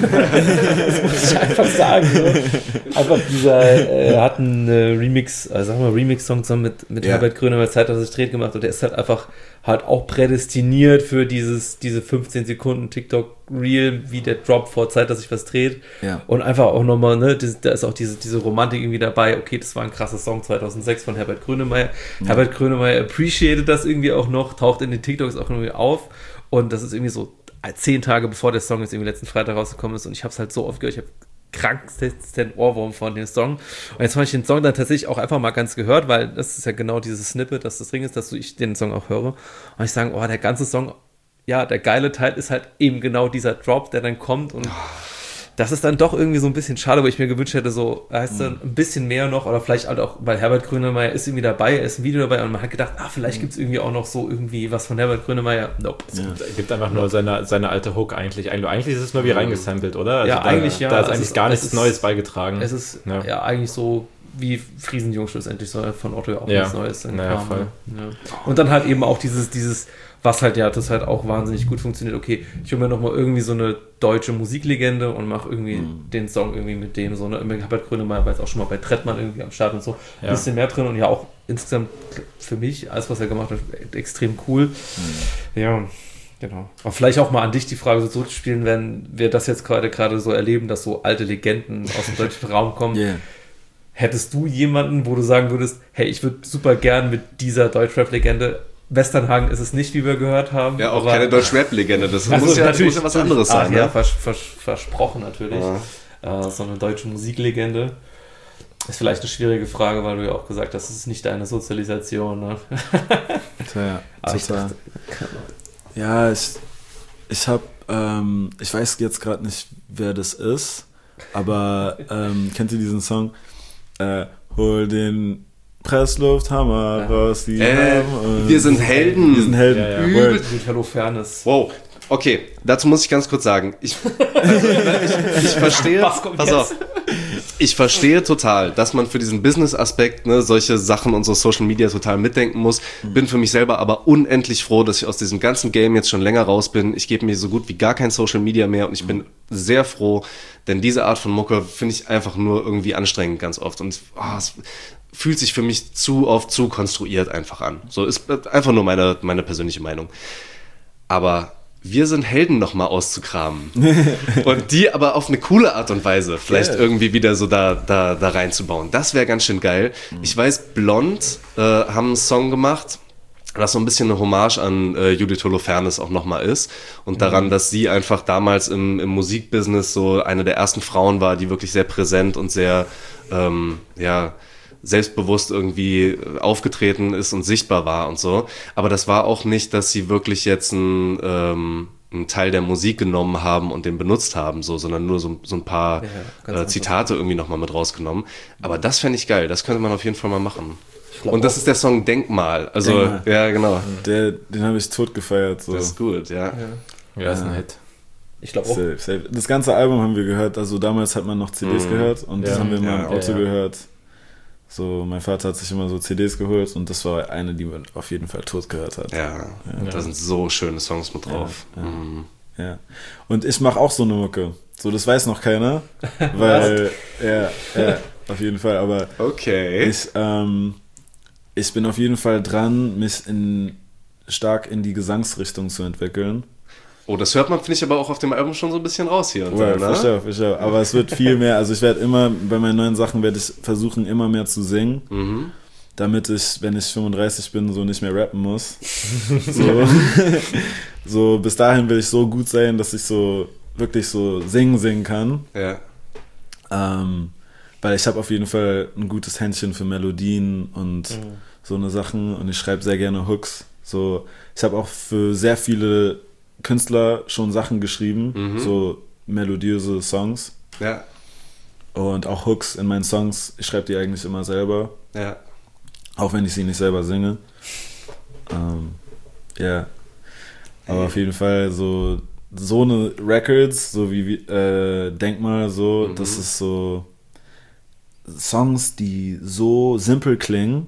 Das muss ich einfach sagen. So. Einfach dieser, äh, er hat einen äh, Remix, äh, sagen wir Remix-Song zusammen mit, mit Ja. Herbert Grönemeyer, Zeit, dass er sich dreht gemacht und der ist halt einfach halt auch prädestiniert für dieses, diese fünfzehn Sekunden TikTok-Reel, wie der Drop vor Zeit, dass sich was dreht. Ja. Und einfach auch nochmal, ne, das, da ist auch diese, diese Romantik irgendwie dabei. Okay, das war ein krasser Song zweitausendsechs von Herbert Grönemeyer. Ja. Herbert Grönemeyer appreciated das irgendwie auch noch, taucht in den TikToks auch irgendwie auf. Und das ist irgendwie so zehn Tage bevor der Song jetzt irgendwie letzten Freitag rausgekommen ist. Und ich habe es halt so oft gehört, ich habe kranksten Ohrwurm von dem Song. Und jetzt habe ich den Song dann tatsächlich auch einfach mal ganz gehört, weil das ist ja genau dieses Snippet, dass das Ding ist, dass ich den Song auch höre. Und ich sage, oh, der ganze Song, ja, der geile Teil ist halt eben genau dieser Drop, der dann kommt und das ist dann doch irgendwie so ein bisschen schade, weil ich mir gewünscht hätte, so, heißt dann ein bisschen mehr noch, oder vielleicht halt auch, weil Herbert Grönemeyer ist irgendwie dabei, er ist ein Video dabei und man hat gedacht, ah, vielleicht gibt es irgendwie auch noch so irgendwie was von Herbert Grönemeyer. Nope. Es gibt, es gibt einfach nur seine, seine alte Hook eigentlich. Eigentlich ist es nur wie reingesampelt, oder? Also Ja, da, eigentlich ja. Da ist Es eigentlich ist- gar es nichts ist- Neues beigetragen. Es ist Ja. ja, eigentlich so wie Friesenjung schlussendlich so von Otto ja auch Ja. nichts Neues. dann Naja, kam, voll. ne? Ja. Und dann halt eben auch dieses, dieses, was halt ja, das halt auch wahnsinnig gut funktioniert. Okay, ich hole mir nochmal irgendwie so eine deutsche Musiklegende und mache irgendwie Mhm. den Song irgendwie mit dem so. Ne? Herbert Grönemeyer war jetzt auch schon mal bei Trettmann irgendwie am Start und so. Ein Ja. bisschen mehr drin und ja auch insgesamt für mich, alles was er gemacht hat, extrem cool. Mhm. Ja. Genau. Aber vielleicht auch mal an dich die Frage so zurückzuspielen, wenn wir das jetzt gerade gerade so erleben, dass so alte Legenden aus dem deutschen Raum kommen. Yeah. Hättest du jemanden, wo du sagen würdest, hey, ich würde super gern mit dieser Deutschrap-Legende, Westernhagen ist es nicht, wie wir gehört haben. Ja, auch aber- keine Deutsch-Rap-Legende. Das Ach so, muss, ja, natürlich, muss ja was anderes Ach, sein. Ja, Ne? vers, vers, versprochen natürlich. Ja. Äh, so eine deutsche Musiklegende. Ist vielleicht eine schwierige Frage, weil du ja auch gesagt hast, es ist nicht deine Sozialisation. Ne? Ja, Aber ich total. dachte, Ja, ich, ich habe, ähm, ich weiß jetzt gerade nicht, wer das ist, aber ähm, kennt ihr diesen Song? Äh, hol den Presslufthammer Ja. raus, die Äh, haben uns- wir sind Helden. Wir sind Helden. Ja, ja. Übel. Word. Gut, hallo Fairness. Wow. Okay, dazu muss ich ganz kurz sagen. Ich, also, ich, ich verstehe. Was kommt Pass jetzt? auf. Ich verstehe total, dass man für diesen Business-Aspekt ne, solche Sachen und so Social Media total mitdenken muss. Bin für mich selber aber unendlich froh, dass ich aus diesem ganzen Game jetzt schon länger raus bin. Ich gebe mir so gut wie gar kein Social Media mehr und ich bin sehr froh, denn diese Art von Mucke finde ich einfach nur irgendwie anstrengend ganz oft und oh, es fühlt sich für mich zu oft zu konstruiert einfach an. So ist einfach nur meine, meine persönliche Meinung. Aber wir sind Helden nochmal auszukramen. Und die aber auf eine coole Art und Weise vielleicht Yeah. irgendwie wieder so da, da, da reinzubauen. Das wäre ganz schön geil. Ich weiß, Blond äh, haben einen Song gemacht, was so ein bisschen eine Hommage an äh, Judith Holofernes auch nochmal ist. Und daran, dass sie einfach damals im, im Musikbusiness so eine der ersten Frauen war, die wirklich sehr präsent und sehr, ähm, ja, selbstbewusst irgendwie aufgetreten ist und sichtbar war und so. Aber das war auch nicht, dass sie wirklich jetzt ein, ähm, einen Teil der Musik genommen haben und den benutzt haben, so, sondern nur so, so ein paar Ja, ganz äh, einfach. Zitate irgendwie nochmal mit rausgenommen. Aber das fände ich geil, das könnte man auf jeden Fall mal machen. glaub Und das auch- ist der Song Denkmal. Also, Denkmal. ja, genau. Der, den habe ich tot gefeiert. So. Das ist gut, ja. Ja, ist ein Hit. Ich glaube auch. Safe, safe. Das ganze Album haben wir gehört. Also damals hat man noch C Ds Mhm. gehört und das Ja. haben wir immer Ja, im Auto ja, ja. gehört. So, mein Vater hat sich immer so C Ds geholt und das war eine, die man auf jeden Fall tot gehört hat. Ja, Ja. da sind so schöne Songs mit drauf. Ja, ja. Mhm. Ja. Und ich mache auch so eine Mucke. So, das weiß noch keiner. Weil, ja, ja, auf jeden Fall. Aber Okay. ich, ähm, ich bin auf jeden Fall dran, mich in, stark in die Gesangsrichtung zu entwickeln. Oh, das hört man, finde ich, aber auch auf dem Album schon so ein bisschen raus hier und Well, da, ne? for sure, for sure. Aber es wird viel mehr, also ich werde immer, bei meinen neuen Sachen werde ich versuchen, immer mehr zu singen, Mhm. damit ich, wenn ich fünfunddreißig bin, so nicht mehr rappen muss. So, so bis dahin will ich so gut sein, dass ich so wirklich so singen, singen kann. Ja. Ähm, weil ich habe auf jeden Fall ein gutes Händchen für Melodien und mhm. so eine Sachen und ich schreibe sehr gerne Hooks. So, ich habe auch für sehr viele Künstler schon Sachen geschrieben, mhm. so melodiöse Songs. Ja. Und auch Hooks in meinen Songs, ich schreibe die eigentlich immer selber. Ja. Auch wenn ich sie nicht selber singe. Ähm, ja. Aber hey. Auf jeden Fall so, so eine Records, so wie äh, Denkmal, so, mhm. das ist so Songs, die so simpel klingen,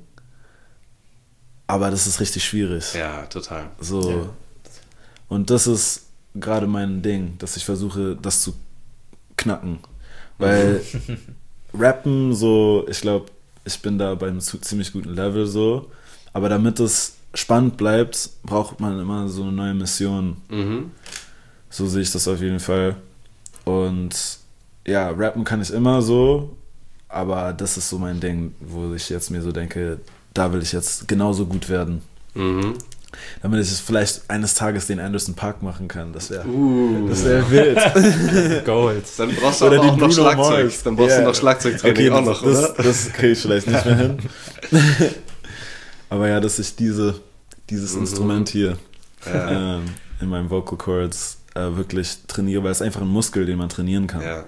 aber das ist richtig schwierig. Ja, total. So. Ja. Und das ist gerade mein Ding, dass ich versuche, das zu knacken. Weil Rappen, so, ich glaube, ich bin da beim ziemlich guten Level so, aber damit es spannend bleibt, braucht man immer so eine neue Mission. Mhm. So sehe ich das auf jeden Fall. Und ja, rappen kann ich immer so, aber das ist so mein Ding, wo ich jetzt mir so denke, da will ich jetzt genauso gut werden. Mhm. Damit ich es vielleicht eines Tages den Anderson Paak machen kann. Das wäre uh, das wär wild. Gold. Dann brauchst du aber auch noch Schlagzeug. Mars. Dann brauchst yeah. du noch Schlagzeugtraining okay, auch noch, das, oder? Das kriege ich vielleicht nicht mehr hin. Aber ja, dass ich diese, dieses mhm. Instrument hier ja. ähm, in meinen Vocal Cords äh, wirklich trainiere, weil es einfach ein Muskel, den man trainieren kann. Ja.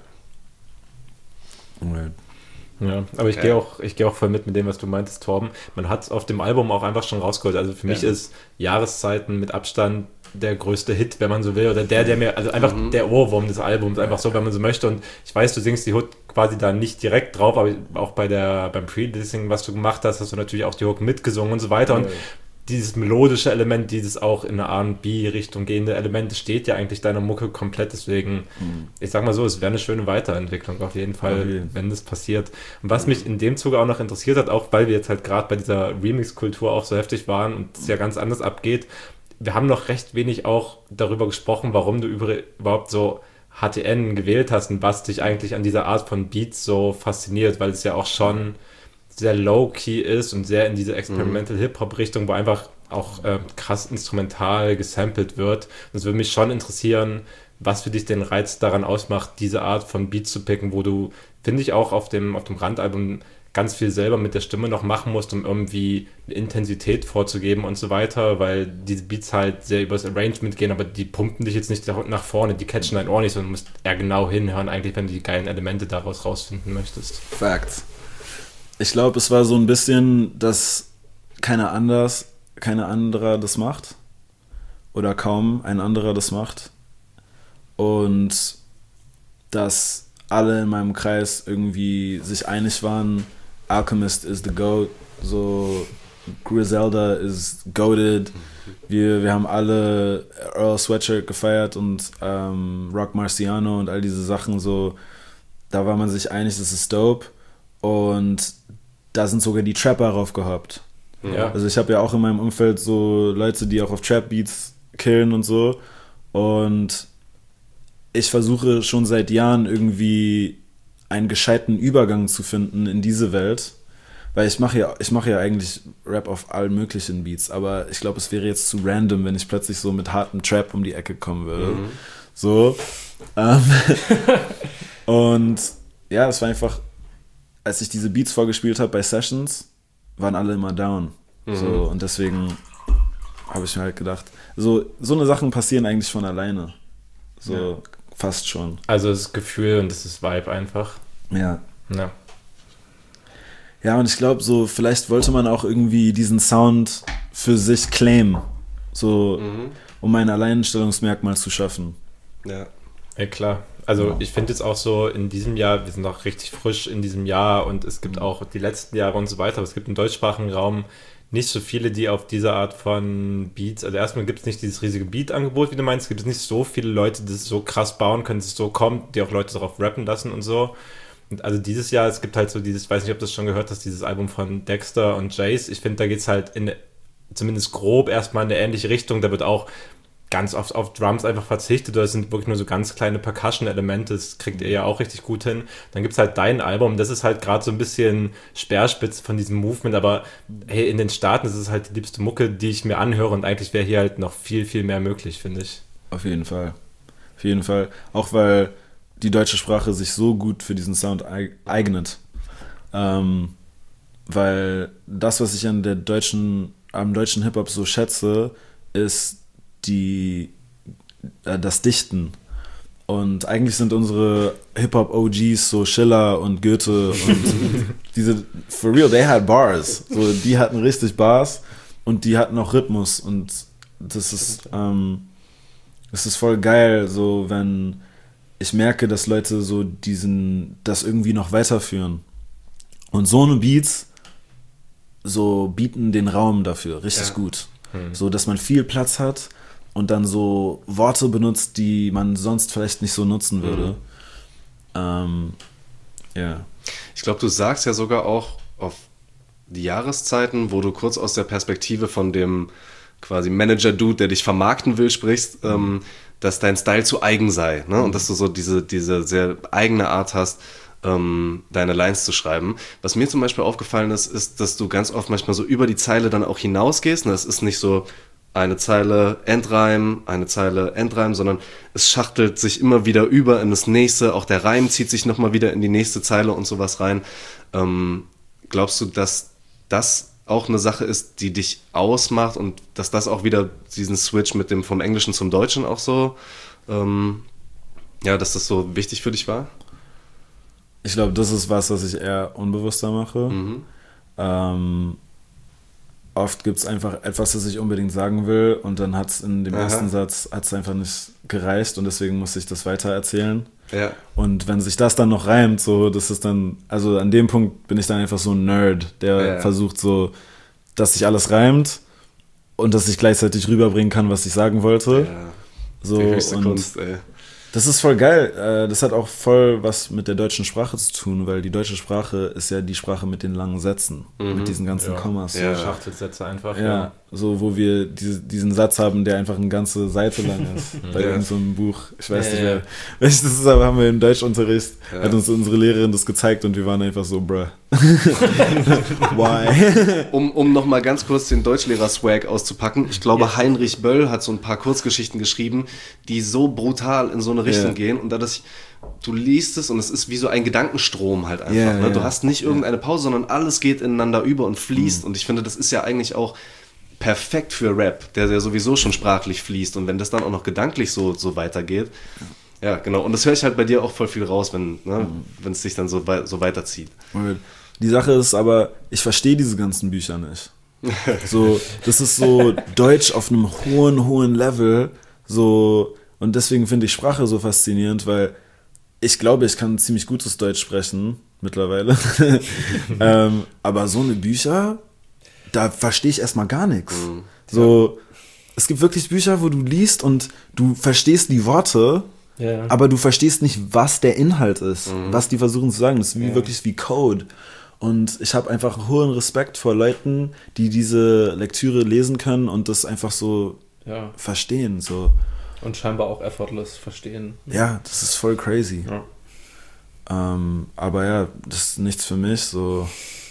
Right. Ja, aber ich ja. gehe auch, ich gehe auch voll mit mit dem, was du meintest, Torben. Man hat es auf dem Album auch einfach schon rausgeholt. Also für ja. mich ist Jahreszeiten mit Abstand der größte Hit, wenn man so will, oder der, der mir, also einfach mhm. der Ohrwurm des Albums, einfach so, wenn man so möchte. Und ich weiß, du singst die Hook quasi da nicht direkt drauf, aber auch bei der, beim Pre-Listening, was du gemacht hast, hast du natürlich auch die Hook mitgesungen und so weiter. Und dieses melodische Element, dieses auch in eine R und B-Richtung gehende Element, das steht ja eigentlich deiner Mucke komplett, deswegen, mhm. ich sag mal so, es wäre eine schöne Weiterentwicklung auf jeden Fall, okay. wenn das passiert. Und was mich in dem Zuge auch noch interessiert hat, auch weil wir jetzt halt gerade bei dieser Remix-Kultur auch so heftig waren und es ja ganz anders abgeht, wir haben noch recht wenig auch darüber gesprochen, warum du überhaupt so H T N gewählt hast und was dich eigentlich an dieser Art von Beats so fasziniert, weil es ja auch schon sehr low-key ist und sehr in diese Experimental Hip-Hop-Richtung, wo einfach auch äh, krass instrumental gesampelt wird. Und es würde mich schon interessieren, was für dich den Reiz daran ausmacht, diese Art von Beat zu picken, wo du, finde ich, auch auf dem, auf dem Randalbum ganz viel selber mit der Stimme noch machen musst, um irgendwie eine Intensität vorzugeben und so weiter, weil diese Beats halt sehr übers Arrangement gehen, aber die pumpen dich jetzt nicht nach vorne, die catchen dein Ohr nicht, sondern du musst eher genau hinhören, eigentlich, wenn du die geilen Elemente daraus rausfinden möchtest. Facts. Ich glaube, es war so ein bisschen, dass keiner anders, keiner anderer das macht oder kaum ein anderer das macht und dass alle in meinem Kreis irgendwie sich einig waren, Alchemist is the GOAT, so Griselda is goated, wir, wir haben alle Earl Sweatshirt gefeiert und ähm, Rock Marciano und all diese Sachen, so, da war man sich einig, das ist dope. Und da sind sogar die Trapper raufgehoppt. Ja. Also ich habe ja auch in meinem Umfeld so Leute, die auch auf Trap-Beats killen und so. Und ich versuche schon seit Jahren irgendwie einen gescheiten Übergang zu finden in diese Welt. Weil ich mache ja, ich mache ja eigentlich Rap auf allen möglichen Beats. Aber ich glaube, es wäre jetzt zu random, wenn ich plötzlich so mit hartem Trap um die Ecke kommen würde. Mhm. So. Ähm, und ja, es war einfach... Als ich diese Beats vorgespielt habe bei Sessions, waren alle immer down. Mhm. So, und deswegen habe ich mir halt gedacht, so, so eine Sachen passieren eigentlich von alleine. So ja. Fast schon. Also das Gefühl und das ist Vibe einfach. Ja. Ja, ja und ich glaube, so vielleicht wollte man auch irgendwie diesen Sound für sich claimen. So, mhm. um ein Alleinstellungsmerkmal zu schaffen. Ja. Ja, klar. Also ja. Ich finde jetzt auch so in diesem Jahr, wir sind noch richtig frisch in diesem Jahr und es gibt auch die letzten Jahre und so weiter, aber es gibt im deutschsprachigen Raum nicht so viele, die auf diese Art von Beats, also erstmal gibt es nicht dieses riesige Beat-Angebot, wie du meinst, es gibt nicht so viele Leute, die es so krass bauen können, dass es so kommt, die auch Leute darauf rappen lassen und so. Und also dieses Jahr, es gibt halt so dieses, ich weiß nicht, ob du das schon gehört hast, dieses Album von Dexter und Jace, ich finde, da geht es halt in, zumindest grob erstmal in eine ähnliche Richtung, da wird auch ganz oft auf Drums einfach verzichtet, oder es sind wirklich nur so ganz kleine Percussion-Elemente, das kriegt ihr ja auch richtig gut hin. Dann gibt es halt dein Album, das ist halt gerade so ein bisschen Speerspitze von diesem Movement, aber hey, in den Staaten ist es halt die liebste Mucke, die ich mir anhöre und eigentlich wäre hier halt noch viel, viel mehr möglich, finde ich. Auf jeden Fall. Auf jeden Fall. Auch weil die deutsche Sprache sich so gut für diesen Sound eignet. Ähm, weil das, was ich an der deutschen, am deutschen Hip-Hop so schätze, ist die, äh, das Dichten. Und eigentlich sind unsere Hip-Hop-O Gs so Schiller und Goethe und diese, for real, they had bars. So, die hatten richtig Bars und die hatten auch Rhythmus und das ist, ähm, das ist voll geil, so wenn ich merke, dass Leute so diesen, das irgendwie noch weiterführen. Und so eine Beats so bieten den Raum dafür richtig ja. gut. Hm. So, dass man viel Platz hat und dann so Worte benutzt, die man sonst vielleicht nicht so nutzen würde. Mhm. Ähm, ja. Ich glaube, du sagst ja sogar auch auf die Jahreszeiten, wo du kurz aus der Perspektive von dem quasi Manager-Dude, der dich vermarkten will, sprichst, mhm. ähm, dass dein Style zu eigen sei, ne? Mhm. Und dass du so diese, diese sehr eigene Art hast, ähm, deine Lines zu schreiben. Was mir zum Beispiel aufgefallen ist, ist, dass du ganz oft manchmal so über die Zeile dann auch hinausgehst. Ne? Es ist nicht so eine Zeile Endreim, eine Zeile Endreim, sondern es schachtelt sich immer wieder über in das nächste, auch der Reim zieht sich nochmal wieder in die nächste Zeile und sowas rein. Ähm, glaubst du, dass das auch eine Sache ist, die dich ausmacht und dass das auch wieder diesen Switch mit dem vom Englischen zum Deutschen auch so, ähm, ja, dass das so wichtig für dich war? Ich glaube, das ist was, was ich eher unbewusster mache. Mhm. Ähm, Oft gibt es einfach etwas, das ich unbedingt sagen will und dann hat es in dem Aha. ersten Satz hat's einfach nicht gereicht und deswegen muss ich das weiter erzählen. Ja. Und wenn sich das dann noch reimt, so, das ist dann, also an dem Punkt bin ich dann einfach so ein Nerd, der ja. versucht so, dass sich alles reimt und dass ich gleichzeitig rüberbringen kann, was ich sagen wollte. Ja. So, die höchste und Kunst, ey. Das ist voll geil. Das hat auch voll was mit der deutschen Sprache zu tun, weil die deutsche Sprache ist ja die Sprache mit den langen Sätzen, mhm. mit diesen ganzen ja. Kommas. Ja, Schachtelsätze einfach. Ja, ja, so wo wir diese, diesen Satz haben, der einfach eine ganze Seite lang ist. Bei ja. irgendeinem so einem Buch. Ich weiß ja, nicht mehr. Ja. Welches das ist, aber haben wir im Deutschunterricht, ja. hat uns unsere Lehrerin das gezeigt und wir waren einfach so, bruh. Why? um um nochmal ganz kurz den Deutschlehrer-Swag auszupacken. Ich glaube, ja. Heinrich Böll hat so ein paar Kurzgeschichten geschrieben, die so brutal in so eine Richtung ja. gehen und dadurch, du liest es und es ist wie so ein Gedankenstrom halt einfach. Yeah, ne? Du yeah. hast nicht irgendeine Pause, sondern alles geht ineinander über und fließt. Mhm. Und ich finde, das ist ja eigentlich auch perfekt für Rap, der ja sowieso schon sprachlich fließt. Und wenn das dann auch noch gedanklich so, so weitergeht, ja, genau. Und das höre ich halt bei dir auch voll viel raus, wenn ne, mhm. wenn es sich dann so, so weiterzieht. Die Sache ist aber, ich verstehe diese ganzen Bücher nicht. So, das ist so Deutsch auf einem hohen, hohen Level. So, und deswegen finde ich Sprache so faszinierend, weil ich glaube, ich kann ziemlich gutes Deutsch sprechen mittlerweile. ähm, aber so eine Bücher, da verstehe ich erstmal gar nichts. Mhm. So, es gibt wirklich Bücher, wo du liest und du verstehst die Worte, ja. aber du verstehst nicht, was der Inhalt ist, mhm. was die versuchen zu sagen. Das ist wie, ja. wirklich wie Code. Und ich habe einfach einen hohen Respekt vor Leuten, die diese Lektüre lesen können und das einfach so ja. verstehen. So. Und scheinbar auch effortless verstehen. Ja, das ist voll crazy. Ja. Ähm, aber ja, das ist nichts für mich. So.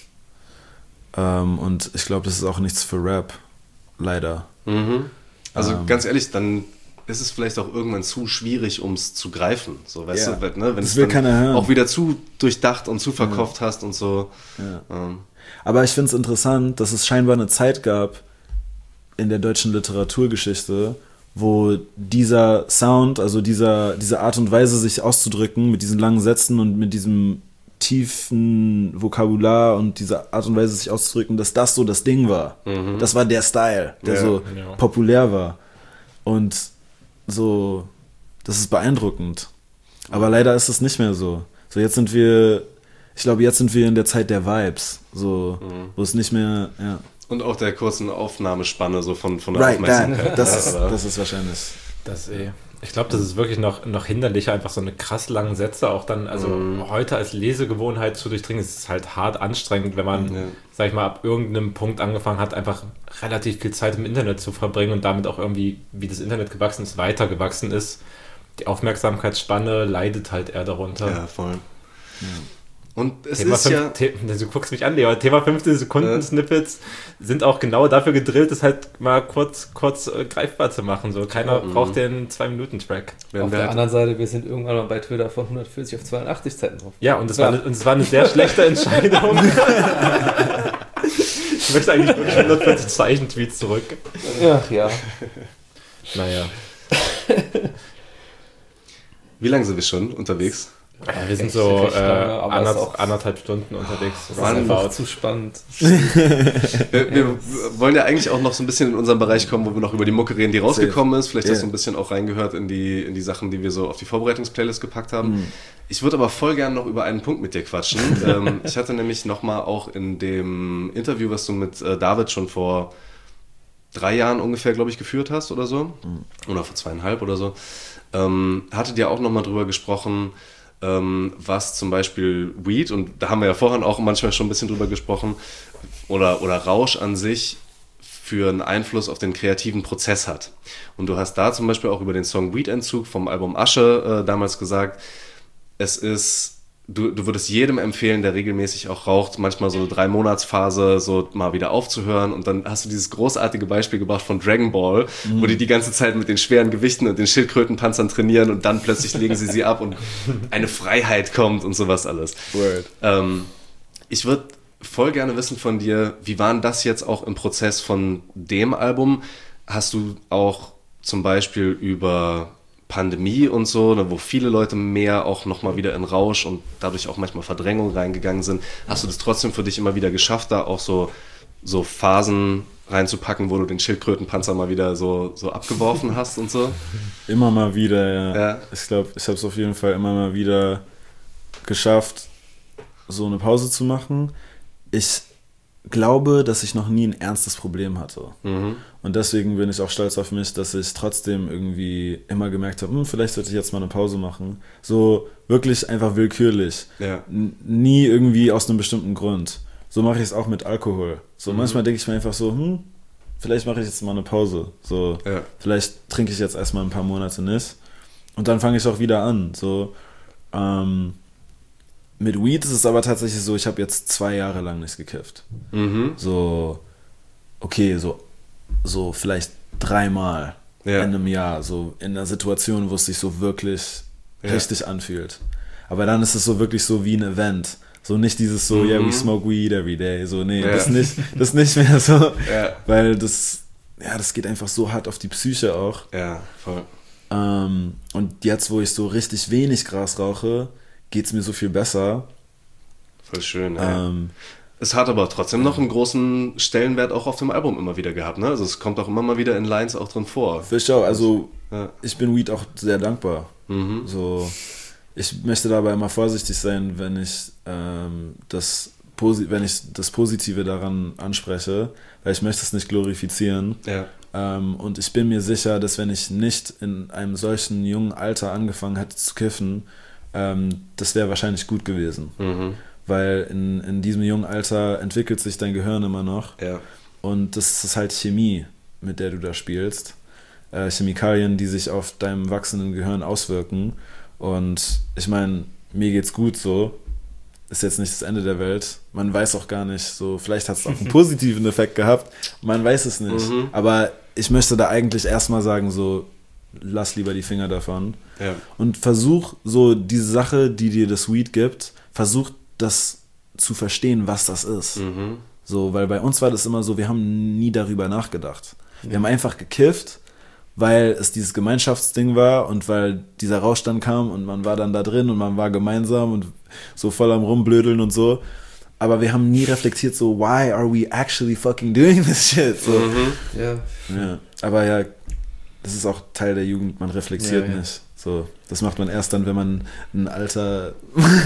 Ähm, und ich glaube, das ist auch nichts für Rap. Leider. Mhm. Also ähm, ganz ehrlich, dann ist es vielleicht auch irgendwann zu schwierig, um es zu greifen. So, weißt ja. du, ne? Wenn das es will keiner hören. Auch wieder zu durchdacht und zu verkauft ja. hast und so. Ja. Ähm. Aber ich finde es interessant, dass es scheinbar eine Zeit gab in der deutschen Literaturgeschichte, wo dieser Sound, also dieser, diese Art und Weise, sich auszudrücken, mit diesen langen Sätzen und mit diesem tiefen Vokabular und dieser Art und Weise, sich auszudrücken, dass das so das Ding war. Mhm. Das war der Style, der ja, so genau. populär war. Und so, das ist beeindruckend. Aber leider ist es nicht mehr so. So, jetzt sind wir, ich glaube, jetzt sind wir in der Zeit der Vibes, so, mhm. wo es nicht mehr, ja. Und auch der kurzen Aufnahmespanne so von, von der right, Aufmerksamkeit. Das, ist, das ist wahrscheinlich. Das eh. Ich glaube, das ist wirklich noch, noch hinderlicher, einfach so eine krass langen Sätze auch dann, also mm. heute als Lesegewohnheit zu durchdringen, ist es halt hart anstrengend, wenn man, ja. sag ich mal, ab irgendeinem Punkt angefangen hat, einfach relativ viel Zeit im Internet zu verbringen und damit auch irgendwie, wie das Internet gewachsen ist, weiter gewachsen ist. Die Aufmerksamkeitsspanne leidet halt eher darunter. Ja, voll. Ja. Und es Thema ist fünf, ja... The- du guckst mich an, Leo. Thema fünfzehn Sekunden Snippets sind auch genau dafür gedrillt, das halt mal kurz, kurz äh, greifbar zu machen. So, keiner Mhm. braucht den zwei Minuten Track. Auf der anderen Seite, wir sind irgendwann mal bei Twitter von hundertvierzig auf zweiundachtzig Zeiten drauf. Ja, und es Ja. war, eine- und es war eine sehr schlechte Entscheidung. Ich möchte eigentlich wirklich hundertvierzig Zeichen-Tweets zurück. Ach ja. Naja. Wie lange sind wir schon unterwegs? Ja, wir sind Echt so wirklich äh, lange, aber es ist anderth- auch- anderthalb Stunden unterwegs. Das Mann, ist einfach Mann. zu spannend. Wir, wir wollen ja eigentlich auch noch so ein bisschen in unseren Bereich kommen, wo wir noch über die Mucke reden, die rausgekommen ist. Vielleicht Yeah. hast du ein bisschen auch reingehört in die, in die Sachen, die wir so auf die Vorbereitungsplaylist gepackt haben. Ich würde aber voll gern noch über einen Punkt mit dir quatschen. ähm, ich hatte nämlich nochmal auch in dem Interview, was du mit äh, David schon vor drei Jahren ungefähr, glaube ich, geführt hast oder so, oder vor zweieinhalb oder so, ähm, hattet ihr auch nochmal drüber gesprochen, ähm, was zum Beispiel Weed, und da haben wir ja vorhin auch manchmal schon ein bisschen drüber gesprochen, oder, oder Rausch an sich für einen Einfluss auf den kreativen Prozess hat. Und du hast da zum Beispiel auch über den Song Weed-Entzug vom Album Asche äh, damals gesagt, es ist, du, du würdest jedem empfehlen, der regelmäßig auch raucht, manchmal so eine Drei-Monats-Phase so mal wieder aufzuhören, und dann hast du dieses großartige Beispiel gebracht von Dragon Ball, mhm. wo die die ganze Zeit mit den schweren Gewichten und den Schildkrötenpanzern trainieren und dann plötzlich legen sie sie ab und eine Freiheit kommt und sowas alles. Word. Ähm, ich würde voll gerne wissen von dir, wie war denn das jetzt auch im Prozess von dem Album? Hast du auch zum Beispiel über Pandemie und so, wo viele Leute mehr auch nochmal wieder in Rausch und dadurch auch manchmal Verdrängung reingegangen sind, hast du das trotzdem für dich immer wieder geschafft, da auch so, so Phasen reinzupacken, wo du den Schildkrötenpanzer mal wieder so, so abgeworfen hast und so? Immer mal wieder, ja. Ja. Ich glaube, ich habe es auf jeden Fall immer mal wieder geschafft, so eine Pause zu machen. Ich glaube, dass ich noch nie ein ernstes Problem hatte. Mhm. Und deswegen bin ich auch stolz auf mich, dass ich trotzdem irgendwie immer gemerkt habe, hm, vielleicht sollte ich jetzt mal eine Pause machen. So wirklich einfach willkürlich. Ja. N- nie irgendwie aus einem bestimmten Grund. So mache ich es auch mit Alkohol. So Mhm. manchmal denke ich mir einfach so, hm, vielleicht mache ich jetzt mal eine Pause. So, Ja. vielleicht trinke ich jetzt erstmal ein paar Monate nicht. Und dann fange ich auch wieder an. So, ähm, mit Weed ist es aber tatsächlich so, ich habe jetzt zwei Jahre lang nicht gekifft. Mhm. So, okay, so, so vielleicht dreimal Ja. in einem Jahr, so in einer Situation, wo es sich so wirklich Ja. richtig anfühlt. Aber dann ist es so wirklich so wie ein Event. So nicht dieses so, Mhm. yeah, we smoke weed every day. So, nee, Ja. das nicht, das nicht mehr so. Ja. Weil das, ja, das geht einfach so hart auf die Psyche auch. Ja, voll. Ähm, und jetzt, wo ich so richtig wenig Gras rauche, geht es mir so viel besser. Voll schön, ja. Ähm, Es hat aber trotzdem noch einen großen Stellenwert auch auf dem Album immer wieder gehabt, ne? Also es kommt auch immer mal wieder in Lines auch drin vor. für Show, also Ja. ich bin Weed auch sehr dankbar. Mhm. So, ich möchte dabei immer vorsichtig sein, wenn ich, ähm, das, Posi- wenn ich das Positive daran anspreche, weil ich möchte es nicht glorifizieren. Ja. Ähm, und ich bin mir sicher, dass wenn ich nicht in einem solchen jungen Alter angefangen hätte zu kiffen, ähm, das wäre wahrscheinlich gut gewesen. Mhm. Weil in, in diesem jungen Alter entwickelt sich dein Gehirn immer noch. Ja. Und das ist halt Chemie, mit der du da spielst. Äh, Chemikalien, die sich auf deinem wachsenden Gehirn auswirken. Und ich meine, mir geht's gut so. Ist jetzt nicht das Ende der Welt. Man weiß auch gar nicht, so vielleicht hat es auch einen positiven Effekt gehabt. Man weiß es nicht. Mhm. Aber ich möchte da eigentlich erstmal sagen, so, lass lieber die Finger davon. Ja. Und versuch so diese Sache, die dir das Weed gibt, versuch das zu verstehen, was das ist. Mhm. So, weil bei uns war das immer so, wir haben nie darüber nachgedacht. Wir haben einfach gekifft, weil es dieses Gemeinschaftsding war und weil dieser Rausch dann kam und man war dann da drin und man war gemeinsam und so voll am Rumblödeln und so. Aber wir haben nie reflektiert so, why are we actually fucking doing this shit? So. Mhm. Ja. Ja. Aber ja, das ist auch Teil der Jugend, man reflektiert Ja, ja. nicht. So, das macht man erst dann, wenn man ein alter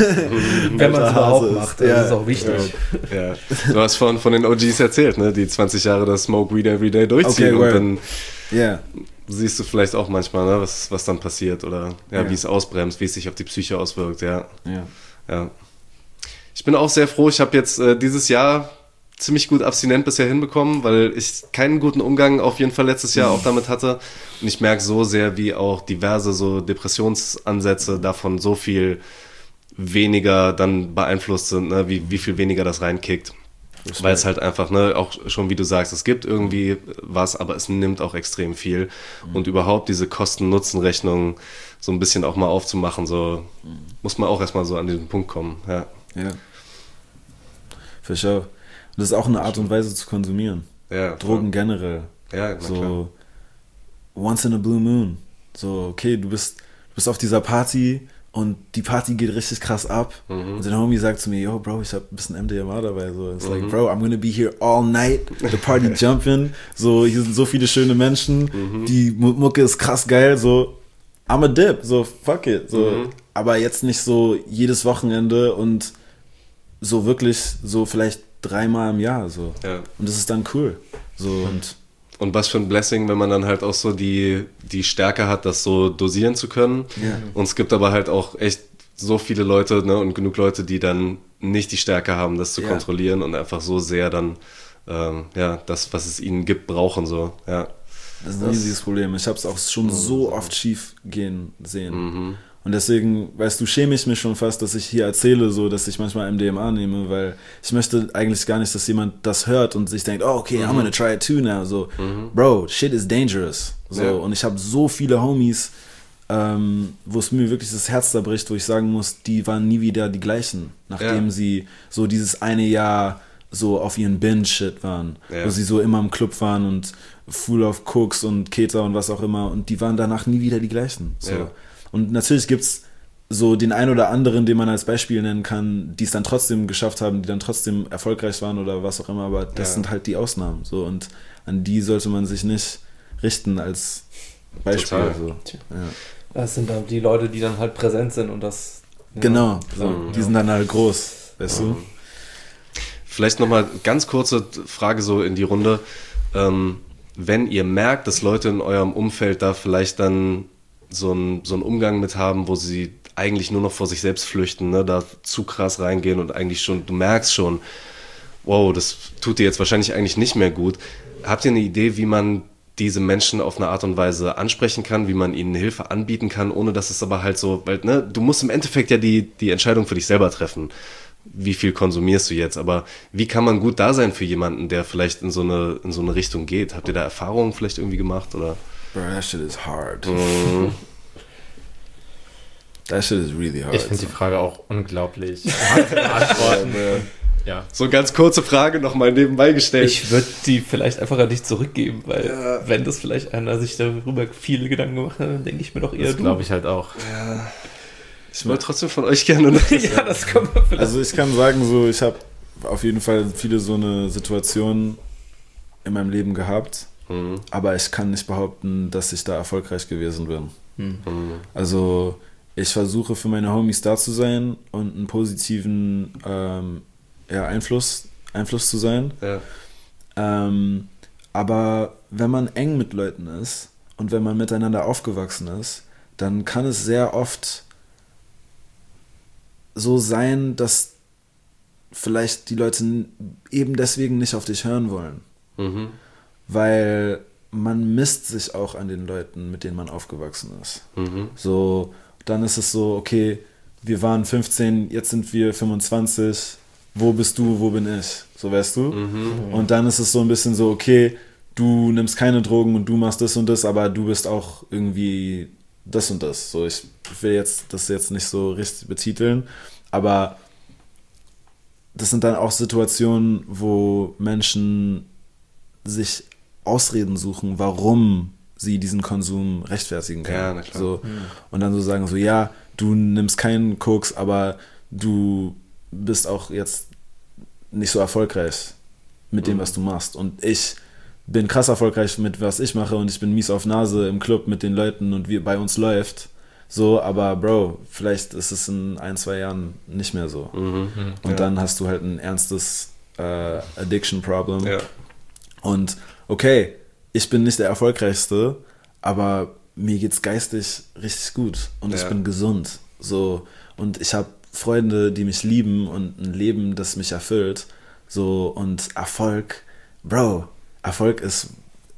Wenn man es alter überhaupt Hase macht, ist. das Ja. ist auch wichtig. Ja. Du hast vorhin von den O Gs erzählt, ne? Die zwanzig Jahre das Smoke Weed Every Day durchziehen. Okay, und word. dann Ja. siehst du vielleicht auch manchmal, ne? was, was dann passiert oder ja, Ja. wie es ausbremst, wie es sich auf die Psyche auswirkt. Ja. Ja. Ja. Ich bin auch sehr froh, ich habe jetzt äh, dieses Jahr ziemlich gut abstinent bisher hinbekommen, weil ich keinen guten Umgang auf jeden Fall letztes Jahr auch damit hatte. Und ich merke so sehr, wie auch diverse so Depressionsansätze davon so viel weniger dann beeinflusst sind, ne? wie, wie viel weniger das reinkickt. Weil es halt einfach, ne, auch schon wie du sagst, es gibt irgendwie was, aber es nimmt auch extrem viel. Mhm. Und überhaupt diese Kosten-Nutzen-Rechnung so ein bisschen auch mal aufzumachen, so mhm. muss man auch erstmal so an diesen Punkt kommen. Ja. Ja. Für sure. Und das ist auch eine Art und Weise zu konsumieren. Ja, Drogen klar. generell. Ja, na so klar. Once in a blue moon. So, okay, du bist, du bist auf dieser Party und die Party geht richtig krass ab. Mhm. Und der Homie sagt zu mir, yo, Bro, ich hab ein bisschen M D M A dabei. So, it's mhm. like, Bro, I'm gonna be here all night. The party jumping. So, hier sind so viele schöne Menschen. Mhm. Die Mucke ist krass geil. So, I'm a dip. So, fuck it. So, mhm. aber jetzt nicht so jedes Wochenende und so wirklich so vielleicht dreimal im Jahr. So. Ja. Und das ist dann cool. So, und Und was für ein Blessing, wenn man dann halt auch so die, die Stärke hat, das so dosieren zu können. Yeah. Und es gibt aber halt auch echt so viele Leute, ne, und genug Leute, die dann nicht die Stärke haben, das zu Yeah. kontrollieren und einfach so sehr dann ähm, ja, das, was es ihnen gibt, brauchen. So. Ja. Das ist ein riesiges Problem. Ich habe es auch schon so oft schief gehen sehen. Mhm. Und deswegen, weißt du, schäme ich mich schon fast, dass ich hier erzähle, so, dass ich manchmal M D M A nehme, weil ich möchte eigentlich gar nicht, dass jemand das hört und sich denkt, oh, okay, mhm. I'm gonna try it too now. So, mhm. Bro, shit is dangerous. So, ja. Und ich habe so viele Homies, ähm, wo es mir wirklich das Herz zerbricht, wo ich sagen muss, die waren nie wieder die gleichen, nachdem ja. sie so dieses eine Jahr so auf ihren Binge-Shit waren, ja. wo sie so immer im Club waren und full of Koks und Keter und was auch immer und die waren danach nie wieder die gleichen. So. Ja. Und natürlich gibt es so den einen oder anderen, den man als Beispiel nennen kann, die es dann trotzdem geschafft haben, die dann trotzdem erfolgreich waren oder was auch immer, aber das ja. sind halt die Ausnahmen. So, und an die sollte man sich nicht richten als Beispiel. So. Ja. Das sind dann die Leute, die dann halt präsent sind und das... Ja. Genau, so, mhm. die sind dann halt groß, weißt mhm. du? Vielleicht nochmal ganz kurze Frage so in die Runde. Ähm, wenn ihr merkt, dass Leute in eurem Umfeld da vielleicht dann so einen so einen Umgang mit haben, wo sie eigentlich nur noch vor sich selbst flüchten, ne, da zu krass reingehen und eigentlich schon, du merkst schon, wow, das tut dir jetzt wahrscheinlich eigentlich nicht mehr gut. Habt ihr eine Idee, wie man diese Menschen auf eine Art und Weise ansprechen kann, wie man ihnen Hilfe anbieten kann, ohne dass es aber halt so, weil, ne, du musst im Endeffekt ja die, die Entscheidung für dich selber treffen. Wie viel konsumierst du jetzt? Aber wie kann man gut da sein für jemanden, der vielleicht in so eine, in so eine Richtung geht? Habt ihr da Erfahrungen vielleicht irgendwie gemacht, oder? Bro, that shit is hard. Mm. That shit is really hard. Ich finde die Frage auch unglaublich. Antworten. Ja. So eine ganz kurze Frage nochmal nebenbei gestellt. Ich würde die vielleicht einfach an dich zurückgeben, weil ja. wenn das vielleicht einer sich darüber viele Gedanken gemacht hat, dann denke ich mir doch eher das glaube ich halt auch. Ja. Ich wollte trotzdem von euch gerne noch ja, das kommt vielleicht. Also ich kann sagen, so ich habe auf jeden Fall viele so eine Situationen in meinem Leben gehabt, mhm. aber ich kann nicht behaupten, dass ich da erfolgreich gewesen bin. Mhm. Also ich versuche für meine Homies da zu sein und einen positiven ähm, ja, Einfluss, Einfluss zu sein. Ja. Ähm, aber wenn man eng mit Leuten ist und wenn man miteinander aufgewachsen ist, dann kann es sehr oft so sein, dass vielleicht die Leute eben deswegen nicht auf dich hören wollen. Mhm. Weil man misst sich auch an den Leuten, mit denen man aufgewachsen ist. Mhm. So, dann ist es so, okay, wir waren fünfzehn, jetzt sind wir fünfundzwanzig, wo bist du, wo bin ich? So, weißt du? Mhm. Und dann ist es so ein bisschen so, okay, du nimmst keine Drogen und du machst das und das, aber du bist auch irgendwie das und das. So, ich will jetzt das jetzt nicht so richtig betiteln, aber das sind dann auch Situationen, wo Menschen sich Ausreden suchen, warum sie diesen Konsum rechtfertigen können. Ja, na klar. So, mhm. Und dann so sagen so, ja, du nimmst keinen Koks, aber du bist auch jetzt nicht so erfolgreich mit dem, mhm. was du machst. Und ich bin krass erfolgreich mit was ich mache und ich bin mies auf Nase im Club mit den Leuten und wie bei uns läuft. So, aber Bro, vielleicht ist es in ein, zwei Jahren nicht mehr so. Mhm. Und ja. dann hast du halt ein ernstes äh, Addiction-Problem. Ja. Und okay, ich bin nicht der Erfolgreichste, aber mir geht's geistig richtig gut und ja. ich bin gesund. So, und ich habe Freunde, die mich lieben und ein Leben, das mich erfüllt. So, und Erfolg, Bro, Erfolg ist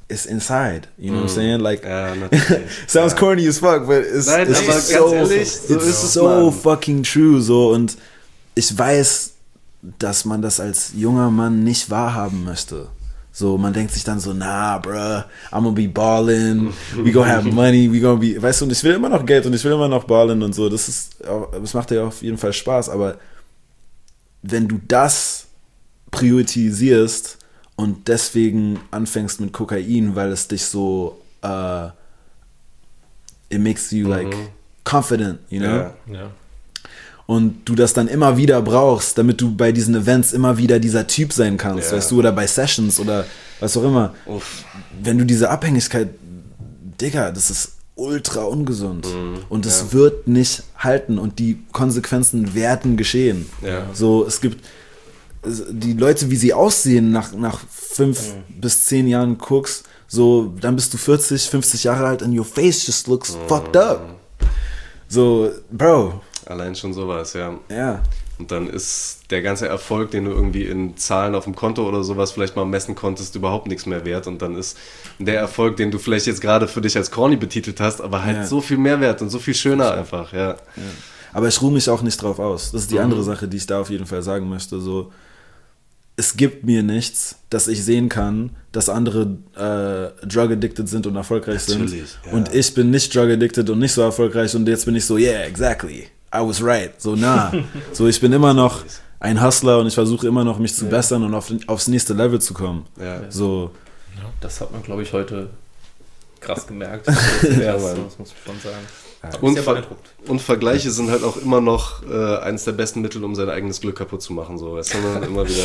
it's inside. You know mm. what I'm saying? Like, ja, sounds ja. corny as fuck, but it's, Nein, it's aber so, ganz ehrlich, so it's ist es, so Mann. fucking true. So, und ich weiß, dass man das als junger Mann nicht wahrhaben möchte. So, man denkt sich dann so, nah, bruh, I'm gonna be ballin', we gonna have money, we gonna be, weißt du, und ich will immer noch Geld und ich will immer noch ballen und so, das ist, das macht ja auf jeden Fall Spaß, aber wenn du das priorisierst und deswegen anfängst mit Kokain, weil es dich so, uh, it makes you like mhm. confident, you know? Ja. Ja. Und du das dann immer wieder brauchst, damit du bei diesen Events immer wieder dieser Typ sein kannst, ja. weißt du, oder bei Sessions oder was auch immer. Uff. Wenn du diese Abhängigkeit, Digga, das ist ultra ungesund. Mhm. Und es ja. wird nicht halten und die Konsequenzen werden geschehen. Ja. So, es gibt die Leute, wie sie aussehen nach, nach fünf mhm. bis zehn Jahren Koks, so, dann bist du vierzig, fünfzig Jahre alt and your face just looks mhm. fucked up. So, Bro. Allein schon sowas, ja. Ja. Und dann ist der ganze Erfolg, den du irgendwie in Zahlen auf dem Konto oder sowas vielleicht mal messen konntest, überhaupt nichts mehr wert. Und dann ist der Erfolg, den du vielleicht jetzt gerade für dich als corny betitelt hast, aber halt ja. so viel mehr wert und so viel schöner einfach, ja. ja. Aber ich ruhe mich auch nicht drauf aus. Das ist die mhm. andere Sache, die ich da auf jeden Fall sagen möchte. So, es gibt mir nichts, dass ich sehen kann, dass andere äh, drug-addicted sind und erfolgreich Natürlich, sind. ja. Und ich bin nicht drug-addicted und nicht so erfolgreich und jetzt bin ich so, yeah, exactly. I was right. So, nah. So, ich bin immer noch ein Hustler und ich versuche immer noch, mich zu ja. bessern und auf, aufs nächste Level zu kommen. Ja. So. Ja, das hat man, glaube ich, heute krass gemerkt. Das, ja, das muss man schon sagen. Und, Ver- und Vergleiche sind halt auch immer noch äh, eines der besten Mittel, um sein eigenes Glück kaputt zu machen. So, weißt du, immer wieder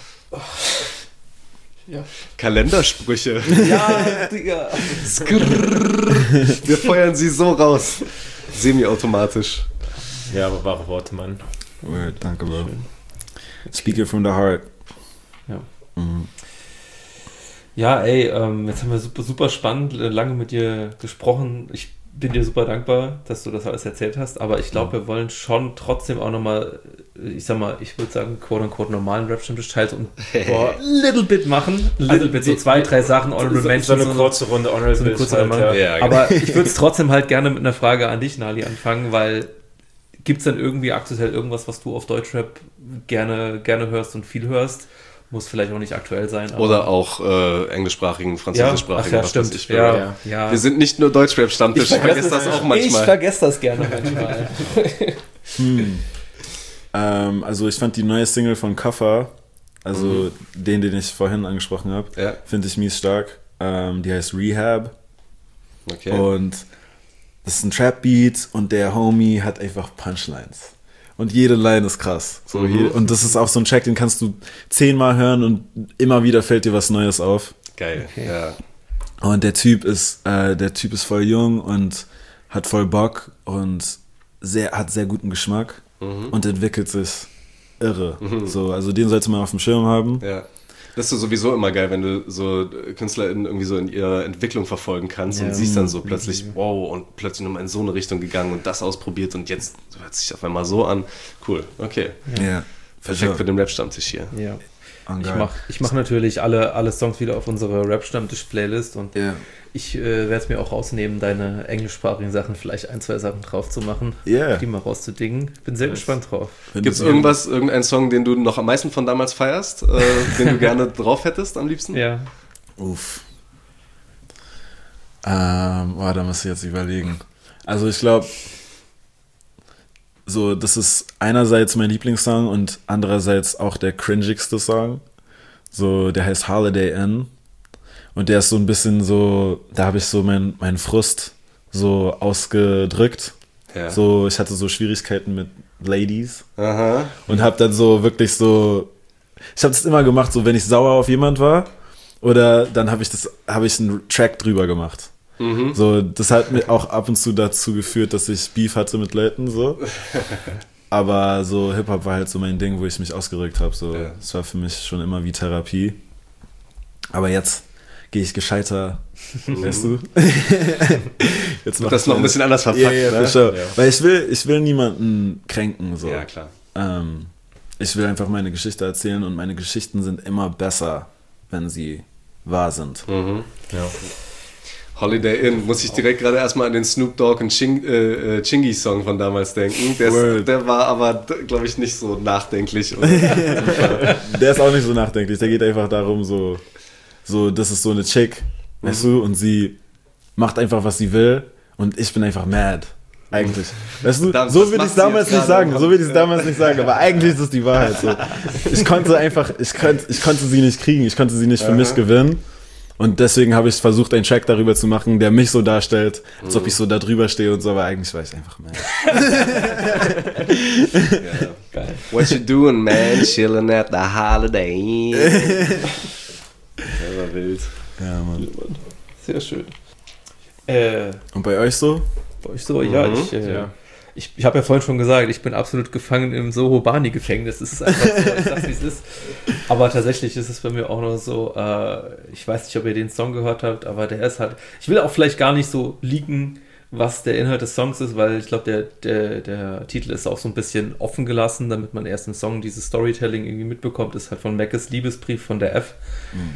ja. Kalendersprüche. Ja, Digga. Wir feuern sie so raus. Semi-automatisch. Ja, aber wahre Worte, Mann. Word, danke, Bro. Speak it from the heart. Ja. Mhm. Ja, ey, ähm, jetzt haben wir super, super spannend, lange mit dir gesprochen. Ich bin dir super dankbar, dass du das alles erzählt hast, aber ich glaube, wir wollen schon trotzdem auch nochmal, ich sag mal, ich würde sagen, quote-unquote normalen Rap-Stammtisch teils und boah, little bit machen. Little bit, so zwei, drei Sachen, Honorable Mentions. So eine kurze Runde, Honorable so eine kurze halt, Runde. ja. Ja, genau. Aber ich würde es trotzdem halt gerne mit einer Frage an dich, Nali, anfangen, weil gibt es dann irgendwie aktuell irgendwas, was du auf Deutschrap gerne, gerne hörst und viel hörst? Muss vielleicht auch nicht aktuell sein. Aber Oder auch äh, englischsprachigen, französischsprachigen. Ja, ach ja, was stimmt. weiß ich, ja, ja. ja. Wir sind nicht nur Deutschrap-Stammtisch, ich vergesse das auch manchmal. Ich vergesse das gerne manchmal. Hm. ähm, also ich fand die neue Single von Kaffa, also mhm. den, den ich vorhin angesprochen habe, ja. finde ich mies stark. Ähm, die heißt Rehab. Okay. Und das ist ein Trap-Beat und der Homie hat einfach Punchlines. Und jede Line ist krass. So, mhm. jede, und das ist auch so ein Track, den kannst du zehnmal hören und immer wieder fällt dir was Neues auf. Geil, okay. ja. Und der Typ ist, äh, der Typ ist voll jung und hat voll Bock und sehr, hat sehr guten Geschmack mhm. und entwickelt sich irre. Mhm. So, also den sollte man auf dem Schirm haben. Ja. Das ist sowieso immer geil, wenn du so KünstlerInnen irgendwie so in ihrer Entwicklung verfolgen kannst ja. und siehst dann so plötzlich, wow, und plötzlich nochmal in so eine Richtung gegangen und das ausprobiert und jetzt hört sich auf einmal so an. Cool, okay. Ja. Ja, perfekt für, für den Rap-Stammtisch hier. Ja. Ich mache ich mach natürlich alle, alle Songs wieder auf unsere Rap-Stammtisch-Playlist und ja. ich äh, werde es mir auch rausnehmen, deine englischsprachigen Sachen, vielleicht ein, zwei Sachen drauf zu machen, yeah. die mal rauszudingen. Bin sehr gespannt drauf. Gibt es irgendwas, irgendeinen Song, den du noch am meisten von damals feierst, äh, den du gerne drauf hättest am liebsten? Ja. Uff. Ähm, oh, da muss ich jetzt überlegen. Also ich glaube, so, das ist einerseits mein Lieblingssong und andererseits auch der cringigste Song. So, der heißt Holiday Inn. Und der ist so ein bisschen so, da habe ich so meinen mein Frust so ausgedrückt. Ja. So, ich hatte so Schwierigkeiten mit Ladies. Aha. Und habe dann so wirklich so, ich habe das immer gemacht, so wenn ich sauer auf jemand war oder dann habe ich das, habe ich einen Track drüber gemacht. Mhm. So, das hat mir auch ab und zu dazu geführt, dass ich Beef hatte mit Leuten, so. Aber so Hip-Hop war halt so mein Ding, wo ich mich ausgeregt habe. So, ja. Das war für mich schon immer wie Therapie. Aber jetzt gehe ich gescheiter, mhm. weißt du? Jetzt mach das noch ein bisschen anders verpackt, ja, ja, ne? Sure. Ja. Weil ich will, ich will niemanden kränken, so. Ja, klar. Ähm, ich will einfach meine Geschichte erzählen und meine Geschichten sind immer besser, wenn sie wahr sind. Mhm. Ja. Holiday Inn, muss ich direkt gerade erstmal an den Snoop Dogg und Ching, äh, Chingy-Song von damals denken. Der, ist, der war aber, glaube ich, nicht so nachdenklich. Oder der ist auch nicht so nachdenklich. Der geht einfach darum, so, so das ist so eine Chick, mhm. weißt du, und sie macht einfach, was sie will und ich bin einfach mad. Eigentlich. Weißt du, Dann, so würde ich es damals nicht sagen. So würde ich es damals nicht sagen. Aber eigentlich ist es die Wahrheit. So. Ich konnte einfach, ich konnte, ich konnte sie nicht kriegen. Ich konnte sie nicht für mich gewinnen. Und deswegen habe ich versucht, einen Track darüber zu machen, der mich so darstellt, als mhm. ob ich so da drüber stehe und so. Aber eigentlich war ich einfach mad. Ja. Geil. What you doing, man? Chilling at the Holiday Inn. Der war wild. Ja, Mann. Sehr schön. Äh, und bei euch so? Bei euch so? Ja, mhm. ich, äh, ja. ich, ich habe ja vorhin schon gesagt, ich bin absolut gefangen im Soho-Bani-Gefängnis. Es ist einfach so, ich sag's, wie es ist. Aber tatsächlich ist es bei mir auch noch so, äh, ich weiß nicht, ob ihr den Song gehört habt, aber der ist halt, ich will auch vielleicht gar nicht so leaken, was der Inhalt des Songs ist, weil ich glaube, der, der, der Titel ist auch so ein bisschen offen gelassen, damit man erst im Song dieses Storytelling irgendwie mitbekommt. Ist halt von Mackes Liebesbrief von der F. Mhm.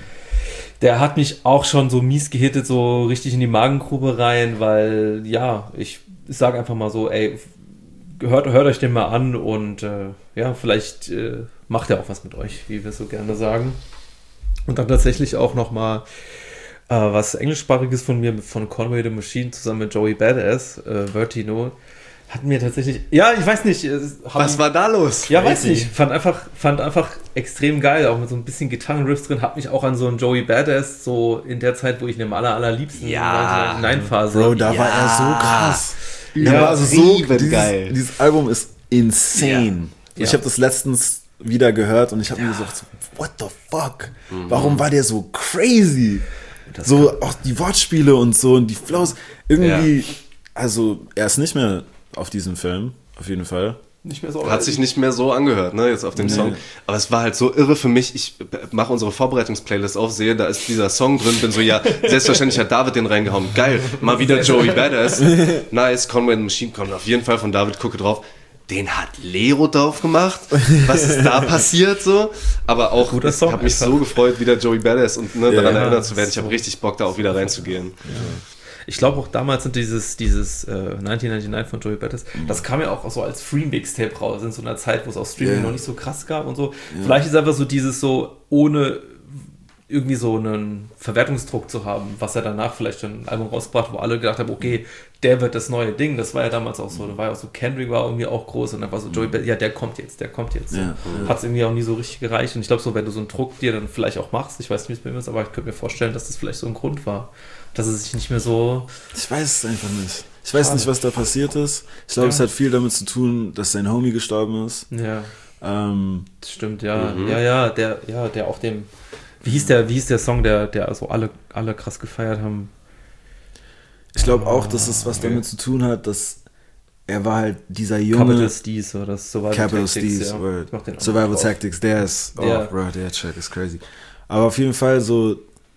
Der hat mich auch schon so mies gehittet, so richtig in die Magengrube rein, weil, ja, ich sage einfach mal so, ey, hört, hört euch den mal an und äh, ja, vielleicht äh, macht er auch was mit euch, wie wir so gerne sagen. Und dann tatsächlich auch nochmal äh, was Englischsprachiges von mir, von Conway the Machine zusammen mit Joey Badass, äh, Vertino. Hat mir tatsächlich, ja, ich weiß nicht. Was war da los? Ja, weiß nicht. Fand einfach, fand einfach extrem geil, auch mit so ein bisschen Gitarrenriffs drin. Hat mich auch an so einen Joey Badass, so in der Zeit, wo ich in dem aller, allerliebsten ja. neunundneunzig-Phase. Bro, da ja. war er so krass. Ja, ja also so dieses, geil. Dieses Album ist insane. Ja. Ich habe das letztens wieder gehört und ich habe ja. mir gesagt, what the fuck? Mhm. Warum war der so crazy? Das so auch die Wortspiele und so und die Flows. Irgendwie, ja. also er ist nicht mehr auf diesem Film, auf jeden Fall. Nicht mehr so Hat sich nicht mehr so angehört, ne, jetzt auf dem nee. Song. Aber es war halt so irre für mich. Ich mache unsere Vorbereitungsplaylist auf, sehe, da ist dieser Song drin, bin so, ja, selbstverständlich hat David den reingehauen. Geil, mal wieder Joey Badass. Nice, Conway the Machine kommt auf jeden Fall von David, gucke drauf. Den hat Lero drauf gemacht. Was ist da passiert so? Aber auch, ich habe mich so gefreut, wieder Joey Badass und ne, daran ja, erinnert zu werden. Ich habe richtig Bock, da auch wieder reinzugehen. Ja. Ich glaube auch damals sind dieses, dieses äh, neunzehnhundertneunundneunzig von Joey Badass, mhm. das kam ja auch so als Free-Mixtape raus, in so einer Zeit, wo es auch Streaming yeah. noch nicht so krass gab und so. Yeah. Vielleicht ist einfach so dieses so, ohne irgendwie so einen Verwertungsdruck zu haben, was er danach vielleicht schon ein Album rausgebracht, wo alle gedacht haben, okay, der wird das neue Ding. Das war ja damals auch so, da war ja auch so, Kendrick war irgendwie auch groß und dann war so Joey Badass, ja, der kommt jetzt, der kommt jetzt. Ja. Hat es irgendwie auch nie so richtig gereicht und ich glaube so, wenn du so einen Druck dir dann vielleicht auch machst, ich weiß nicht, wie es bei mir ist, aber ich könnte mir vorstellen, dass das vielleicht so ein Grund war. Dass es sich nicht mehr so... Ich weiß es einfach nicht. Ich weiß nicht, was da passiert ist. Ich glaube, ja. es hat viel damit zu tun, dass sein Homie gestorben ist. Ja. Ähm, das stimmt, ja. Mhm. Ja, ja, der, ja, der auch dem... Wie hieß der, wie hieß der Song, der, der also alle, alle krass gefeiert haben? Ich glaube auch, dass es was okay. damit zu tun hat, dass er war halt dieser junge... Capital Steez oder Survival Capital Tactics. Capital Steez, ja. Survival Tactics, der ist... Oh, ja. Bro, der Track ist crazy. Aber auf jeden Fall so...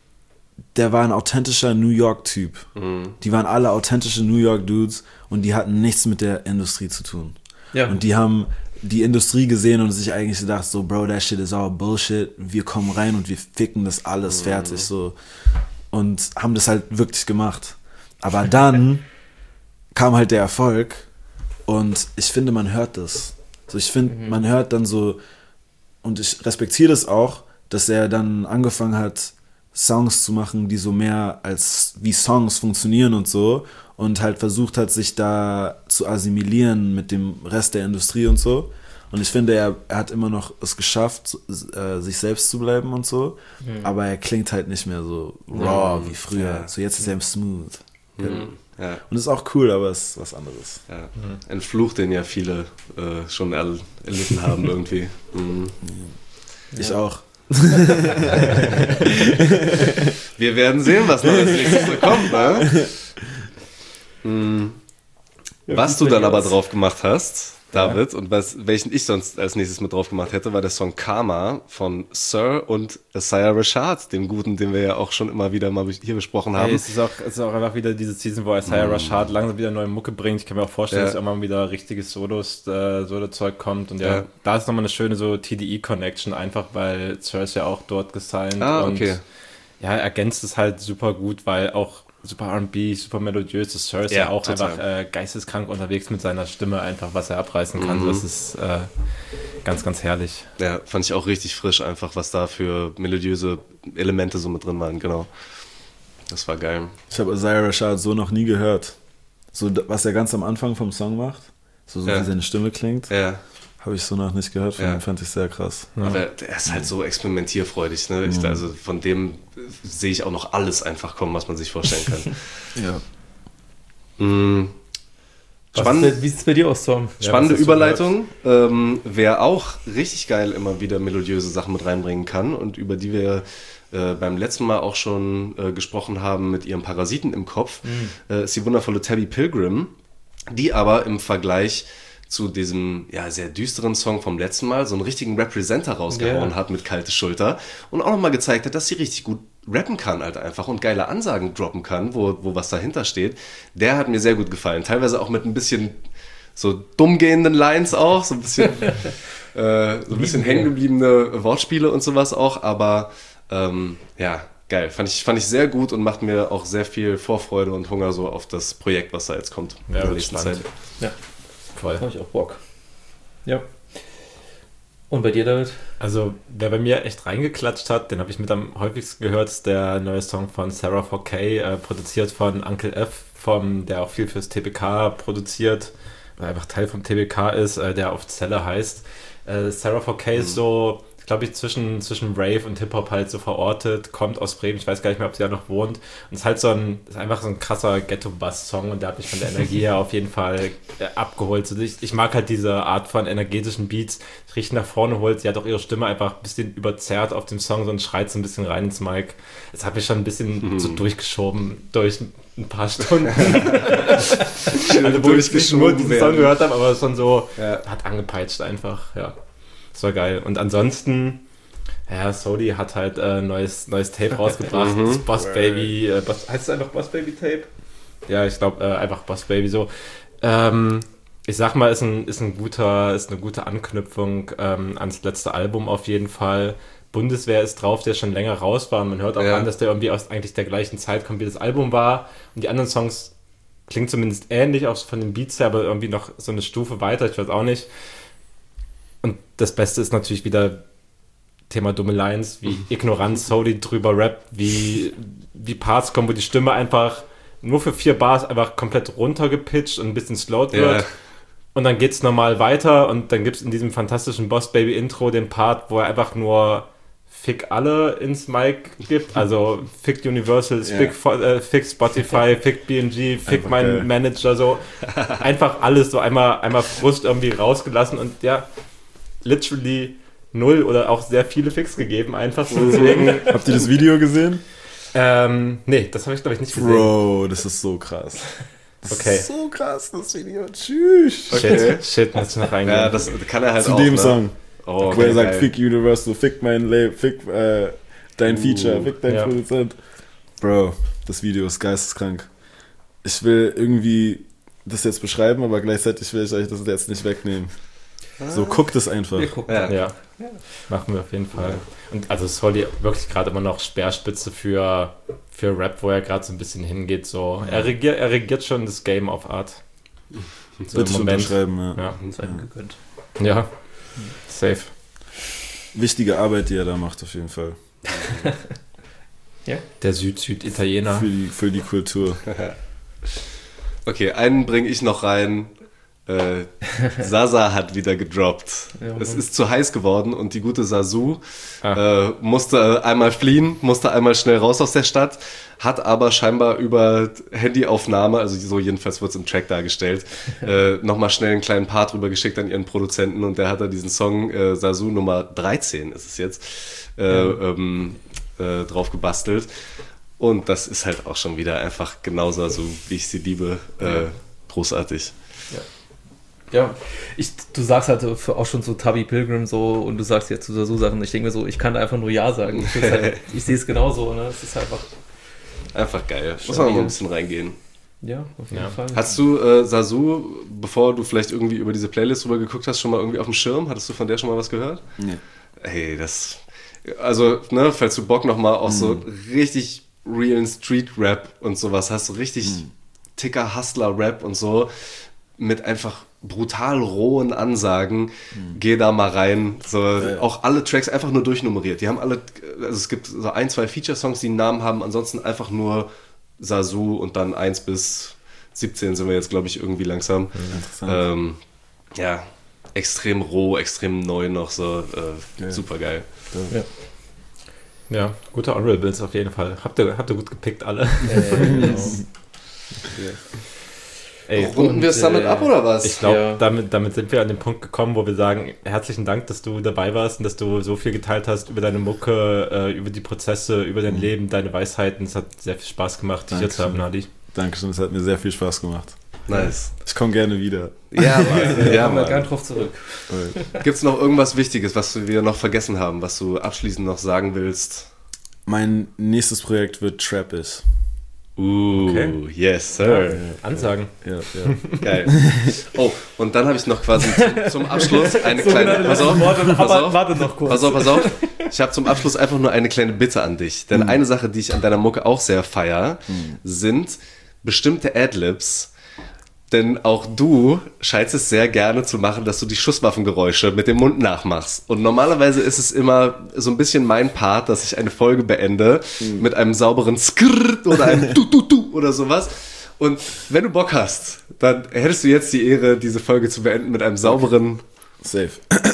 Der war ein authentischer New York-Typ. Mhm. Die waren alle authentische New York-Dudes und die hatten nichts mit der Industrie zu tun. Ja. Und die haben die Industrie gesehen und sich eigentlich gedacht, so, Bro, that shit is all Bullshit. Wir kommen rein und wir ficken das alles mhm. fertig. So. Und haben das halt wirklich gemacht. Aber dann kam halt der Erfolg und ich finde, man hört das. So, ich finde, mhm. man hört dann so, und ich respektiere das auch, dass er dann angefangen hat, Songs zu machen, die so mehr als wie Songs funktionieren und so und halt versucht hat, sich da zu assimilieren mit dem Rest der Industrie und so. Und ich finde, er, er hat immer noch es geschafft, äh, sich selbst zu bleiben und so, mhm. aber er klingt halt nicht mehr so raw mhm. wie früher. Ja. So jetzt ist er smooth. Mhm. Ja. Und das ist auch cool, aber es ist was anderes. Ja. Mhm. Ein Fluch, den ja viele äh, schon erl- erlitten haben irgendwie. Mhm. Ich ja. auch. Wir werden sehen, was noch als nächstes so kommt, ne? Mhm. Ja, was du dann aber drauf gemacht hast, David, ja. und was, welchen ich sonst als nächstes mit drauf gemacht hätte, war der Song Karma von Sir und Isaiah Rashad, dem Guten, den wir ja auch schon immer wieder mal hier besprochen haben. Hey, es, ist auch, es ist auch einfach wieder diese Season, wo Isaiah mm. Rashad langsam wieder neue Mucke bringt. Ich kann mir auch vorstellen, ja. dass immer wieder richtiges Solos, äh, Solo-Zeug kommt. Und ja, ja, da ist nochmal eine schöne so T D E-Connection, einfach weil Sir ist ja auch dort gesigned. Ah, und okay. ja, ergänzt es halt super gut, weil auch super R and B, super melodiös, das Sir ist ja, ja auch total. einfach äh, geisteskrank unterwegs mit seiner Stimme, einfach was er abreißen kann. Mhm. Das ist äh, ganz, ganz herrlich. Ja, fand ich auch richtig frisch einfach, was da für melodiöse Elemente so mit drin waren, genau. Das war geil. Ich habe Isaiah Rashad so noch nie gehört. So, was er ganz am Anfang vom Song macht, so, so ja. wie seine Stimme klingt, ja. habe ich so noch nicht gehört. Von ja. dem fand ich sehr krass. Ja. Aber er ist halt so experimentierfreudig. Ne? Ich, also von dem sehe ich auch noch alles einfach kommen, was man sich vorstellen kann. ja. Mhm. Spannend, ist, wie sieht es bei dir aus, Tom? Spannende ja, Überleitung. Ähm, wer auch richtig geil immer wieder melodiöse Sachen mit reinbringen kann und über die wir äh, beim letzten Mal auch schon äh, gesprochen haben mit ihrem Parasiten im Kopf, mhm. äh, ist die wundervolle Tabby Pilgrim, die aber im Vergleich zu diesem ja, sehr düsteren Song vom letzten Mal so einen richtigen Representer rausgehauen yeah. hat mit Kalte Schulter und auch nochmal gezeigt hat, dass sie richtig gut rappen kann halt einfach und geile Ansagen droppen kann, wo, wo was dahinter steht. Der hat mir sehr gut gefallen. Teilweise auch mit ein bisschen so dumm gehenden Lines auch, so ein bisschen, äh, so ein bisschen hängen gebliebene Wortspiele und sowas auch, aber ähm, ja, geil. Fand ich, fand ich sehr gut und macht mir auch sehr viel Vorfreude und Hunger so auf das Projekt, was da jetzt kommt ja, in der nächsten Zeit. Ja. Voll. Da habe ich auch Bock. Ja. Und bei dir, David? Also, wer bei mir echt reingeklatscht hat, den habe ich mit am häufigsten gehört, ist der neue Song von Sarah four K, äh, produziert von Uncle F, vom, der auch viel fürs T B K produziert, oder einfach Teil vom T B K ist, äh, der auf Zelle heißt. Äh, Sarah four K mhm. ist so, glaube ich, zwischen, zwischen Rave und Hip-Hop halt so verortet, kommt aus Bremen, ich weiß gar nicht mehr, ob sie da noch wohnt. Und ist halt so ein, ist einfach so ein krasser Ghetto-Bass-Song und der hat mich von der Energie her auf jeden Fall äh, abgeholt. So, ich, ich mag halt diese Art von energetischen Beats, die richtig nach vorne holt. Sie hat auch ihre Stimme einfach ein bisschen überzerrt auf dem Song, so und schreit so ein bisschen rein ins Mic. Das hat mich schon ein bisschen mhm. so durchgeschoben durch ein paar Stunden. Also wo ich nicht nur diesen Song gehört habe, aber schon so ja. hat angepeitscht einfach, ja. Das war geil. Und ansonsten, ja, Sodi hat halt ein äh, neues, neues Tape rausgebracht. Das Boss Baby, äh, Boss, heißt es einfach Boss Baby Tape? Ja, ich glaube äh, einfach Boss Baby so. Ähm, ich sag mal, ist, ein, ist, ein guter, ist eine gute Anknüpfung ähm, ans letzte Album auf jeden Fall. Bundeswehr ist drauf, der schon länger raus war. Und man hört auch ja. an, dass der irgendwie aus eigentlich der gleichen Zeit kommt, wie das Album war. Und die anderen Songs klingen zumindest ähnlich, auch von den Beats her, aber irgendwie noch so eine Stufe weiter, ich weiß auch nicht. Und das Beste ist natürlich wieder Thema dumme Lines, wie Ignoranz, Sodi drüber rappt, wie, wie Parts kommen, wo die Stimme einfach nur für vier Bars einfach komplett runtergepitcht und ein bisschen slowed wird. Yeah. Und dann geht's normal weiter und dann gibt's in diesem fantastischen Boss Baby Intro den Part, wo er einfach nur Fick alle ins Mic gibt, also Fick Universal, yeah. Fick, äh, Fick Spotify, Fick B M G, Fick meinen okay. Manager, so einfach alles so einmal, einmal Frust irgendwie rausgelassen und ja, literally null oder auch sehr viele Ficks gegeben, einfach so. Deswegen. Habt ihr das Video gesehen? Ähm, nee, das habe ich glaube ich nicht gesehen. Bro, das ist so krass. Das okay. ist so krass, das Video. Tschüss. Okay. Shit, shit, muss ich noch reingehen. Ja, das kann er halt Zu auch, dem ne? Song. Oh, okay, wo er sagt, geil. Fick Universal, Fick mein Label, Fick äh, dein uh, Feature, Fick dein ja. Produzent. Bro, das Video ist geisteskrank. Ich will irgendwie das jetzt beschreiben, aber gleichzeitig will ich euch das jetzt nicht wegnehmen. So, guckt es einfach. Wir gucken. Ja. Ja. ja, machen wir auf jeden Fall. Und also Soli wirklich gerade immer noch Speerspitze für, für Rap, wo er gerade so ein bisschen hingeht. So. Er, regiert, er regiert schon das Game auf Art. So Bitte unterschreiben, ja. Ja. Ja. gegönnt. Ja, safe. Wichtige Arbeit, die er da macht, auf jeden Fall. Ja. Der Süd-Süd-Italiener. Für die, für die Kultur. Okay, einen bringe ich noch rein. Äh, Sasa hat wieder gedroppt. Ja, es ist zu heiß geworden und die gute Sasu ah. äh, musste einmal fliehen, musste einmal schnell raus aus der Stadt, hat aber scheinbar über Handyaufnahme, also so jedenfalls wird es im Track dargestellt, äh, nochmal schnell einen kleinen Part rüber geschickt an ihren Produzenten und der hat da diesen Song äh, Sasu Nummer dreizehn ist es jetzt äh, ja. ähm, äh, drauf gebastelt und das ist halt auch schon wieder einfach genau Sasu, wie ich sie liebe, äh, ja. großartig. Ja. Ja, ich, du sagst halt auch schon so Tabby Pilgrim so und du sagst jetzt so Sachen. Ich denke mir so, ich kann da einfach nur Ja sagen. Ich, halt, ich sehe es genauso, ne? Es ist einfach. Einfach geil. Muss man mal ein bisschen reingehen. Ja, auf jeden ja. Fall. Hast du äh, Sasu, bevor du vielleicht irgendwie über diese Playlist rüber geguckt hast, schon mal irgendwie auf dem Schirm? Hattest du von der schon mal was gehört? Nee. Ey, das Also, ne, falls du Bock nochmal auf mm. so richtig realen Street-Rap und sowas hast, so richtig mm. Ticker-Hustler-Rap und so, mit einfach brutal rohen Ansagen, mhm. geh da mal rein. So, ja. Auch alle Tracks einfach nur durchnummeriert. Die haben alle, also es gibt so ein, zwei Feature-Songs, die einen Namen haben, ansonsten einfach nur Sasu und dann eins bis siebzehn sind wir jetzt, glaube ich, irgendwie langsam. Ja, ähm, ja, extrem roh, extrem neu noch, so äh, super geil. Ja. Ja, gute Honorables auf jeden Fall. Habt ihr, habt ihr gut gepickt alle. Yes. Ey, runden wir es damit äh, ab, oder was? Ich glaube, ja. damit, damit sind wir an den Punkt gekommen, wo wir sagen, herzlichen Dank, dass du dabei warst und dass du so viel geteilt hast über deine Mucke, äh, über die Prozesse, über dein mhm. Leben, deine Weisheiten. Es hat sehr viel Spaß gemacht, dich hier zu haben, Nadi. Dankeschön, es hat mir sehr viel Spaß gemacht. Nice. Ich komme gerne wieder. Ja, Mann. Ja, kommen wir gerne drauf zurück. Gibt es noch irgendwas Wichtiges, was wir noch vergessen haben, was du abschließend noch sagen willst? Mein nächstes Projekt wird Trappist. Uh, okay. Yes, sir. Ja, Ansagen. Ja, ja. Geil. Oh, und dann habe ich noch quasi zum, zum Abschluss eine so kleine... Pass auf, Worte, pass auf, warte noch kurz. Pass auf, pass auf. Ich habe zum Abschluss einfach nur eine kleine Bitte an dich. Denn mhm. eine Sache, die ich an deiner Mucke auch sehr feier, mhm. sind bestimmte Adlibs. Denn auch du scheinst es sehr gerne zu machen, dass du die Schusswaffengeräusche mit dem Mund nachmachst. Und normalerweise ist es immer so ein bisschen mein Part, dass ich eine Folge beende mhm. mit einem sauberen Skrrrt oder einem Tu-Tu-Tu oder sowas. Und wenn du Bock hast, dann hättest du jetzt die Ehre, diese Folge zu beenden mit einem sauberen... Safe.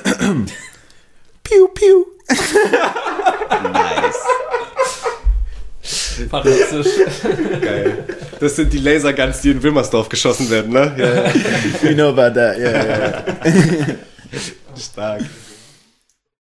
Piu, piu. Nice. Fantastisch. Geil. Das sind die Laserguns, die in Wilmersdorf geschossen werden, ne? Ja, ja. You know about that, ja, yeah, ja. Yeah. Stark.